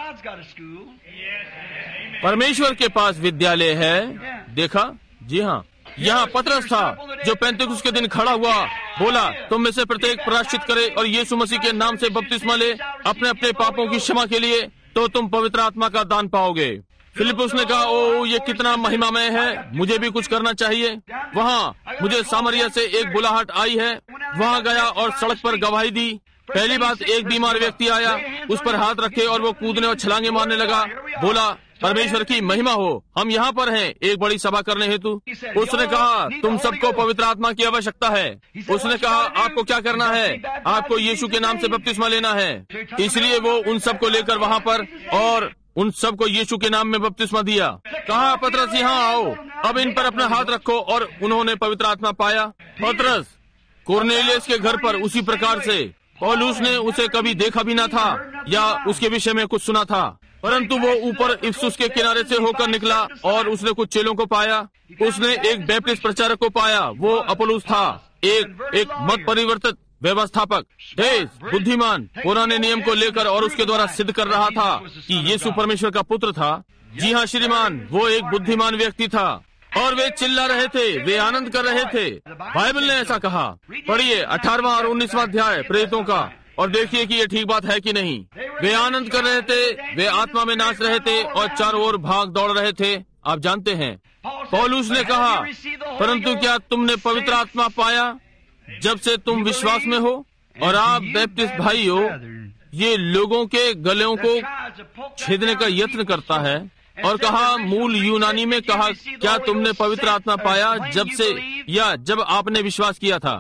परमेश्वर के पास विद्यालय है। देखा? जी हाँ, यहाँ पतरस था जो पेंतेकुस्त के दिन खड़ा हुआ, बोला तुम में से प्रत्येक प्रायश्चित करे और यीशु मसीह के नाम से बपतिस्मा ले अपने अपने पापों की क्षमा के लिए, तो तुम पवित्र आत्मा का दान पाओगे। फिलिपुस ने कहा ओ ये कितना महिमामय है, मुझे भी कुछ करना चाहिए। वहाँ मुझे सामरिया से एक बुलाहट आई है। वहाँ गया और सड़क पर गवाही दी। पहली बात, एक बीमार व्यक्ति आया, उस पर हाथ रखे और वो कूदने और छलांगे मारने लगा। बोला परमेश्वर की महिमा हो, हम यहाँ पर हैं एक बड़ी सभा करने हेतु। उसने कहा तुम सबको पवित्र आत्मा की आवश्यकता है। उसने कहा आपको क्या करना है? आपको यीशु के नाम से बपतिस्मा लेना है। इसलिए वो उन सबको लेकर वहाँ पर और उन सबको यीशु के नाम में बपतिस्मा दिया। कहा पतरस यहाँ आओ, अब इन पर अपना हाथ रखो, और उन्होंने पवित्र आत्मा पाया। पतरस कुरनेलियस के घर पर उसी प्रकार से पौलुस ने उसे कभी देखा भी न था या उसके विषय में कुछ सुना था, परंतु वो ऊपर इफिसुस के किनारे से होकर निकला और उसने कुछ चेलों को पाया। उसने एक बैप्टिस्ट प्रचारक को पाया, वो अपोलोस था, एक मत परिवर्तित व्यवस्थापक, तेज, बुद्धिमान, पुराने नियम को लेकर और उसके द्वारा सिद्ध कर रहा था कि यीशु परमेश्वर का पुत्र था। जी हाँ श्रीमान, वो एक बुद्धिमान व्यक्ति था और वे चिल्ला रहे थे, वे आनंद कर रहे थे। बाइबल ने ऐसा कहा। पढ़िए 18वां और 19वां अध्याय प्रेरितों का और देखिए कि ये ठीक बात है कि नहीं। वे आनंद कर रहे थे, वे आत्मा में नाच रहे थे और चारों ओर भाग दौड़ रहे थे। आप जानते हैं, पौलुस ने कहा, परंतु क्या तुमने पवित्र आत्मा पाया जब से तुम विश्वास में हो? और आप बैप्टिस्ट भाई हो, ये लोगों के गलों को छेदने का यत्न करता है। और कहा मूल यूनानी में कहा, क्या तुमने पवित्र आत्मा पाया जब से या जब आपने विश्वास किया था?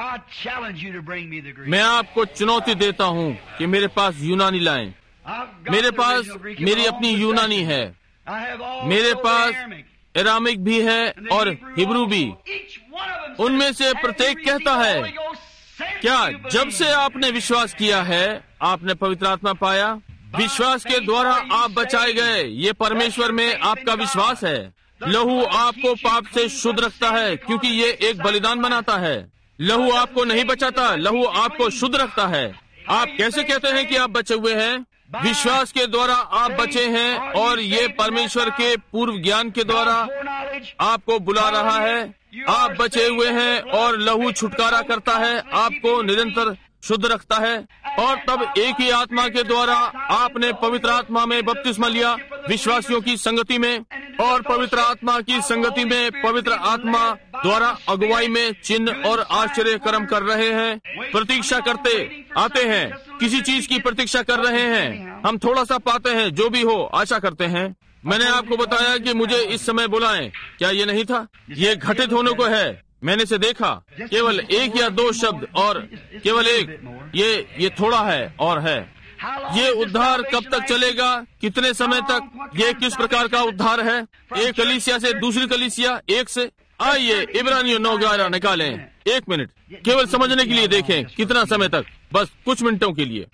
मैं आपको चुनौती देता हूँ कि मेरे पास यूनानी लाएं। मेरे पास मेरी अपनी यूनानी है, मेरे पास एरामिक भी है और हिब्रू भी। उनमें से प्रत्येक कहता है, क्या जब से आपने विश्वास किया है आपने पवित्र आत्मा पाया? विश्वास के द्वारा आप बचाए गए, ये परमेश्वर में आपका विश्वास है। लहू आपको पाप से शुद्ध रखता है क्योंकि ये एक बलिदान बनाता है। लहू आपको नहीं बचाता, लहू आपको शुद्ध रखता है। आप कैसे कहते हैं कि आप बचे हुए हैं? विश्वास के द्वारा आप बचे हैं और ये परमेश्वर के पूर्व ज्ञान के द्वारा आपको बुला रहा है। आप बचे हुए हैं और लहू छुटकारा करता है, आपको निरंतर शुद्ध रखता है। और तब एक ही आत्मा के द्वारा आपने पवित्र आत्मा में बपतिस्मा लिया विश्वासियों की संगति में, और पवित्र आत्मा की संगति में पवित्र आत्मा द्वारा अगुवाई में चिन्ह और आश्चर्य कर्म कर रहे हैं। प्रतीक्षा करते आते हैं, किसी चीज की प्रतीक्षा कर रहे हैं। हम थोड़ा सा पाते हैं, जो भी हो आशा करते हैं। मैंने आपको बताया कि मुझे इस समय बुलाएं, क्या ये नहीं था? ये घटित होने को है। मैंने इसे देखा, केवल एक या दो शब्द और केवल एक, ये थोड़ा है और है। ये उद्धार कब तक चलेगा? कितने समय तक? ये किस प्रकार का उद्धार है? एक कलीसिया से दूसरी कलीसिया, एक से। आइए इब्रानियों 9:11 निकालें। 1 मिनट केवल समझने के लिए देखें, कितना समय तक, बस कुछ मिनटों के लिए।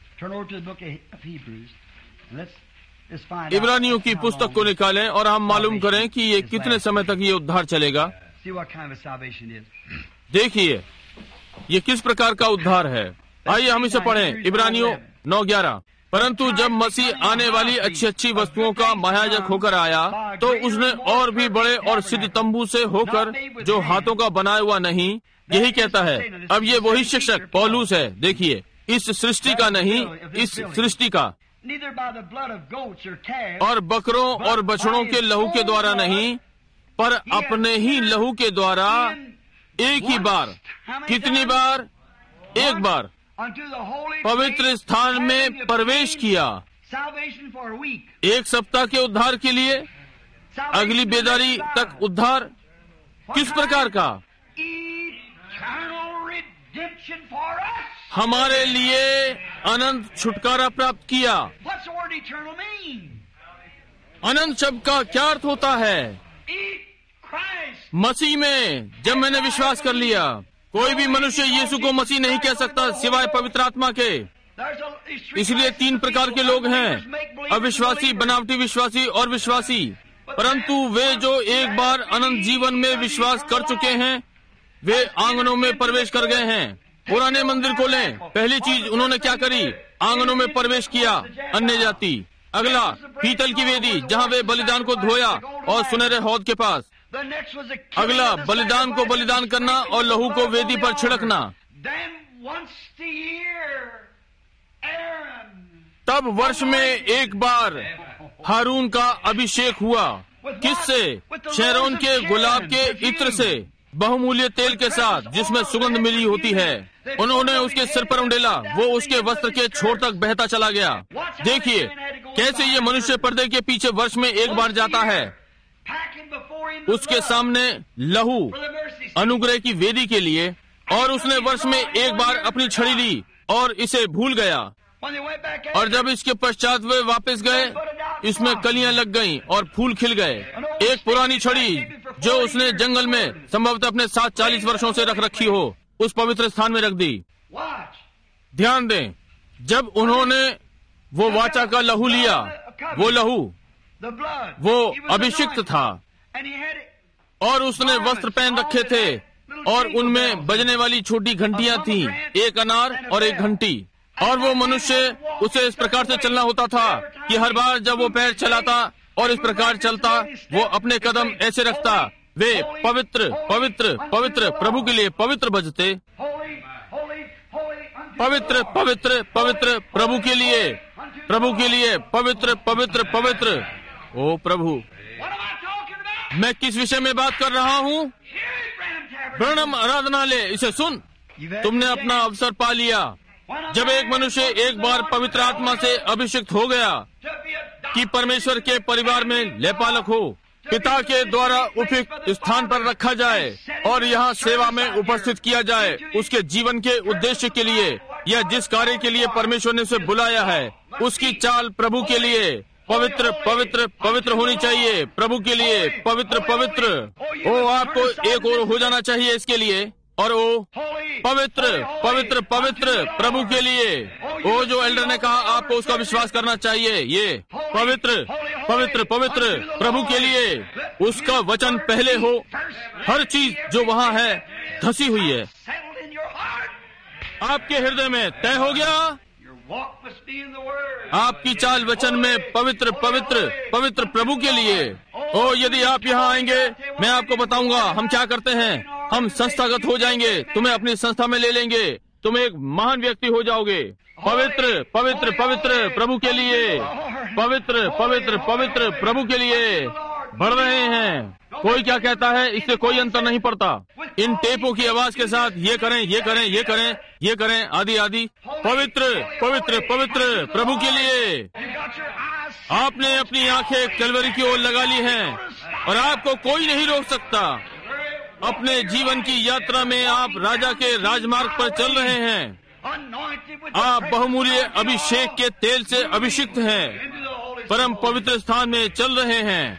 इब्रानियों की पुस्तक को निकालें और हम मालूम करें कि ये कितने समय तक ये उद्धार चलेगा। देखिए ये किस प्रकार का उद्धार है। आइए हम इसे पढ़ें। इब्रानियों 9:11। परंतु जब मसीह आने वाली अच्छी अच्छी वस्तुओं का महायाजक होकर आया, तो उसने और भी बड़े और सिद्ध तंबू से होकर, जो हाथों का बनाया हुआ नहीं, यही कहता है। अब ये वही शिक्षक पौलुस है। देखिए, इस सृष्टि का नहीं, इस सृष्टि का, और बकरों और बछड़ों के लहू के द्वारा नहीं, पर अपने ही लहू के द्वारा एक ही बार। कितनी बार? एक बार पवित्र स्थान में प्रवेश किया। 1 सप्ताह के उद्धार के लिए, अगली बेदारी तक उद्धार। किस प्रकार का? हमारे लिए अनंत छुटकारा प्राप्त किया। अनंत शब्द का क्या अर्थ होता है? मसीह में जब मैंने विश्वास कर लिया, कोई भी मनुष्य यीशु को मसीह नहीं कह सकता सिवाय पवित्र आत्मा के। इसलिए 3 प्रकार के लोग हैं, अविश्वासी, बनावटी विश्वासी और विश्वासी। परंतु वे जो एक बार अनंत जीवन में विश्वास कर चुके हैं, वे आंगनों में प्रवेश कर गए हैं। पुराने मंदिर को लें, पहली चीज उन्होंने क्या करी? आंगनों में प्रवेश किया, अन्य जाति। अगला पीतल की वेदी, जहाँ वे बलिदान को धोया, और सुनहरे हौद के पास। अगला बलिदान को बलिदान करना और लहू को वेदी पर छिड़कना। तब वर्ष में एक बार हारून का अभिषेक हुआ। किससे? शहरोन के गुलाब के इत्र से, बहुमूल्य तेल के साथ, जिसमें सुगंध मिली होती है। उन्होंने उसके सिर पर उंडेला, वो उसके वस्त्र के छोर तक बहता चला गया। देखिए कैसे ये मनुष्य पर्दे के पीछे वर्ष में एक बार जाता है। उसके सामने लहू अनुग्रह की वेदी के लिए, और उसने वर्ष में एक बार अपनी छड़ी ली और इसे भूल गया। और जब इसके पश्चात वे वापस गए, इसमें कलियां लग गईं और फूल खिल गए। एक पुरानी छड़ी जो उसने जंगल में संभवतः अपने साथ 40 वर्षों से रख रखी हो, उस पवित्र स्थान में रख दी। ध्यान दें, जब उन्होंने वो वाचा का लहू लिया, वो लहू, वो अभिषिक्त था, और उसने वस्त्र पहन रखे थे, और उनमें बजने वाली छोटी घंटियां थीं, एक अनार और एक घंटी। और वो मनुष्य, उसे इस प्रकार से चलना होता था कि हर बार जब वो पैर चलाता और इस प्रकार चलता, वो अपने कदम ऐसे रखता, वे पवित्र पवित्र पवित्र प्रभु के लिए पवित्र बजते, पवित्र पवित्र पवित्र प्रभु के लिए, प्रभु के लिए पवित्र पवित्र पवित्र। ओ प्रभु, मैं किस विषय में बात कर रहा हूँ? ब्रनम आराधनालय, इसे सुन। तुमने अपना अवसर पा लिया। जब एक मनुष्य एक बार पवित्र आत्मा से अभिषिक्त हो गया कि परमेश्वर के परिवार में लेपालक हो, पिता के द्वारा उपयुक्त स्थान पर रखा जाए और यहाँ सेवा में उपस्थित किया जाए, उसके जीवन के उद्देश्य के लिए या जिस कार्य के लिए परमेश्वर ने उसे बुलाया है, उसकी चाल प्रभु के लिए पवित्र पवित्र पवित्र होनी चाहिए, प्रभु के लिए पवित्र पवित्र। ओ, आपको एक और हो जाना चाहिए इसके लिए, और वो पवित्र पवित्र पवित्र प्रभु के लिए। वो जो एल्डर ने कहा, आपको उसका विश्वास करना चाहिए, ये पवित्र पवित्र पवित्र प्रभु के लिए। उसका वचन पहले हो, हर चीज जो वहाँ है धसी हुई है, आपके हृदय में तय हो गया। आपकी चाल वचन में पवित्र पवित्र पवित्र प्रभु के लिए। ओ, यदि आप यहाँ आएंगे, मैं आपको बताऊंगा हम क्या करते हैं। हम संस्थागत हो जाएंगे, तुम्हें अपनी संस्था में ले लेंगे, तुम एक महान व्यक्ति हो जाओगे। पवित्र पवित्र पवित्र प्रभु के लिए, पवित्र पवित्र पवित्र प्रभु के लिए बढ़ रहे हैं। कोई क्या कहता है, इससे कोई अंतर नहीं पड़ता। इन टेपों की आवाज के साथ ये करें, ये करें, ये करें, ये करें, आदि आदि। पवित्र पवित्र पवित्र प्रभु के लिए। आपने अपनी आंखें कलवरी की ओर लगा ली हैं और आपको कोई नहीं रोक सकता। अपने जीवन की यात्रा में आप राजा के राजमार्ग पर चल रहे हैं। आप बहुमूल्य अभिषेक के तेल से अभिषिक्त हैं, परम पवित्र स्थान में चल रहे हैं।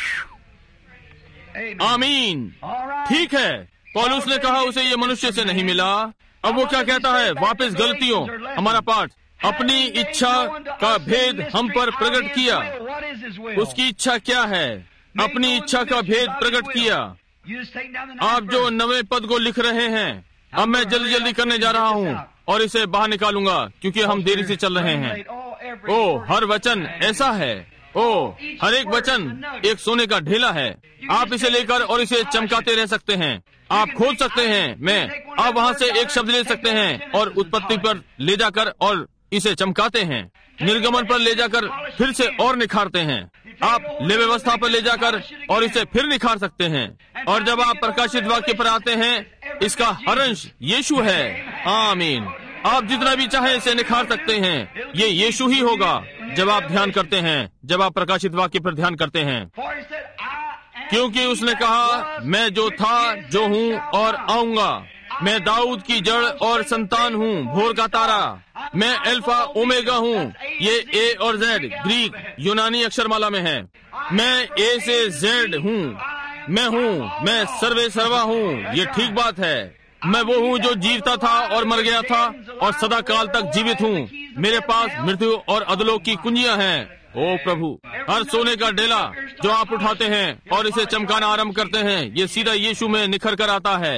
आमीन। ठीक है, पौलुस ने कहा उसे ये मनुष्य से नहीं मिला। अब वो क्या कहता है? वापस गलतियों, हमारा पाठ, अपनी इच्छा का भेद हम पर प्रकट किया। उसकी इच्छा क्या है? अपनी इच्छा का भेद प्रकट किया। आप जो 9वें पद को लिख रहे हैं, अब मैं जल्दी जल्दी करने जा रहा हूँ और इसे बाहर निकालूंगा क्योंकि हम देरी से चल रहे हैं। ओ, हर वचन ऐसा है। ओ, हर एक वचन एक सोने का ढेला है। आप इसे लेकर और इसे चमकाते रह सकते हैं। आप खोज सकते हैं, आप वहाँ से एक शब्द ले सकते हैं और उत्पत्ति पर ले जाकर और इसे चमकाते हैं। निर्गमन पर ले जाकर फिर से और निखारते हैं। आप ले व्यवस्था पर ले जाकर और इसे फिर निखार सकते हैं। और जब आप प्रकाशित वाक्य पर आते हैं, इसका हर अंश यीशु है। आमीन। आप जितना भी चाहे इसे निखार सकते हैं। ये यीशु ही होगा जब आप ध्यान करते हैं, जब आप प्रकाशित वाक्य पर ध्यान करते हैं। क्योंकि उसने कहा, मैं जो था, जो हूँ और आऊंगा। मैं दाऊद की जड़ और संतान हूँ, भोर का तारा। मैं अल्फा ओमेगा हूँ। ये ए और जेड ग्रीक यूनानी अक्षरमाला में है। मैं ए से जेड हूँ। मैं सर्वे सर्वा हूँ। ये ठीक बात है। मैं वो हूँ जो जीवता था और मर गया था और सदा काल तक जीवित हूँ। मेरे पास मृत्यु और अधोलोक की कुंजियाँ हैं। ओ प्रभु, हर सोने का डेला जो आप उठाते हैं और इसे चमकाना आरंभ करते हैं, ये सीधा यीशु में निखर कर आता है।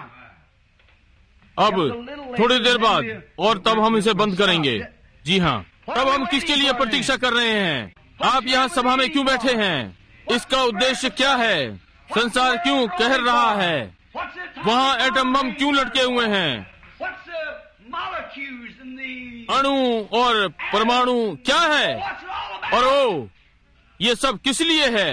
अब थोड़ी देर बाद और तब हम इसे बंद करेंगे। जी हाँ, तब हम किसके लिए प्रतीक्षा कर रहे हैं? आप यहाँ सभा में क्यों बैठे हैं? इसका उद्देश्य क्या है? संसार क्यों कहर रहा है? वहाँ एटम बम क्यों लटके हुए हैं? अणु और परमाणु क्या है? और ओ, ये सब किस लिए है?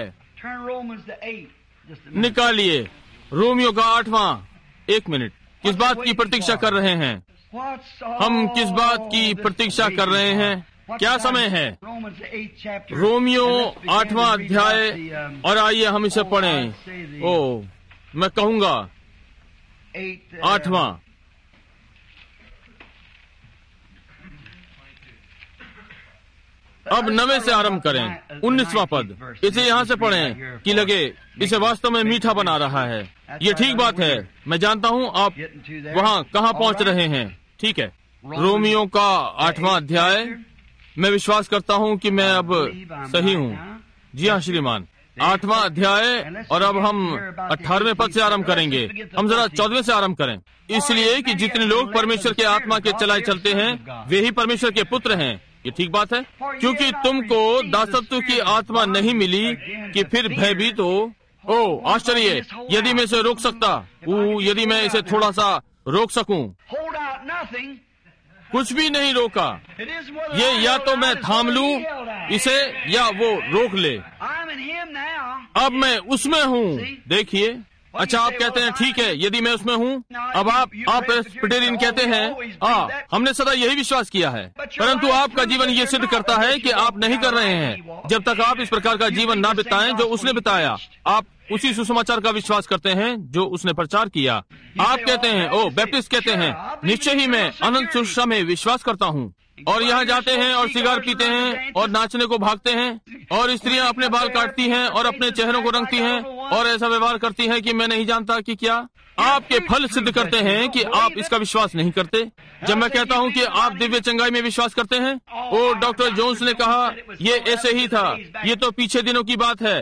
निकालिए रोमियो का 8वां। 1 मिनट। किस बात की प्रतीक्षा कर रहे हैं? हम किस बात की प्रतीक्षा कर रहे हैं? क्या समय है? रोमियो 8वां अध्याय। और आइए हम इसे पढ़ें। ओ, मैं कहूँगा 8वां। अब 9वें से आरंभ करें। 19वां पद। इसे यहाँ से पढ़ें कि लगे इसे वास्तव में मीठा बना रहा है। ये ठीक बात है। मैं जानता हूँ आप वहाँ कहाँ पहुँच रहे हैं। ठीक है, रोमियो का 8वां अध्याय। मैं विश्वास करता हूँ कि मैं अब सही हूँ। जी हाँ श्रीमान, 8वां अध्याय, और अब हम 18वें पद से आरंभ करेंगे। हम जरा 14वें से आरंभ करें, इसलिए कि जितने लोग परमेश्वर के आत्मा के चलाए चलते हैं वे ही परमेश्वर के पुत्र हैं। ये ठीक बात है, क्योंकि तुमको दासत्व की आत्मा नहीं मिली कि फिर भयभीत हो। ओ आश्चर्य, यदि मैं इसे रोक सकता, यदि मैं इसे थोड़ा सा रोक सकूं। कुछ भी नहीं रोका। ये या तो मैं थाम लूं इसे या वो रोक ले। अब मैं उसमें हूँ। देखिए, अच्छा आप कहते हैं ठीक है, यदि मैं उसमें हूँ। अब आप प्रेस्बिटेरियन कहते हैं हमने सदा यही विश्वास किया है, परंतु आपका जीवन ये सिद्ध करता है कि आप नहीं कर रहे हैं। जब तक आप इस प्रकार का जीवन ना बिताएं जो उसने बिताया, आप उसी सुसमाचार का विश्वास करते हैं जो उसने प्रचार किया। आप कहते हैं बैप्टिस्ट कहते हैं निश्चय ही मैं अनंत सुरक्षा में विश्वास करता हूँ, और यहाँ जाते हैं और सिगार पीते हैं और नाचने को भागते हैं, और स्त्रियाँ अपने बाल काटती हैं और अपने चेहरों को रंगती हैं और ऐसा व्यवहार करती हैं कि मैं नहीं जानता कि क्या। आपके फल सिद्ध करते हैं कि आप इसका विश्वास नहीं करते। जब मैं कहता हूँ कि आप दिव्य चंगाई में विश्वास करते हैं, डॉक्टर जोन्स ने कहा ये ऐसे ही था, ये तो पीछे दिनों की बात है।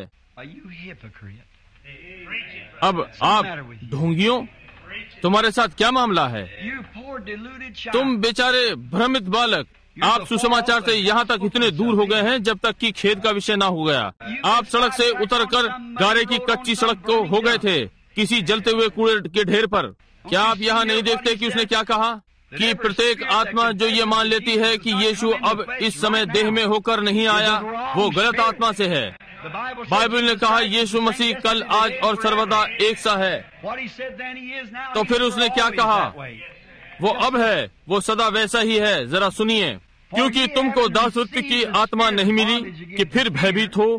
अब आप ढोंगियों, तुम्हारे साथ क्या मामला है? तुम बेचारे भ्रमित बालक, आप सुसमाचार से यहाँ तक इतने दूर हो गए हैं जब तक कि खेद का विषय ना हो गया। आप सड़क से उतरकर गारे की कच्ची सड़क को हो गए थे, किसी जलते हुए कूड़े के ढेर पर। क्या आप यहाँ नहीं देखते कि उसने क्या कहा कि प्रत्येक आत्मा जो ये मान लेती है कि यीशु अब इस समय देह में होकर नहीं आया, वो गलत आत्मा से है। बाइबल ने कहा यीशु मसीह कल, आज और सर्वदा एक सा है। तो फिर उसने क्या कहा? वो अब है, वो सदा वैसा ही है। जरा सुनिए, क्योंकि तुमको दासत्व की आत्मा नहीं मिली कि फिर भयभीत हो,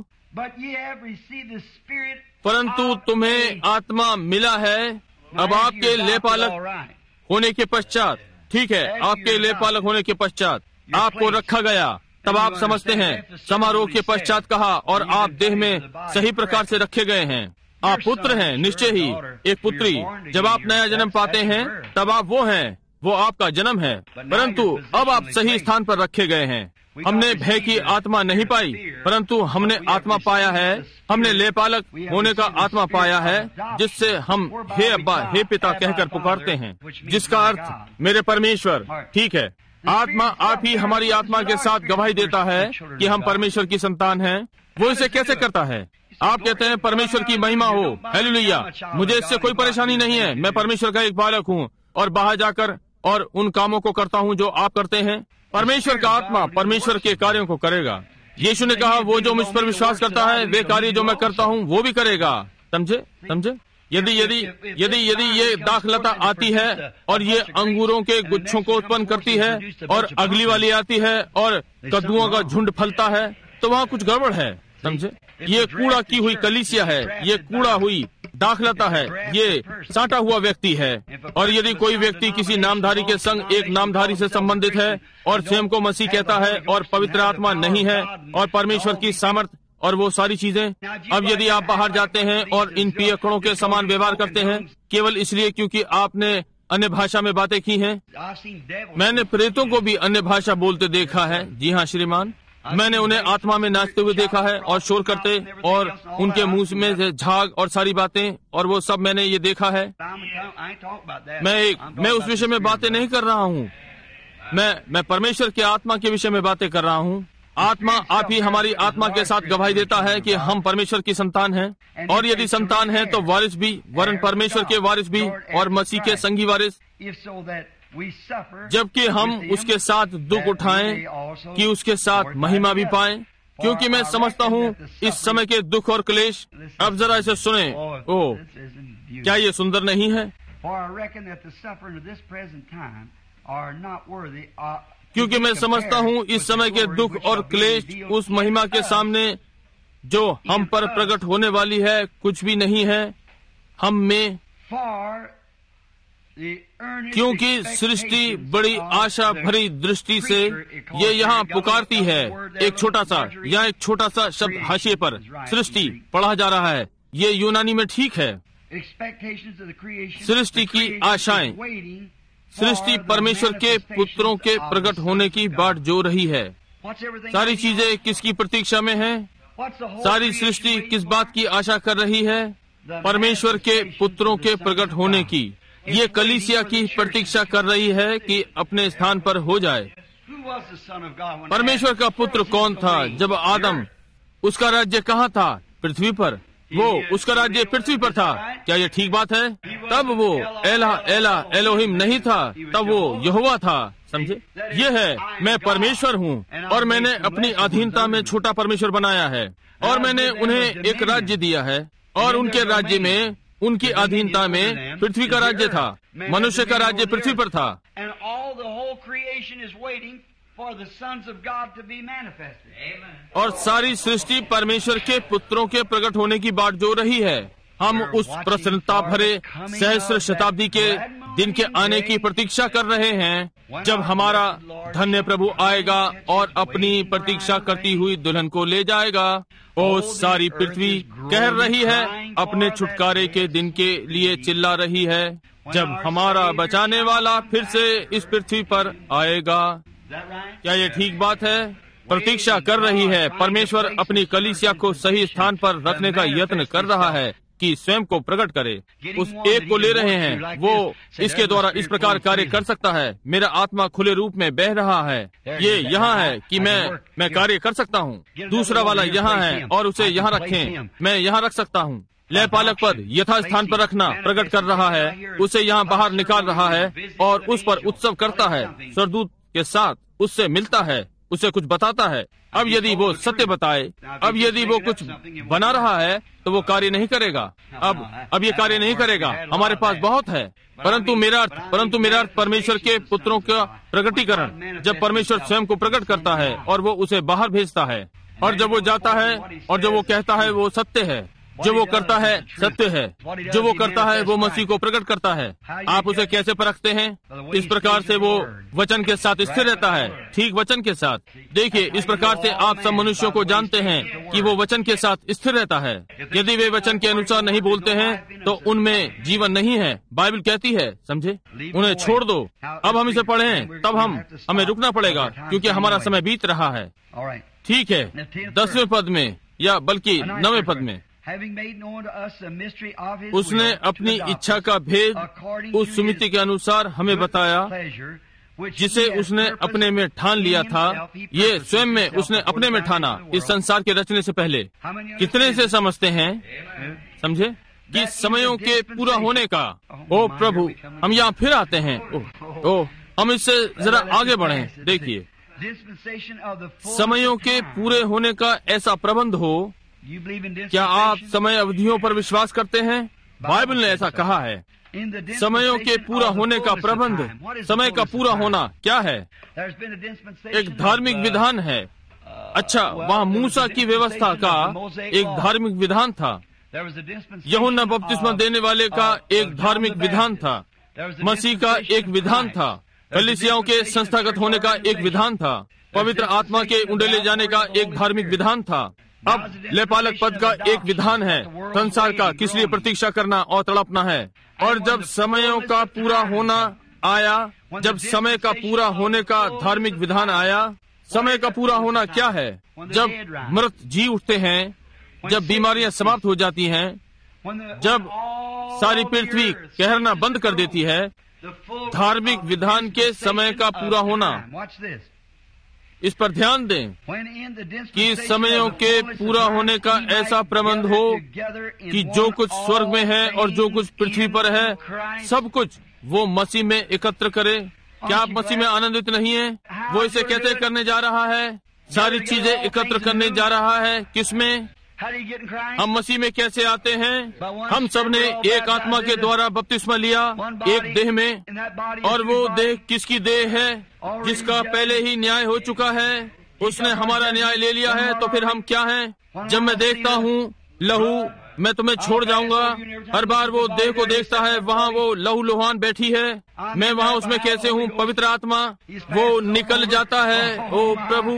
परंतु तुम्हें आत्मा मिला है अब आपके लेपालक होने के पश्चात। ठीक है, आपके लेपालक होने के पश्चात आपको रखा गया। तब आप समझते हैं समारोह के पश्चात कहा, और आप देह में सही प्रकार से रखे गए हैं। आप पुत्र हैं, निश्चय ही एक पुत्री। जब आप नया जन्म पाते हैं तब आप वो हैं, वो आपका जन्म है, परंतु अब आप सही स्थान पर रखे गए हैं। हमने भय की आत्मा नहीं पाई, परंतु हमने आत्मा पाया है, हमने लेपालक होने का आत्मा पाया है, जिससे हम हे अब्बा, हे पिता कहकर पुकारते हैं, जिसका अर्थ मेरे परमेश्वर। ठीक है, आत्मा आप ही हमारी आत्मा के साथ गवाही देता है कि हम परमेश्वर की संतान हैं। वो इसे कैसे करता है? आप कहते हैं परमेश्वर की महिमा हो, हालेलुया। मुझे इससे कोई परेशानी नहीं है, मैं परमेश्वर का एक बालक हूँ और बाहर जाकर और उन कामों को करता हूँ जो आप करते हैं। परमेश्वर का आत्मा परमेश्वर के कार्यों को करेगा। यीशु ने कहा वो जो मुझ पर विश्वास करता है वे कार्य जो मैं करता हूँ वो भी करेगा। समझे? यदि यदि यदि यदि ये दाखलता आती है और ये अंगूरों के गुच्छों को उत्पन्न करती है और अगली वाली आती है और कद्दुओं का झुंड फलता है, तो वहाँ कुछ गड़बड़ है। समझे? ये कूड़ा की हुई कलीसिया है, ये कूड़ा हुई दाखलता है, ये साटा हुआ व्यक्ति है। और यदि कोई व्यक्ति किसी नामधारी के संग एक नामधारी से संबंधित है और स्वयं को मसीह कहता है और पवित्र आत्मा नहीं है और परमेश्वर की सामर्थ और वो सारी चीजें, अब यदि आप बाहर जाते हैं और इन पियक्कड़ों के समान व्यवहार करते हैं केवल इसलिए क्योंकि आपने अन्य भाषा में बातें की हैं। मैंने प्रेतों को भी अन्य भाषा बोलते देखा है। जी हाँ श्रीमान, मैंने उन्हें आत्मा में नाचते हुए देखा है और शोर करते, और उनके मुंह में से झाग और सारी बातें, और वो सब मैंने ये देखा है। मैं उस विषय में बातें नहीं कर रहा हूँ, मैं परमेश्वर के आत्मा के विषय में बातें कर रहा हूँ। आत्मा आप ही हमारी आत्मा के साथ गवाही देता है कि हम परमेश्वर की संतान हैं, और यदि संतान हैं तो वारिस भी, वरन परमेश्वर के वारिस भी और मसीह के संगी वारिस, जबकि हम उसके साथ दुख उठाएं कि उसके साथ महिमा भी पाएं। क्योंकि मैं समझता हूँ इस समय के दुख और क्लेश। अब जरा इसे सुने। क्या ये सुंदर नहीं है? क्योंकि मैं समझता हूँ इस समय के दुख और क्लेश उस महिमा के सामने जो हम पर प्रकट होने वाली है कुछ भी नहीं है हम में। क्योंकि सृष्टि बड़ी आशा भरी दृष्टि से ये यहाँ पुकारती है। एक छोटा सा शब्द हाशिए पर सृष्टि पढ़ा जा रहा है। ये यूनानी में ठीक है। सृष्टि की आशाएं, सृष्टि परमेश्वर के पुत्रों के प्रकट होने की बाट जो रही है। सारी चीजें किसकी प्रतीक्षा में हैं? सारी सृष्टि किस बात की आशा कर रही है? परमेश्वर के पुत्रों के प्रकट होने की। ये कलीसिया की प्रतीक्षा कर रही है कि अपने स्थान पर हो जाए। परमेश्वर का पुत्र कौन था जब आदम? उसका राज्य कहाँ था? पृथ्वी पर। वो उसका राज्य पृथ्वी पर था। क्या ये ठीक बात है? तब वो एला एला एलोहिम नहीं था, तब वो यहोवा था। समझे? ये है, मैं परमेश्वर हूँ और मैंने अपनी अधीनता में छोटा परमेश्वर बनाया है और मैंने उन्हें एक राज्य दिया है और उनके राज्य में, उनकी अधीनता में पृथ्वी का राज्य था। मनुष्य का राज्य पृथ्वी पर था। और सारी सृष्टि परमेश्वर के पुत्रों के प्रकट होने की बाट जो रही है। हम उस प्रसन्नता भरे सहस्र शताब्दी के दिन के आने की प्रतीक्षा कर रहे हैं जब हमारा धन्य प्रभु आएगा और अपनी प्रतीक्षा करती हुई दुल्हन को ले जाएगा। ओ सारी पृथ्वी कह रही है, अपने छुटकारे के दिन के लिए चिल्ला रही है, जब हमारा बचाने वाला फिर से इस पृथ्वी पर आएगा। क्या ये ठीक बात है? प्रतीक्षा कर रही है। परमेश्वर अपनी कलीसिया को सही स्थान पर रखने का यत्न कर रहा है कि स्वयं को प्रकट करे। उस एक को ले रहे हैं, वो इसके द्वारा इस प्रकार कार्य कर सकता है। मेरा आत्मा खुले रूप में बह रहा है। ये यहाँ है कि मैं कार्य कर सकता हूँ। दूसरा वाला यहाँ है और उसे यहाँ रखें, मैं यहाँ रख सकता हूँ। लय पालक पद यथा स्थान पर रखना प्रकट कर रहा है, उसे यहाँ बाहर निकाल रहा है और उस पर उत्सव करता है। स्वर्गदूत के साथ उससे मिलता है, उसे कुछ बताता है। अब यदि वो सत्य बताए, अब यदि वो कुछ बना रहा है तो वो कार्य नहीं करेगा। अब ये कार्य नहीं करेगा। हमारे पास बहुत है, परंतु मेरा अर्थ परमेश्वर के पुत्रों का प्रकटीकरण, जब परमेश्वर स्वयं को प्रकट करता है और वो उसे बाहर भेजता है, और जब वो जाता है और जब वो कहता है वो सत्य है, जो वो करता है सत्य है, जो वो करता है वो मसीह को प्रकट करता है। आप उसे कैसे परखते हैं? इस प्रकार से वो वचन के साथ स्थिर रहता है। ठीक वचन के साथ। देखिए, इस प्रकार से आप सब मनुष्यों को जानते हैं कि वो वचन के साथ स्थिर रहता है। यदि वे वचन के अनुसार नहीं बोलते हैं तो उनमें जीवन नहीं है। बाइबल कहती है, समझे, उन्हें छोड़ दो। अब हम इसे पढ़ें, तब हमें रुकना पड़ेगा क्योंकि हमारा समय बीत रहा है। ठीक है, 10वें पद में या बल्कि 9वें पद में, उसने अपनी इच्छा का भेद उस सुमिति के अनुसार हमें बताया जिसे उसने अपने में ठान लिया था। ये स्वयं में उसने अपने में ठाना इस संसार के रचने से पहले। कितने से समझते हैं, समझे, कि समयों के पूरा होने का। ओ प्रभु, हम यहाँ फिर आते हैं। हम इससे जरा आगे बढ़ें। देखिए, समयों के पूरे होने का ऐसा प्रबंध हो। क्या आप समय अवधियों पर विश्वास करते हैं? बाइबल ने ऐसा कहा है। समयों के पूरा होने का प्रबंध, समय का पूरा होना क्या है? एक धार्मिक विधान है। अच्छा, वहाँ मूसा की व्यवस्था का एक धार्मिक विधान था। यूहन्ना बपतिस्मा देने वाले का एक धार्मिक विधान था। मसीह का एक विधान था। कलीसियाओं के संस्थागत होने का एक विधान था। पवित्र आत्मा के उंडेले जाने का एक धार्मिक विधान था। अब लेपालक पद का एक विधान है। संसार का किस लिए प्रतीक्षा करना और तड़पना है। और जब समयों का पूरा होना आया, जब समय का पूरा होने का धार्मिक विधान आया। समय का पूरा होना क्या है? जब मृत जी उठते हैं, जब बीमारियां समाप्त हो जाती हैं, जब सारी पृथ्वी कहरना बंद कर देती है। धार्मिक विधान के समय का पूरा होना। इस पर ध्यान दें कि समयों के पूरा होने का ऐसा प्रबंध हो कि जो कुछ स्वर्ग में है और जो कुछ पृथ्वी पर है, सब कुछ वो मसीह में एकत्र करे। क्या आप मसीह में आनंदित नहीं हैं? वो इसे कैसे करने जा रहा है? सारी चीजें एकत्र करने जा रहा है। किसमें? हम मसीह में कैसे आते हैं? हम सब ने एक आत्मा के द्वारा बपतिस्मा लिया, एक देह में। और वो देह किसकी देह है? जिसका पहले ही न्याय हो चुका है। उसने हमारा न्याय ले लिया है। तो फिर हम क्या हैं? जब मैं देखता हूँ लहू, मैं तुम्हें छोड़ जाऊंगा। हर बार वो देह को देखता है, वहाँ वो लहू लुहान बैठी है। मैं वहाँ उसमें कैसे हूँ? पवित्र आत्मा वो निकल जाता है। ओ प्रभु,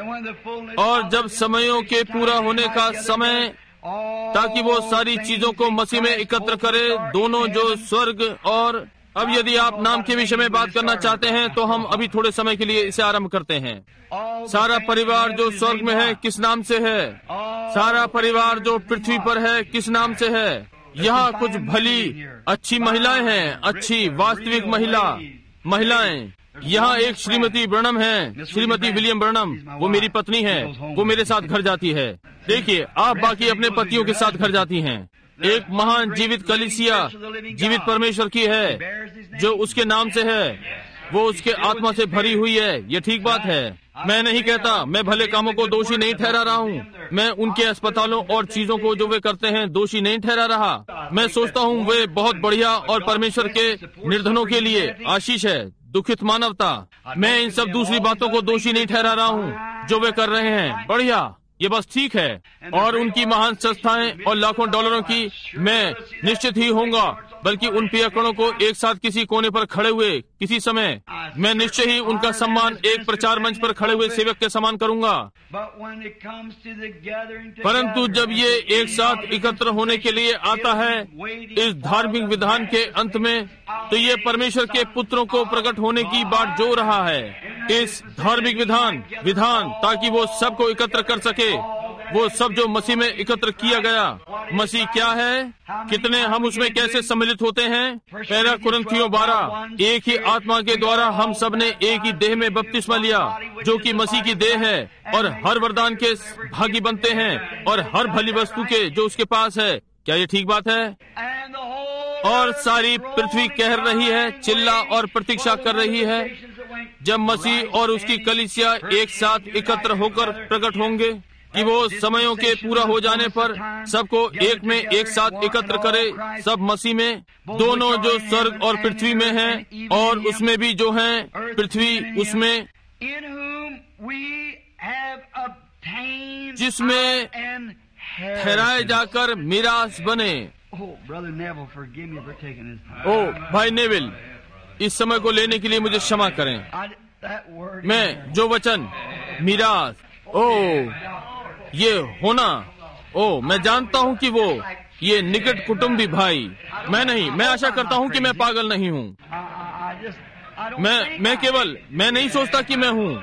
और जब समयों के पूरा होने का समय, ताकि वो सारी चीजों को मसीह में एकत्र करे, दोनों जो स्वर्ग और अब यदि आप नाम के विषय में बात करना चाहते हैं तो हम अभी थोड़े समय के लिए इसे आरंभ करते हैं। सारा परिवार जो स्वर्ग में है किस नाम से है? सारा परिवार जो पृथ्वी पर है किस नाम से है? यहाँ कुछ भली अच्छी महिलाएं हैं, अच्छी वास्तविक महिलाएं। यहाँ एक श्रीमती ब्रनम है, श्रीमती विलियम ब्रनम, वो मेरी पत्नी है, वो मेरे साथ घर जाती है। देखिए, आप बाकी अपने पतियों के साथ घर जाती हैं। एक महान जीवित कलीसिया जीवित परमेश्वर की है जो उसके नाम से है, वो उसके आत्मा से भरी हुई है। ये ठीक बात है। मैं नहीं कहता, मैं भले कामों को दोषी नहीं ठहरा रहा हूँ। मैं उनके अस्पतालों और चीजों को जो वे करते हैं दोषी नहीं ठहरा रहा। मैं सोचता हूँ वे बहुत बढ़िया और परमेश्वर के निर्धनों के लिए आशीष है, दुखित मानवता। मैं इन सब दूसरी बातों को दोषी नहीं ठहरा रहा हूँ जो वे कर रहे हैं। बढ़िया, ये बस ठीक है। और उनकी महान संस्थाएं और लाखों डॉलरों की मैं निश्चित ही होऊंगा, बल्कि उन पियकड़ों को एक साथ किसी कोने पर खड़े हुए किसी समय मैं निश्चय ही उनका सम्मान एक प्रचार मंच पर खड़े हुए सेवक के समान करूंगा। परंतु जब ये एक साथ एकत्र होने के लिए आता है इस धार्मिक विधान के अंत में, तो ये परमेश्वर के पुत्रों को प्रकट होने की बाट जो रहा है। इस धार्मिक विधान ताकि वो सबको एकत्र कर सके, वो सब जो मसीह में एकत्र किया गया। मसीह क्या है, कितने हम उसमें कैसे सम्मिलित होते हैं। पहला कुरिन्थियों 12, एक ही आत्मा के द्वारा हम सब ने एक ही देह में बपतिस्मा लिया, जो कि मसीह की देह है, और हर वरदान के भागी बनते हैं और हर भली वस्तु के जो उसके पास है। क्या ये ठीक बात है? और सारी पृथ्वी कह रही है, चिल्ला और प्रतीक्षा कर रही है जब मसीह और उसकी कलीसिया एक साथ एकत्र होकर प्रकट होंगे, कि वो समयों के पूरा हो जाने पर सबको एक में एक साथ एकत्र करे। सब मसीह में, दोनों जो स्वर्ग और पृथ्वी में हैं, और उसमें भी जो हैं पृथ्वी उसमें, जिसमें ठहराए जाकर मीरास बने। ओ भाई नेविल, इस समय को लेने के लिए मुझे क्षमा करें। मैं जो वचन मीरास, ये होना, मैं जानता हूँ कि वो ये निकट कुटुंबी भाई, मैं आशा करता हूँ कि मैं पागल नहीं हूँ। मैं नहीं सोचता कि मैं हूँ,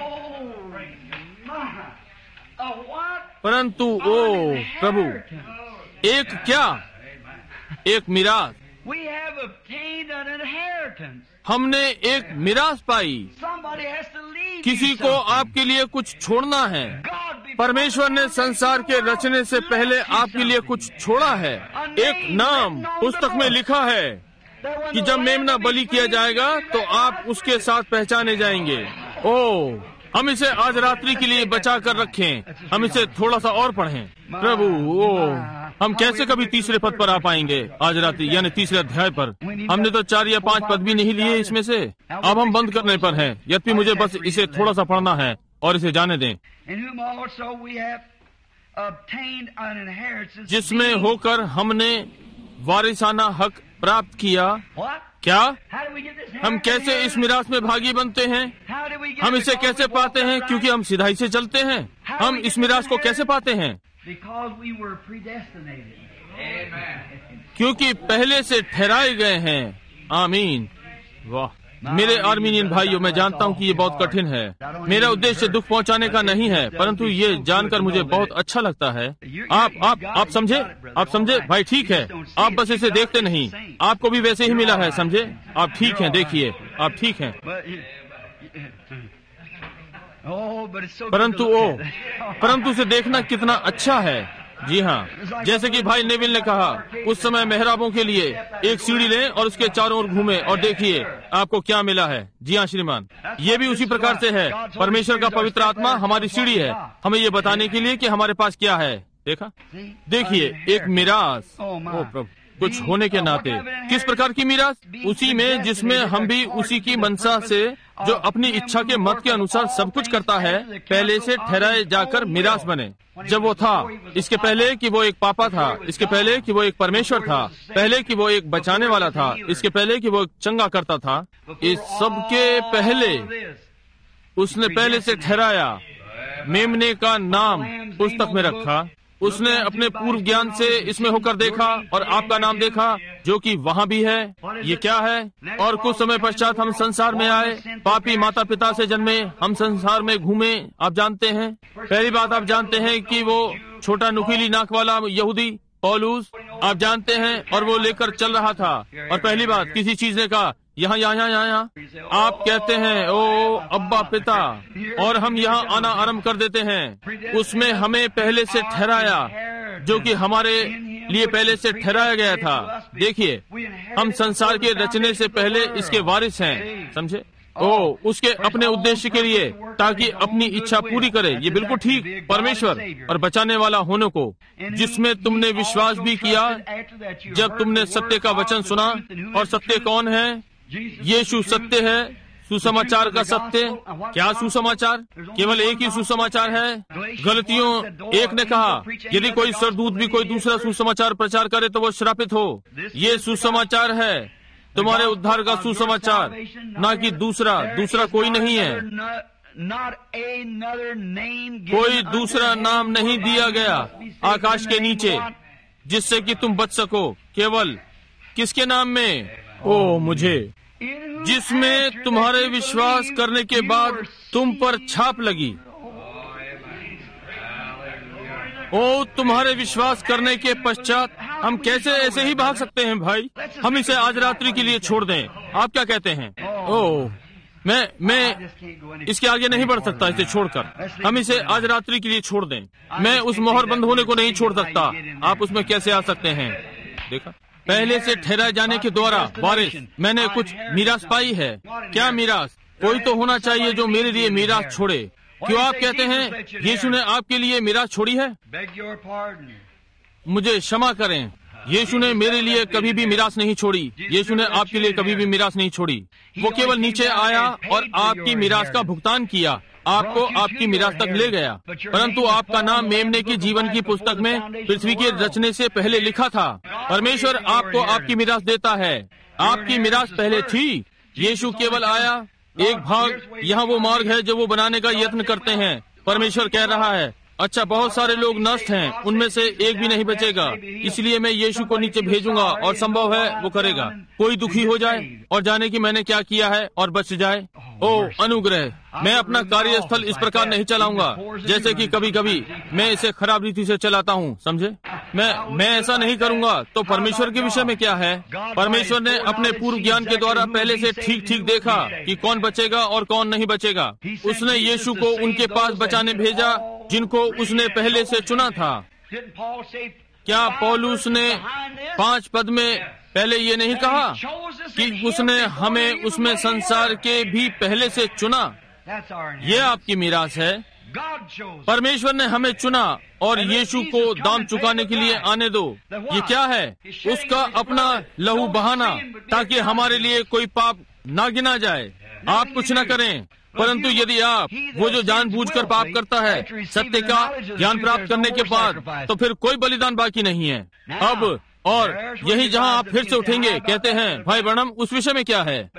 परंतु प्रभु, एक मिरास, हमने एक मिरास पाई। किसी को आपके लिए कुछ छोड़ना है। परमेश्वर ने संसार के रचने से पहले आपके लिए कुछ छोड़ा है। एक नाम पुस्तक में लिखा है कि जब मेमना बलि किया जाएगा तो आप उसके साथ पहचाने जाएंगे। हम इसे आज रात्रि के लिए बचा कर रखें। हम इसे थोड़ा सा और पढ़ें। प्रभु, हम कैसे कभी तीसरे पद पर आ पाएंगे आज रात्रि, यानी तीसरे अध्याय पर। हमने तो 4 या 5 पद भी नहीं लिए इसमें से। अब हम बंद करने पर हैं, यद्यपि मुझे बस इसे थोड़ा सा पढ़ना है और इसे जाने दें। जिसमें होकर हमने वारिसाना हक प्राप्त किया। क्या हम कैसे इस मिरास में भागी बनते हैं? हम इसे कैसे पाते हैं? क्योंकि हम सिधाई से चलते हैं। हम इस मिरास को कैसे पाते हैं? क्योंकि पहले से ठहराए गए हैं। आमीन। वाह मेरे आर्मीनियन भाइयों, मैं जानता हूँ कि ये बहुत कठिन है। मेरा उद्देश्य दुख पहुँचाने का नहीं है, परंतु ये जानकर मुझे बहुत अच्छा लगता है। आप समझे भाई? ठीक है, आप बस इसे देखते नहीं, आपको भी वैसे ही मिला है, समझे? आप ठीक हैं, देखिए आप ठीक हैं। परंतु उसे देखना कितना अच्छा है। जी हाँ, जैसे कि भाई नेविल ने कहा, उस समय मेहराबों के लिए एक सीढ़ी लें और उसके चारों ओर घूमें और देखिए आपको क्या मिला है। जी हाँ श्रीमान, ये भी उसी प्रकार से है। परमेश्वर का पवित्र आत्मा हमारी सीढ़ी है, हमें ये बताने के लिए कि हमारे पास क्या है। देखिए एक मिरास। प्रभु, कुछ होने के नाते किस प्रकार की मिरास? उसी में जिसमें हम भी उसी की मनसा से, जो अपनी इच्छा के मत के अनुसार सब कुछ करता है, पहले से ठहराए जाकर मिरास बने। जब वो था, इसके पहले कि वो एक पापा था, इसके पहले कि वो एक परमेश्वर था, पहले कि वो एक बचाने वाला था, इसके पहले कि वो एक चंगा करता था, इस सब के पहले उसने पहले से ठहराया, मेमने का नाम पुस्तक में रखा। उसने अपने पूर्व ज्ञान से इसमें होकर देखा और आपका नाम देखा, जो कि वहाँ भी है। ये क्या है? और कुछ समय पश्चात हम संसार में आए, पापी माता पिता से जन्मे, हम संसार में घूमे। आप जानते हैं, पहली बात आप जानते हैं कि वो छोटा नुकीली नाक वाला यहूदी पौलुस, आप जानते हैं, और वो लेकर चल रहा था। और पहली बात किसी चीज ने कहा, यहाँ यहाँ यहाँ यहाँ, आप कहते हैं ओ अब्बा पिता, और हम यहाँ आना आरंभ कर देते हैं। उसमें हमें पहले से ठहराया, जो कि हमारे लिए पहले से ठहराया गया था। देखिए, हम संसार के रचने से पहले इसके वारिस हैं, समझे? उसके अपने उद्देश्य के लिए, ताकि अपनी इच्छा पूरी करे। ये बिल्कुल ठीक, परमेश्वर और बचाने वाला होने को, जिसमें तुमने विश्वास भी किया जब तुमने सत्य का वचन सुना। और सत्य कौन है? यीशु सत्य है, सुसमाचार का सत्य। क्या सुसमाचार? केवल एक ही सुसमाचार है। गलतियों 1 ने कहा, यदि कोई सरदूत भी कोई दूसरा सुसमाचार प्रचार करे तो वो श्रापित हो। ये सुसमाचार है, तुम्हारे उद्धार का सुसमाचार, ना कि दूसरा कोई नहीं है। कोई दूसरा नाम नहीं दिया गया आकाश के नीचे जिससे कि तुम बच सको, केवल किसके नाम में? मुझे, जिसमें तुम्हारे विश्वास करने के बाद तुम पर छाप लगी। तुम्हारे विश्वास करने के पश्चात हम कैसे ऐसे ही भाग सकते हैं भाई? हम इसे आज रात्रि के लिए छोड़ दें। आप क्या कहते हैं? मैं इसके आगे नहीं बढ़ सकता इसे छोड़कर। हम इसे आज रात्रि के लिए छोड़ दें। मैं उस मोहर बंद होने को नहीं छोड़ सकता। आप उसमें कैसे आ सकते हैं? देखा, पहले से ठहराए जाने के द्वारा वारिस, मैंने कुछ मीरास पाई है। क्या मीरास? कोई तो होना चाहिए जो मेरे लिए मीरास छोड़े। क्यों आप कहते हैं यीशु ने आपके लिए मीरास छोड़ी है? मुझे क्षमा करें, यीशु ने मेरे लिए कभी भी मीरास नहीं छोड़ी। यीशु ने आपके लिए कभी भी मीरास नहीं छोड़ी। वो केवल नीचे आया और आपकी मीरास का भुगतान किया, आपको आपकी मीरास तक ले गया। परंतु आपका नाम मेमने की जीवन की पुस्तक में पृथ्वी के रचने से पहले लिखा था। परमेश्वर आपको आपकी मीरास देता है। आपकी मीरास पहले थी। यीशु केवल आया। एक भाग, यहाँ वो मार्ग है जो वो बनाने का यत्न करते हैं। परमेश्वर कह रहा है, अच्छा, बहुत सारे लोग नष्ट हैं, उनमें से एक भी नहीं बचेगा, इसलिए मैं यीशु को नीचे भेजूंगा और संभव है वो करेगा। कोई दुखी हो जाए और जाने कि मैंने क्या किया है और बच जाए। अनुग्रह, मैं अपना कार्यस्थल इस प्रकार नहीं चलाऊंगा जैसे कि कभी कभी मैं इसे खराब रीति से चलाता हूँ, समझे? मैं ऐसा नहीं करूंगा। तो परमेश्वर के विषय में क्या है? परमेश्वर ने अपने पूर्व ज्ञान के द्वारा पहले से ठीक ठीक देखा कि कौन बचेगा और कौन नहीं बचेगा। उसने यीशु को उनके पास बचाने भेजा जिनको उसने पहले से चुना था। क्या पौलुस ने 5 पद में पहले ये नहीं कहा कि उसने हमें उसमें संसार के भी पहले से चुना? ये आपकी मीरास है। परमेश्वर ने हमें चुना और यीशु को दाम चुकाने के लिए आने दो। ये क्या है? उसका अपना लहू बहाना, ताकि हमारे लिए कोई पाप ना गिना जाए। आप कुछ न करें, परंतु यदि आप, वो जो जानबूझकर पाप करता है, सत्य का ज्ञान प्राप्त करने के बाद, तो फिर कोई बलिदान बाकी नहीं है अब। और यही जहां आप फिर से उठेंगे, कहते हैं भाई ब्रनम उस विषय में क्या है?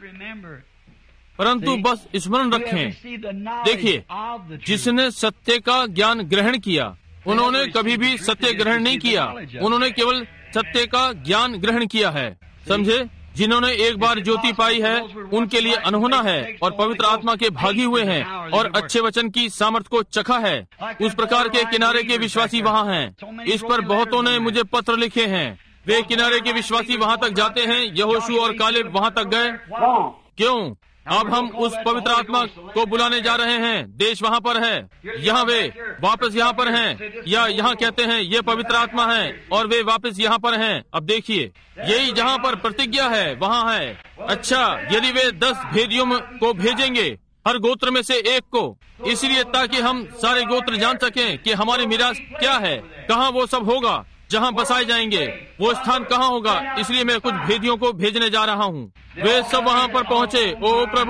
परंतु बस स्मरण रखें, देखिए, जिसने सत्य का ज्ञान ग्रहण किया, उन्होंने कभी भी सत्य ग्रहण नहीं किया, उन्होंने केवल सत्य का ज्ञान ग्रहण किया है, समझे? जिन्होंने एक बार ज्योति पाई है, उनके लिए अनहोना है और पवित्र आत्मा के भागी हुए हैं और अच्छे वचन की सामर्थ को चखा है। उस प्रकार के किनारे के विश्वासी वहाँ हैं। इस पर बहुतों ने मुझे पत्र लिखे हैं। वे किनारे के विश्वासी वहाँ तक जाते हैं। यहोशू और कालेब वहाँ तक गए। क्यों? अब हम उस पवित्र आत्मा को बुलाने जा रहे हैं। देश वहाँ पर है, यहाँ वे वापस यहाँ पर हैं, या यहाँ कहते हैं ये पवित्र आत्मा है और वे वापस यहाँ पर हैं। अब देखिए, यही जहाँ पर प्रतिज्ञा है वहाँ है। अच्छा, यदि वे 10 भेदियों को भेजेंगे, हर गोत्र में से एक को, इसलिए ताकि हम सारे गोत्र जान सकें कि हमारी मिरास क्या है, कहाँ वो सब होगा जहाँ बसाए जाएंगे, वो स्थान कहाँ होगा। इसलिए मैं कुछ भेदियों को भेजने जा रहा हूँ। वे सब वहाँ पर पहुँचे। ओ प्रभु,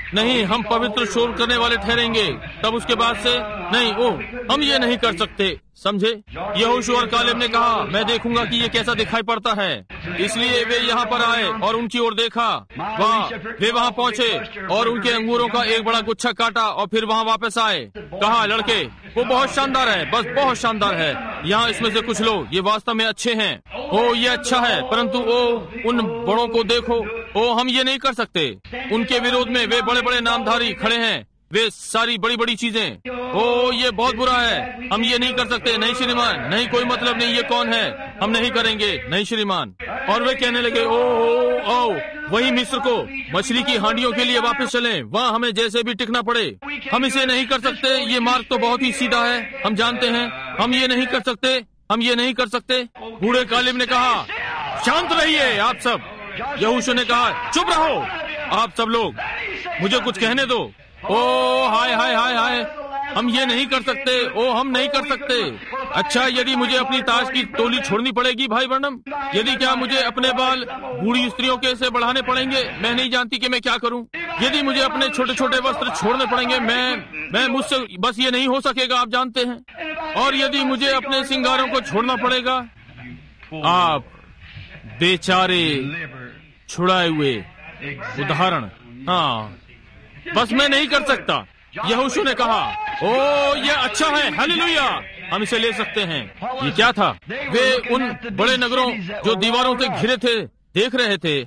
नहीं, हम पवित्र शोर करने वाले ठहरेंगे। तब उसके बाद से नहीं, हम ये नहीं कर सकते, समझे। यहोशू और कालेब ने कहा, मैं देखूंगा कि ये कैसा दिखाई पड़ता है। इसलिए वे यहाँ पर आए और उनकी ओर देखा। वे वहाँ पहुँचे और उनके अंगूरों का एक बड़ा गुच्छा काटा और फिर वहाँ वापस आए। कहा, लड़के, वो बहुत शानदार है, बस बहुत शानदार है। यहाँ इसमें से कुछ लोग ये वास्तव में अच्छे हैं। ये अच्छा है, परंतु उन बड़ों को देखो। हम ये नहीं कर सकते। उनके विरोध में वे बड़े बड़े नामधारी खड़े हैं, वे सारी बड़ी बड़ी चीजें। ये बहुत बुरा है, हम ये नहीं कर सकते। नहीं श्रीमान, नहीं, कोई मतलब नहीं, ये कौन है, हम नहीं करेंगे, नहीं श्रीमान। और वे कहने लगे, वही मिस्र को मछली की हांडियों के लिए वापस चलें, वहाँ हमें जैसे भी टिकना पड़े। हम इसे नहीं कर सकते, ये मार्ग तो बहुत ही सीधा है, हम जानते हैं। हम ये नहीं कर सकते, हम ये नहीं कर सकते। बूढ़े कालेब ने कहा, शांत रहिए आप सब। यहोशू ने कहा, चुप रहो आप सब लोग, मुझे कुछ कहने दो। हाय हाय हाय हाय, हम ये नहीं कर सकते। हम नहीं कर सकते। अच्छा, यदि मुझे अपनी ताज की टोली छोड़नी पड़ेगी भाई ब्रनम, यदि क्या मुझे अपने बाल बूढ़ी स्त्रियों के से बढ़ाने पड़ेंगे, मैं नहीं जानती कि मैं क्या करूं। यदि मुझे अपने छोटे छोटे वस्त्र छोड़ने पड़ेंगे, मैं मुझसे बस ये नहीं हो सकेगा, आप जानते हैं। और यदि मुझे अपने सिंगारों को छोड़ना पड़ेगा, आप बेचारे छुड़ाए हुए उदाहरण, हाँ, बस मैं नहीं कर सकता। यहोशू ने कहा, ये अच्छा है, हालेलुया, हम इसे ले सकते हैं। ये क्या था? वे उन बड़े नगरों जो दीवारों से घिरे थे देख रहे थे।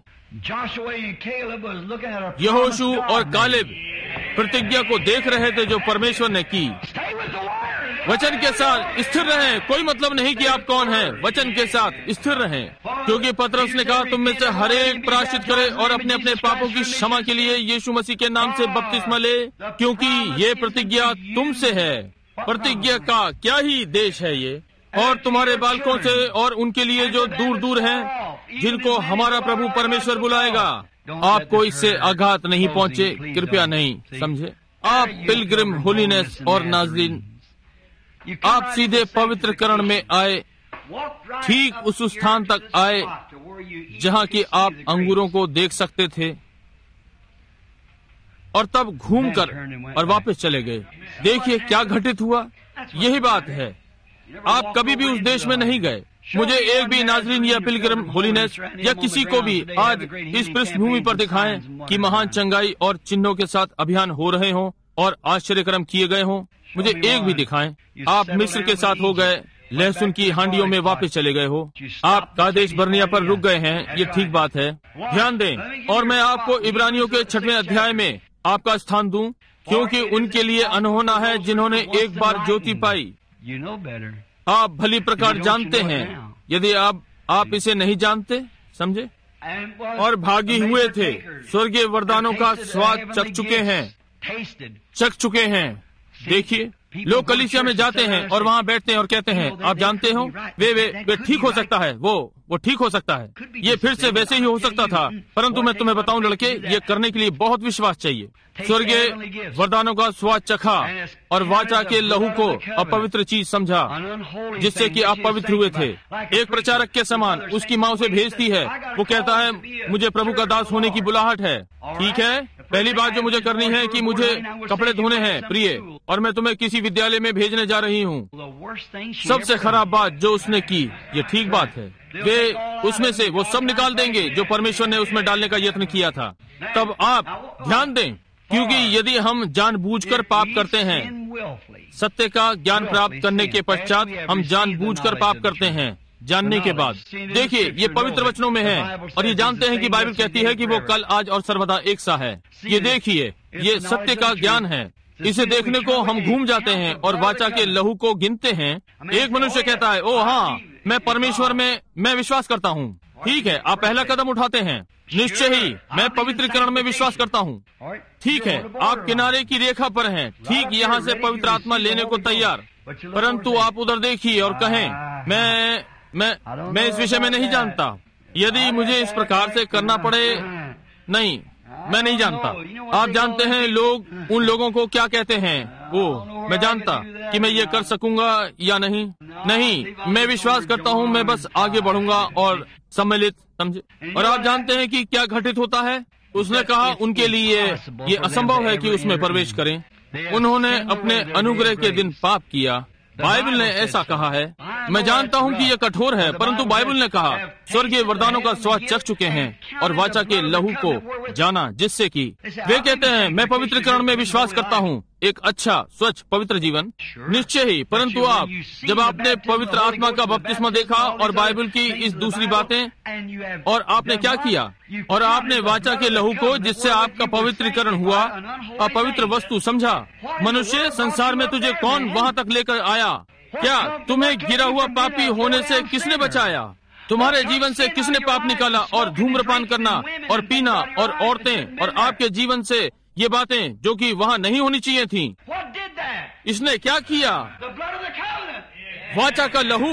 यहोशू और कालेब प्रतिज्ञा को देख रहे थे जो परमेश्वर ने की। वचन के साथ स्थिर रहें, कोई मतलब नहीं कि आप कौन हैं, वचन के साथ स्थिर रहें। क्योंकि पतरस ने कहा, तुम में से हर एक प्रायश्चित करे और अपने अपने पापों की क्षमा के लिए यीशु मसीह के नाम से बपतिस्मा ले, क्योंकि ये प्रतिज्ञा तुमसे है। प्रतिज्ञा का क्या ही देश है ये, और तुम्हारे बालकों से और उनके लिए जो दूर दूर हैं, जिनको हमारा प्रभु परमेश्वर बुलाएगा। आपको इससे आघात नहीं पहुँचे, कृपया नहीं, समझे। आप पिलग्रिम होलीनेस और नाज़रीन, आप सीधे पवित्रकरण में आए, ठीक उस स्थान तक आए जहां कि आप अंगूरों को देख सकते थे, और तब घूमकर और वापस चले गए। देखिए क्या घटित हुआ, यही बात है। आप कभी भी उस देश में नहीं गए। मुझे एक भी नाज़रीन या पिलग्रिम होलीनेस या किसी को भी आज इस पृष्ठभूमि पर दिखाएं कि महान चंगाई और चिन्हों के साथ अभियान हो रहे हों और आश्चर्यक्रम किए गए हों। मुझे एक भी दिखाएं। आप मिस्र के साथ हो गए, लहसुन की हांडियों में वापस चले गए हो, आप कादेश बर्निया पर रुक गए हैं, ये ठीक बात है। ध्यान दें, और मैं आपको इब्रानियों के 6वें अध्याय में आपका स्थान दूं, क्योंकि उनके लिए अनहोना है जिन्होंने एक बार ज्योति पाई। आप भली प्रकार जानते हैं, यदि आप इसे नहीं जानते, समझे। और भागी हुए थे, स्वर्गीय वरदानों का स्वाद चख चुके हैं। देखिए, लोग कलीसिया में जाते हैं और वहाँ बैठते हैं और कहते हैं, आप जानते हो, वे ठीक हो सकता है, वो ठीक हो सकता है, ये फिर से वैसे ही हो सकता था। परंतु मैं तुम्हें बताऊं लड़के, ये करने के लिए बहुत विश्वास चाहिए। स्वर्गीय वरदानों का स्वाद चखा और वाचा के लहू को अपवित्र चीज समझा, जिससे कि आप पवित्र हुए थे। एक प्रचारक के समान उसकी माँ उसे भेजती है, वो कहता है, मुझे प्रभु का दास होने की बुलाहट है। ठीक है, पहली बात जो मुझे करनी है कि मुझे कपड़े धोने हैं प्रिय, और मैं तुम्हें किसी विद्यालय में भेजने जा रही हूँ। सबसे खराब बात जो उसने की, ये ठीक बात है, वे उसमें से वो सब निकाल देंगे जो परमेश्वर ने उसमें डालने का यत्न किया था। तब आप ध्यान दें, क्योंकि यदि हम जानबूझकर पाप करते हैं, सत्य का ज्ञान प्राप्त करने के पश्चात हम जानबूझकर पाप करते हैं, जानने के बाद। देखिए, ये पवित्र वचनों में है, और ये जानते हैं कि बाइबल कहती है कि वो कल, आज और सर्वदा एक सा है। ये देखिए, ये सत्य का ज्ञान है। इसे देखने को हम घूम जाते हैं और वाचा के लहू को गिनते हैं। एक मनुष्य कहता है, ओ हाँ, मैं परमेश्वर में मैं विश्वास करता हूँ। ठीक है, आप पहला कदम उठाते हैं, निश्चय ही मैं पवित्रीकरण में विश्वास करता हूँ। ठीक है, आप किनारे की रेखा पर हैं, ठीक यहाँ से पवित्र आत्मा लेने को तैयार। परंतु आप उधर देखिए और कहें, मैं इस विषय में नहीं जानता। यदि मुझे इस प्रकार से करना पड़े, नहीं, मैं नहीं जानता। आप जानते हैं लोग उन लोगों को क्या कहते हैं, वो मैं जानता कि मैं ये कर सकूंगा या नहीं। नहीं, मैं विश्वास करता हूँ, मैं बस आगे बढ़ूंगा और सम्मिलित, समझे। और आप जानते हैं कि क्या घटित होता है, उसने कहा उनके लिए ये असंभव है कि उसमें प्रवेश करें। उन्होंने अपने अनुग्रह के दिन पाप किया। बाइबल ने ऐसा कहा है। मैं जानता हूँ कि यह कठोर है, परंतु बाइबल ने कहा स्वर्गीय वरदानों का स्वाद चख चुके हैं और वाचा के लहू को जाना, जिससे कि वे कहते हैं मैं पवित्रकरण में विश्वास करता हूँ, एक अच्छा स्वच्छ पवित्र जीवन। निश्चय ही, परंतु आप जब आपने पवित्र आत्मा का बपतिस्मा देखा और बाइबल की इस दूसरी बातें, और आपने क्या किया, और आपने वाचा के लहू को जिससे आपका पवित्रीकरण हुआ अपवित्र वस्तु समझा। मनुष्य, संसार में तुझे कौन वहाँ तक लेकर आया? क्या तुम्हें गिरा हुआ पापी होने से किसने बचाया? तुम्हारे जीवन से किसने पाप निकाला? और धूम्रपान करना और पीना और औरतें और आपके जीवन से ये बातें जो कि वहाँ नहीं होनी चाहिए थीं। इसने क्या किया? वाचा का लहू।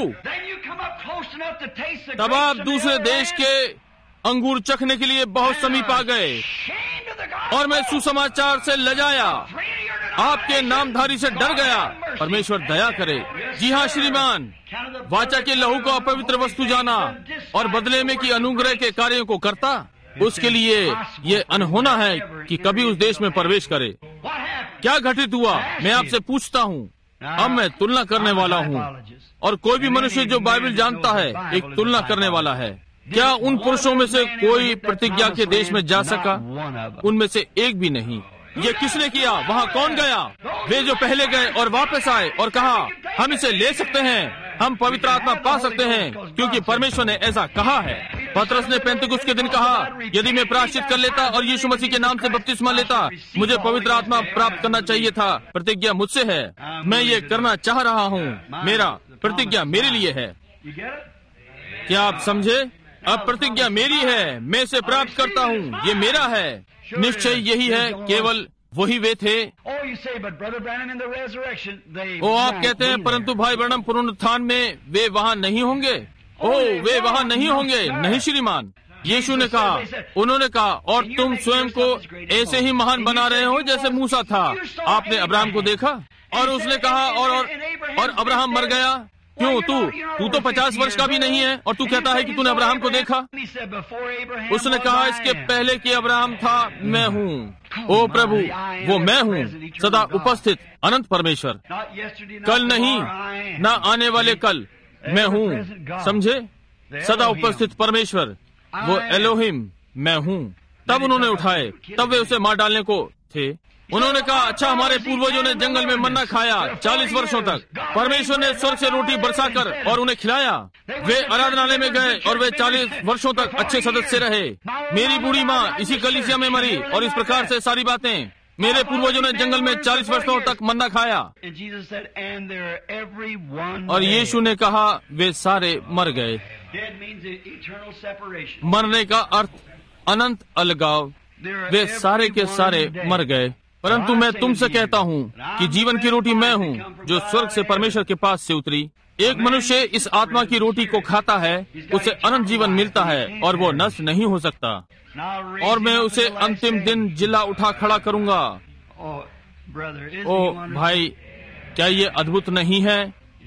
तब आप दूसरे देश के अंगूर चखने के लिए बहुत समीप आ गए और मैं सुसमाचार से लजाया, आपके नामधारी से डर गया। परमेश्वर दया करे। जी हाँ श्रीमान, वाचा के लहू को अपवित्र वस्तु जाना और बदले में कि अनुग्रह के कार्यों को करता, उसके लिए ये अनहोना है कि कभी उस देश में प्रवेश करे। क्या घटित हुआ? मैं आपसे पूछता हूँ। अब मैं तुलना करने वाला हूँ, और कोई भी मनुष्य जो बाइबल जानता है एक तुलना करने वाला है। क्या उन पुरुषों में से कोई प्रतिज्ञा के देश में जा सका? उनमें से एक भी नहीं। ये किसने किया? वहाँ कौन गया? वे जो पहले गए और वापस आए और कहा हम इसे ले सकते हैं, हम पवित्र आत्मा पा सकते हैं, क्योंकि परमेश्वर ने ऐसा कहा है। पतरस ने पेंतकुस्त के दिन कहा, यदि मैं प्रायश्चित कर लेता और यीशु मसीह के नाम से बपतिस्मा लेता, मुझे पवित्र आत्मा प्राप्त करना चाहिए था। प्रतिज्ञा मुझसे है, मैं ये करना चाह रहा हूँ, मेरा प्रतिज्ञा मेरे लिए है। क्या आप समझे? अब प्रतिज्ञा मेरी है, मैं इसे प्राप्त करता हूँ, ये मेरा है। निश्चय यही है, केवल वही वे थे। ओ आप कहते हैं परंतु भाई ब्रैनम पुनरुत्थान में वे वहाँ नहीं होंगे। ओ वे वहाँ नहीं होंगे। नहीं श्रीमान, यीशु ने कहा, उन्होंने कहा, और तुम स्वयं को ऐसे ही महान बना रहे हो जैसे मूसा था। आपने अब्राहम को देखा और उसने कहा और अब्राहम मर गया। क्यों? तू तो 50 वर्ष का भी नहीं है और तू कहता है कि तूने अब्राहम को देखा। उसने कहा इसके पहले कि अब्राहम था मैं हूँ। ओ प्रभु, वो मैं हूँ, सदा उपस्थित अनंत परमेश्वर, कल नहीं ना आने वाले कल, मैं हूँ। समझे? सदा उपस्थित परमेश्वर, वो एलोहिम मैं हूँ। तब उन्होंने उठाए, तब वे उसे मार डालने को थे। उन्होंने कहा अच्छा, हमारे पूर्वजों ने जंगल में मन्ना खाया 40 वर्षों तक। परमेश्वर ने स्वर्ग से रोटी बरसाकर और उन्हें खिलाया। वे आराधनालय में गए और वे 40 वर्षों तक अच्छे सदस्य रहे। मेरी बूढ़ी माँ इसी कलीसिया में मरी, और इस प्रकार से सारी बातें। मेरे पूर्वजों ने जंगल में 40 वर्षों तक मन्ना खाया। और यीशु ने कहा वे सारे मर गए। मरने का अर्थ अनंत अलगाव। वे सारे के सारे मर गए। परंतु मैं तुमसे कहता हूँ कि जीवन की रोटी मैं हूँ जो स्वर्ग से परमेश्वर के पास से उतरी। एक मनुष्य इस आत्मा की रोटी को खाता है, उसे अनंत जीवन मिलता है और वो नष्ट नहीं हो सकता, और मैं उसे अंतिम दिन जिला उठा खड़ा करूँगा। ओ भाई, क्या ये अद्भुत नहीं है?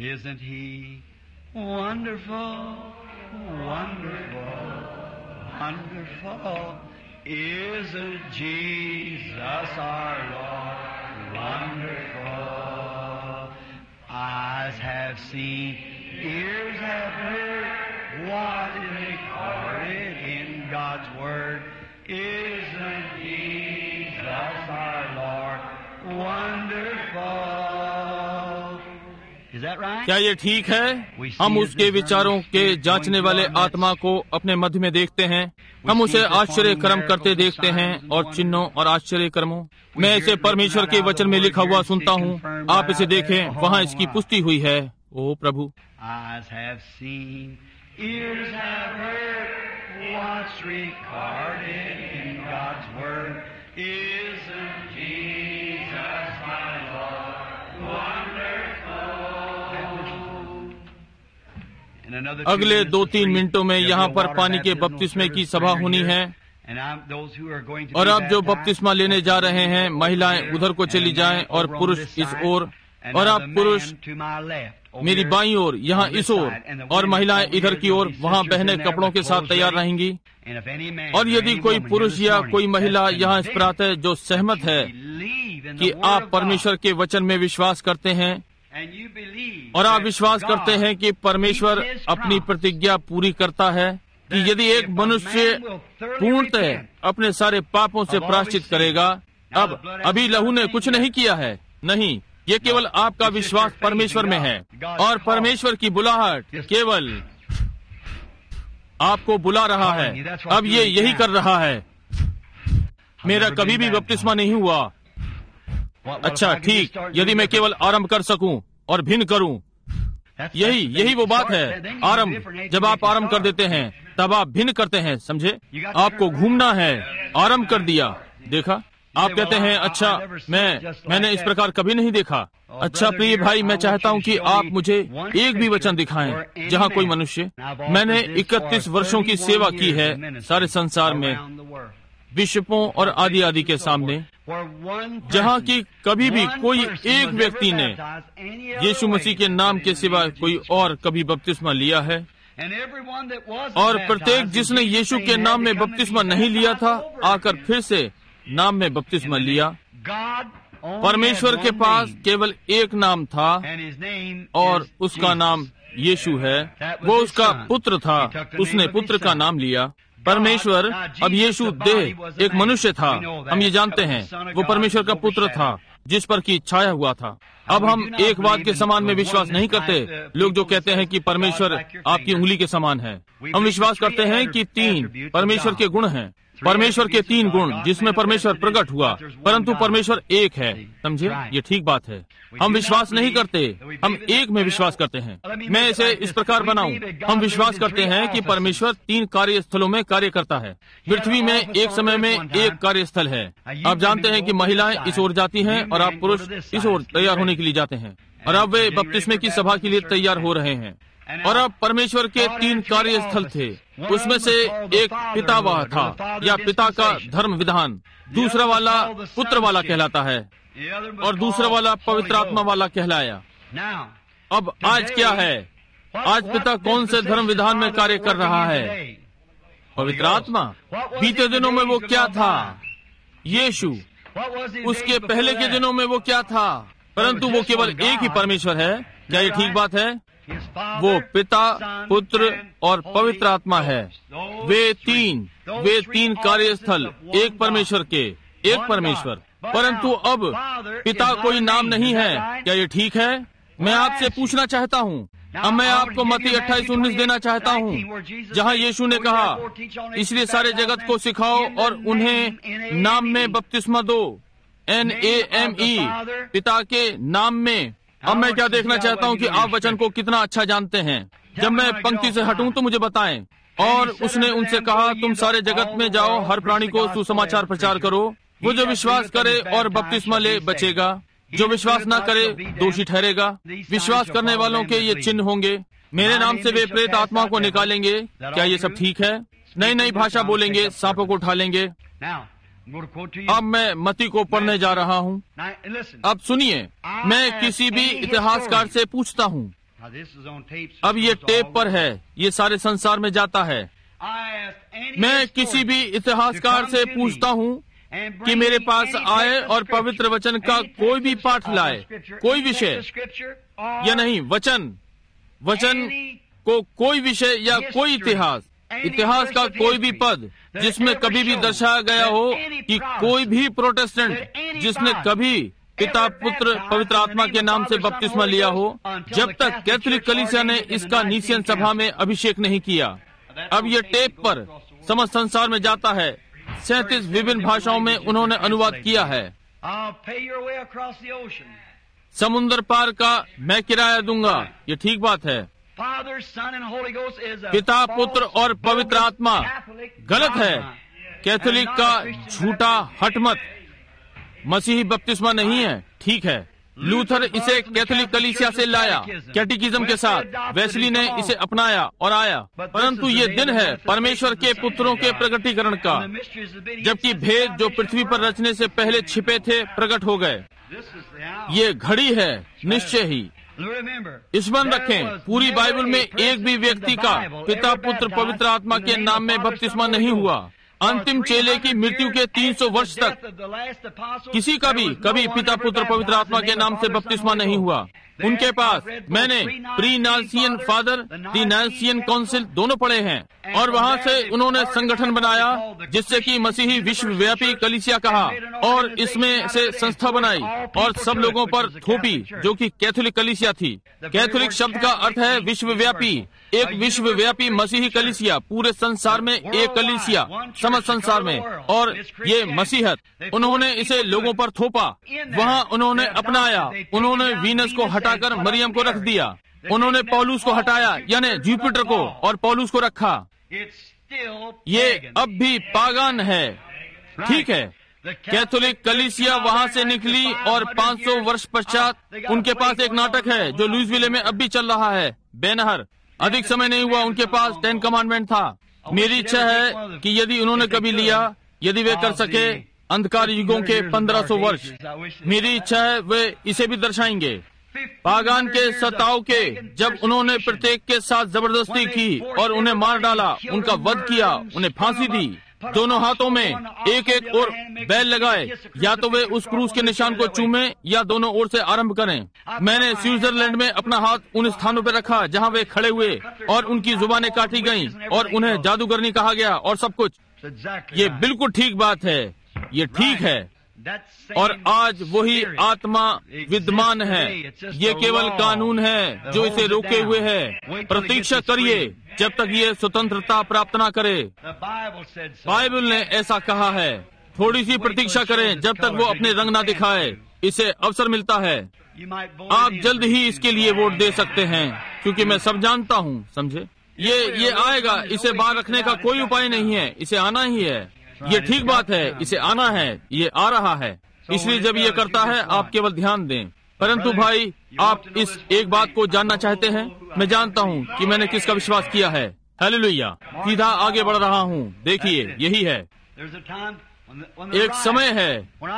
Isn't Jesus our Lord wonderful? Eyes have seen, ears have heard what is recorded in God's Word. Isn't Jesus our Lord wonderful? Is that right? क्या ये ठीक है? हम उसके विचारों के जांचने वाले आत्मा को अपने मध्य में देखते हैं। हम उसे आश्चर्य कर्म करते देखते हैं और चिन्हों और आश्चर्य कर्मों। मैं इसे परमेश्वर के वचन में लिखा हुआ सुनता हूँ। आप इसे देखें, वहाँ इसकी पुष्टि हुई है। ओ प्रभु, Eyes have seen, ears have heard what's recorded in God's Word. Isn't Jesus my Lord wonderful? अगले 2-3 मिनटों में यहाँ पर पानी के बपतिस्मे की सभा होनी है, और अब जो बपतिस्मा लेने जा रहे हैं, महिलाएं उधर को चली जाएं और पुरुष इस ओर, और आप पुरुष मेरी बाईं ओर, यहाँ इस ओर, और महिलाएं इधर की ओर वहाँ बहने कपड़ों के साथ तैयार रहेंगी। और यदि कोई पुरुष या कोई महिला यहाँ इस प्रातः जो सहमत है कि आप परमेश्वर के वचन में विश्वास करते हैं और आप विश्वास करते हैं कि परमेश्वर अपनी प्रतिज्ञा पूरी करता है कि यदि एक मनुष्य पूर्णतः अपने सारे पापों से प्रायश्चित करेगा, अब अभी लहू ने कुछ नहीं किया है, नहीं, ये केवल आपका विश्वास परमेश्वर में है और परमेश्वर की बुलाहट केवल आपको बुला रहा है। अब ये यही कर रहा है। मेरा कभी भी बपतिस्मा नहीं हुआ। अच्छा ठीक, यदि मैं केवल आरंभ कर सकूं और भिन्न करूं, यही वो बात है। आरंभ, जब आप आरंभ कर देते हैं तब आप भिन्न करते हैं, समझे? आपको घूमना है, आरंभ कर दिया, देखा? आप कहते हैं अच्छा मैंने इस प्रकार कभी नहीं देखा। अच्छा प्रिय भाई, मैं चाहता हूं कि आप मुझे एक भी वचन दिखाएं जहां कोई मनुष्य, मैंने 31 वर्षों की सेवा की है सारे संसार में, बिशपों और आदि के सामने, जहां की कभी भी कोई एक व्यक्ति ने यीशु मसीह के नाम के सिवा कोई और कभी बपतिस्मा लिया है। और प्रत्येक जिसने यीशु के नाम में बपतिस्मा नहीं लिया था, आकर फिर से नाम में बपतिस्मा लिया। परमेश्वर के पास केवल एक नाम था और उसका नाम यीशु है। वो उसका पुत्र था, उसने पुत्र का नाम लिया। परमेश्वर, अब यीशु देह एक मनुष्य था, हम ये जानते हैं, वो परमेश्वर का पुत्र था जिस पर की छाया हुआ था। अब हम एक बात के समान में विश्वास नहीं करते। लोग जो कहते हैं कि परमेश्वर आपकी उंगली के समान है, हम विश्वास करते हैं कि 3 परमेश्वर के गुण हैं, परमेश्वर के 3 गुण जिसमें परमेश्वर प्रकट हुआ, परंतु परमेश्वर एक है, समझे? ये ठीक बात है। हम विश्वास नहीं करते, हम एक में विश्वास करते हैं। मैं इसे इस प्रकार बनाऊं, हम विश्वास करते हैं कि परमेश्वर 3 कार्यस्थलों में कार्य करता है। पृथ्वी में एक समय में एक कार्यस्थल है। आप जानते हैं कि महिलाएं इस ओर जाती हैं और आप पुरुष इस ओर तैयार होने के लिए जाते हैं, और अब वे बपतिस्मे की सभा के लिए तैयार हो रहे हैं। और अब परमेश्वर के 3 कार्यस्थल थे, उसमें से एक पितावाह था या पिता का धर्म विधान, दूसरा वाला पुत्र वाला कहलाता है और दूसरा वाला पवित्र आत्मा वाला कहलाया। अब आज क्या है? आज पिता कौन से धर्म विधान में कार्य कर रहा है? पवित्र आत्मा। बीते दिनों में वो क्या था? यीशु। उसके पहले के दिनों में वो क्या था? परंतु वो केवल एक ही परमेश्वर है। क्या ये ठीक बात है? वो पिता, पुत्र और पवित्र आत्मा है। वे तीन कार्यस्थल एक परमेश्वर के, एक परमेश्वर। परंतु अब पिता कोई नाम नहीं है। क्या ये ठीक है? मैं आपसे पूछना चाहता हूँ। अब मैं आपको मत्ती 28:19 देना चाहता हूँ, जहाँ यीशु ने कहा, इसलिए सारे जगत को सिखाओ और उन्हें नाम में बपतिस्मा दो, NAME, पिता के नाम में। अब मैं क्या देखना चाहता हूँ कि आप वचन को कितना अच्छा जानते हैं। जब मैं पंक्ति से हटूं तो मुझे बताएं। और उसने उनसे कहा, तुम सारे जगत में जाओ, हर प्राणी को सुसमाचार प्रचार करो। वो जो विश्वास करे और बपतिस्मा ले बचेगा, जो विश्वास न करे दोषी ठहरेगा। विश्वास करने वालों के ये चिन्ह होंगे, मेरे नाम से वे प्रेत आत्मा को निकालेंगे। क्या ये सब ठीक है? नई नई भाषा बोलेंगे, सांपों को उठा लेंगे। अब मैं मत्ती को पढ़ने जा रहा हूँ। अब सुनिए, मैं किसी भी इतिहासकार से पूछता हूँ, अब ये टेप पर है, ये सारे संसार में जाता है। मैं किसी भी इतिहासकार से पूछता हूँ कि मेरे पास आए और पवित्र वचन का कोई भी पाठ लाए, कोई विषय या नहीं, वचन को कोई विषय या कोई इतिहास का कोई भी पद जिसमें कभी भी दर्शाया गया हो कि कोई भी प्रोटेस्टेंट जिसने कभी पिता, पुत्र, पवित्र आत्मा के नाम से बपतिस्मा लिया हो, जब तक कैथोलिक कलीसिया ने इसका नीसियन सभा में अभिषेक नहीं किया। अब ये टेप पर समस्त संसार में जाता है। 37 विभिन्न भाषाओं में उन्होंने अनुवाद किया है। समुद्र पार का मैं किराया दूंगा, ये ठीक बात है। पिता, पुत्र और पवित्र आत्मा गलत है। कैथोलिक का झूठा हठमत मसीही बपतिस्मा नहीं है, ठीक है। लूथर इसे कैथोलिक कलीसिया से लाया कैटेकिज्म के साथ, वेस्ली ने इसे अपनाया और आया। परंतु ये दिन है परमेश्वर के पुत्रों के प्रकटीकरण का, जबकि भेद जो पृथ्वी पर रचने से पहले छिपे थे प्रकट हो गए। ये घड़ी है निश्चय ही, स्मरण रखें, पूरी बाइबल में एक भी व्यक्ति का पिता, पुत्र, पवित्र आत्मा के नाम में बपतिस्मा नहीं हुआ। अंतिम चेले की मृत्यु के 300 वर्ष तक किसी का भी कभी पिता, पुत्र, पवित्र आत्मा के नाम से बपतिस्मा नहीं हुआ। उनके पास मैंने pre Nicene father, the Nicene council दोनों पढ़े हैं, और वहाँ से उन्होंने संगठन बनाया जिससे कि मसीही विश्वव्यापी कलीसिया कहा, और इसमें से संस्था बनाई और सब लोगों पर थोपी, जो कि कैथोलिक कलीसिया थी। कैथोलिक शब्द का अर्थ है विश्वव्यापी, एक विश्वव्यापी मसीही कलीसिया, पूरे संसार में एक कलीसिया, समस्त संसार में, और ये मसीहत। उन्होंने इसे लोगों पर थोपा, वहाँ उन्होंने अपनाया। उन्होंने वीनस को हटाकर मरियम को रख दिया, उन्होंने पौलुस को हटाया, यानी जुपिटर को, और पौलुस को रखा। ये अब भी पागन है, ठीक है। कैथोलिक कलीसिया वहाँ से निकली, और 500 वर्ष पश्चात उनके पास एक नाटक है जो लुइसविले में अब भी चल रहा है, बेनहर। अधिक समय नहीं हुआ, उनके पास 10 कमांडमेंट था। मेरी इच्छा है कि यदि उन्होंने कभी लिया, यदि वे कर सके अंधकार युगों के 1500 वर्ष, मेरी इच्छा है वे इसे भी दर्शाएंगे। पागान के सताव के जब उन्होंने प्रत्येक के साथ जबरदस्ती की और उन्हें मार डाला, उनका वध किया, उन्हें फांसी दी, दोनों हाथों में एक एक और बैल लगाए, या तो वे उस क्रूस के निशान को चूमे या दोनों ओर से आरंभ करें। मैंने स्विट्जरलैंड में अपना हाथ उन स्थानों पर रखा जहां वे खड़े हुए, और उनकी जुबानें काटी गईं और उन्हें जादूगरनी कहा गया और सब कुछ। ये बिल्कुल ठीक बात है, ये ठीक है। और आज वही आत्मा विद्यमान है। ये केवल कानून है जो इसे रोके हुए है। प्रतीक्षा करिए जब तक ये स्वतंत्रता प्राप्त न करे। बाइबल ने ऐसा कहा है, थोड़ी सी प्रतीक्षा करें जब तक वो अपने रंग न दिखाए। इसे अवसर मिलता है। आप जल्द ही इसके लिए वोट दे सकते हैं, क्योंकि मैं सब जानता हूँ, समझे। ये आएगा, इसे बाहर रखने का कोई उपाय नहीं है, इसे आना ही है। ये ठीक बात है, इसे आना है, ये आ रहा है। इसलिए जब ये करता है आप केवल ध्यान दें। परंतु भाई, आप इस एक बात को जानना चाहते हैं। मैं जानता हूँ कि मैंने किसका विश्वास किया है। हालेलुया। सीधा आगे बढ़ रहा हूँ। देखिए, यही है। एक समय है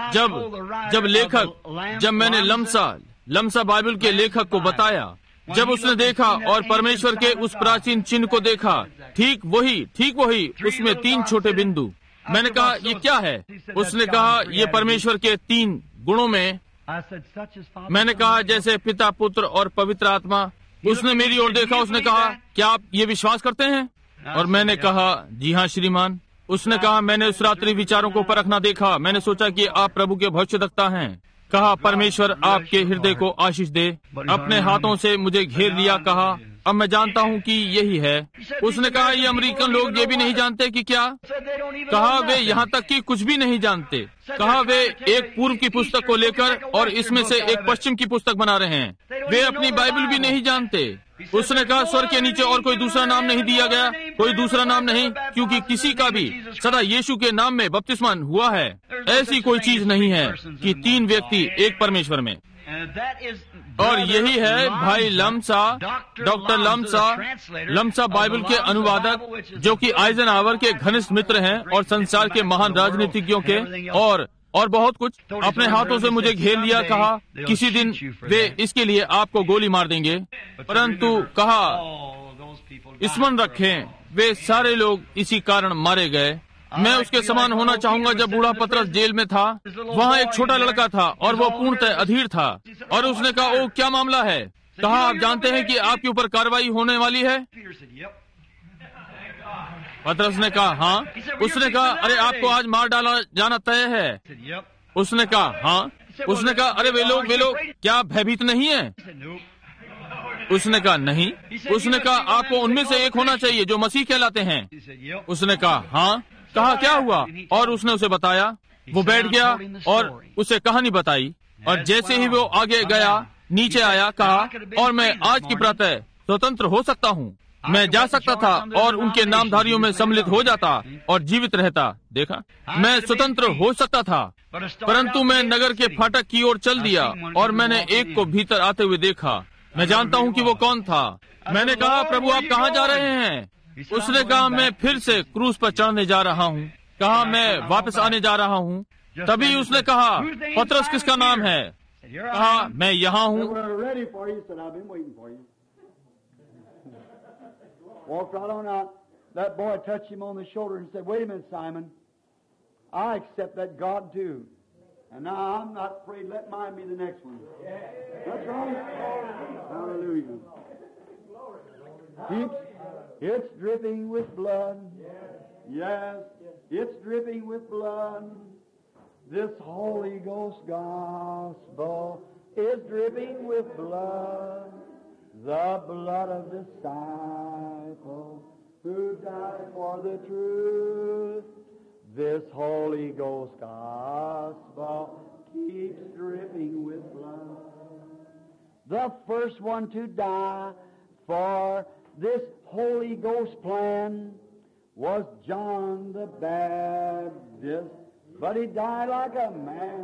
जब लेखक, जब मैंने लमसा बाइबल के लेखक को बताया, जब उसने देखा और परमेश्वर के उस प्राचीन चिन्ह को देखा, ठीक वही, उसमें 3 छोटे बिंदु। मैंने कहा, ये क्या है? उसने कहा, ये परमेश्वर के 3 गुणों में। मैंने कहा, जैसे पिता, पुत्र और पवित्र आत्मा। उसने मेरी ओर देखा, उसने कहा, क्या आप ये विश्वास करते हैं? और मैंने कहा, जी हाँ श्रीमान। उसने कहा, मैंने उस रात्रि विचारों को परखना देखा। मैंने सोचा कि आप प्रभु के भविष्यद्वक्ता हैं। कहा, परमेश्वर आपके हृदय को आशीष दे। अपने हाथों से मुझे घेर लिया। कहा, अब मैं जानता हूँ कि यही है। उसने कहा, ये अमेरिकन लोग ये भी नहीं जानते कि क्या? कहा, वे यहाँ तक कि कुछ भी नहीं जानते। कहा, वे एक पूर्व की पुस्तक को लेकर और इसमें से एक पश्चिम की पुस्तक बना रहे हैं। वे अपनी बाइबल भी नहीं जानते। उसने कहा, स्वर्ग के नीचे और कोई दूसरा नाम नहीं दिया गया, कोई दूसरा नाम नहीं, क्योंकि किसी का भी सदा यीशु के नाम में बपतिस्मा हुआ है। ऐसी कोई चीज नहीं है कि 3 व्यक्ति एक परमेश्वर में। और यही है भाई लमसा, डॉक्टर लमसा बाइबल के अनुवादक, जो कि आइजनहावर के घनिष्ठ मित्र हैं और संसार के महान राजनीतिज्ञों के, और बहुत कुछ। अपने हाथों से मुझे घेर लिया। कहा, किसी दिन वे इसके लिए आपको गोली मार देंगे। परंतु कहा, स्मरण रखें, वे सारे लोग इसी कारण मारे गए। मैं उसके समान होना चाहूंगा। जब बूढ़ा पतरस जेल में था, वहाँ एक छोटा लड़का था और वो पूर्णतः अधीर था। और उसने कहा, ओ क्या मामला है? कहा, आप जानते हैं कि आपके ऊपर कार्रवाई होने वाली है? पतरस ने कहा, हाँ। उसने कहा, अरे आपको आज मार डाला जाना तय है। उसने कहा, हाँ। उसने कहा, अरे वे लोग क्या भयभीत नहीं है? उसने कहा, नहीं। उसने कहा, आपको उनमें से एक होना चाहिए जो मसीह कहलाते हैं। उसने कहा, हाँ। कहा, क्या हुआ? और उसने उसे बताया। वो बैठ गया और उसे कहानी बताई। और जैसे ही वो आगे गया, नीचे आया, कहा, और मैं आज की प्रातः स्वतंत्र हो सकता हूँ। मैं जा सकता था और उनके नामधारियों में सम्मिलित हो जाता और जीवित रहता। देखा, मैं स्वतंत्र हो सकता था। परंतु मैं नगर के फाटक की ओर चल दिया और मैंने एक को भीतर आते हुए देखा। मैं जानता हूँ कि वो कौन था। मैंने कहा, प्रभु आप कहाँ जा रहे हैं? उसने कहा, मैं फिर से क्रूस पर चढ़ने जा रहा हूँ। कहा, मैं वापस आने जा रहा हूँ। तभी उसने कहा, पतरस किसका नाम है? कहा मैं यहाँ They हूँ। were ready for you. He said, I've been waiting for you. Walked right on out. That boy touched him on the shoulder and said, wait a minute, Simon. I accept that God too. And now I'm not afraid. Let mine be the next one. That's right. Hallelujah. It's dripping with blood. Yes, it's dripping with blood. This Holy Ghost gospel is dripping with blood. The blood of disciples who died for the truth. This Holy Ghost gospel keeps dripping with blood. The first one to die for this Holy Ghost plan was John the Baptist, but he died like a man.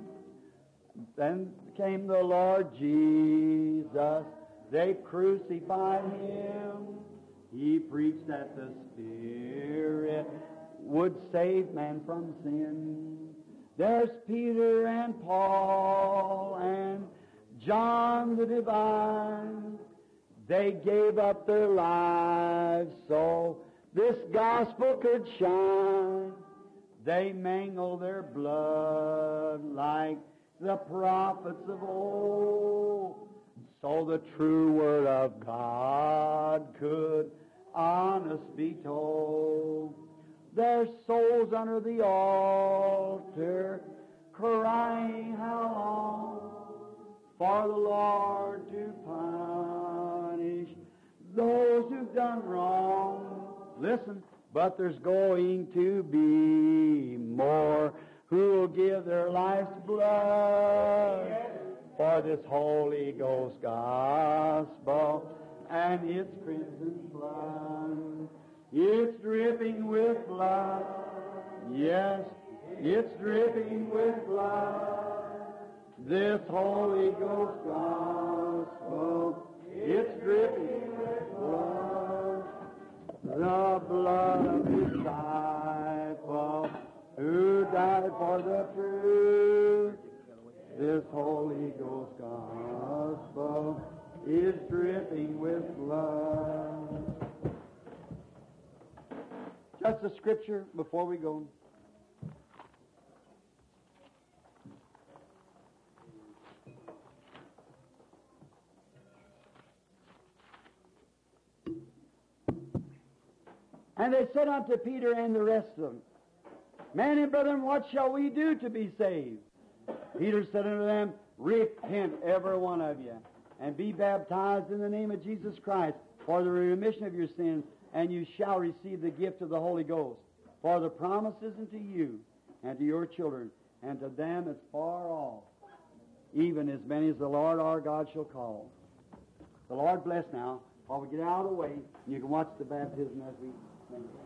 Then came the Lord Jesus. They crucified him. He preached that the Spirit would save man from sin. There's Peter and Paul and John the Divine. They gave up their lives so this gospel could shine. They mangled their blood like the prophets of old, so the true word of God could honest be told. Their souls under the altar crying how long for the Lord to punish those who've done wrong. Listen, but there's going to be more who'll give their life's blood for this Holy Ghost gospel and its crimson blood. It's dripping with blood. Yes, it's dripping with blood. This Holy Ghost gospel, it's dripping with blood. The blood of disciples who died for the truth. This Holy Ghost gospel is dripping with blood. Just a scripture before we go. And they said unto Peter and the rest of them, Men and brethren, what shall we do to be saved? Peter said unto them, Repent, every one of you, and be baptized in the name of Jesus Christ for the remission of your sins, and you shall receive the gift of the Holy Ghost. For the promise is unto you and to your children, and to them as far off, even as many as the Lord our God shall call. The Lord bless now. While we get out of the way, you can watch the baptism as we sing.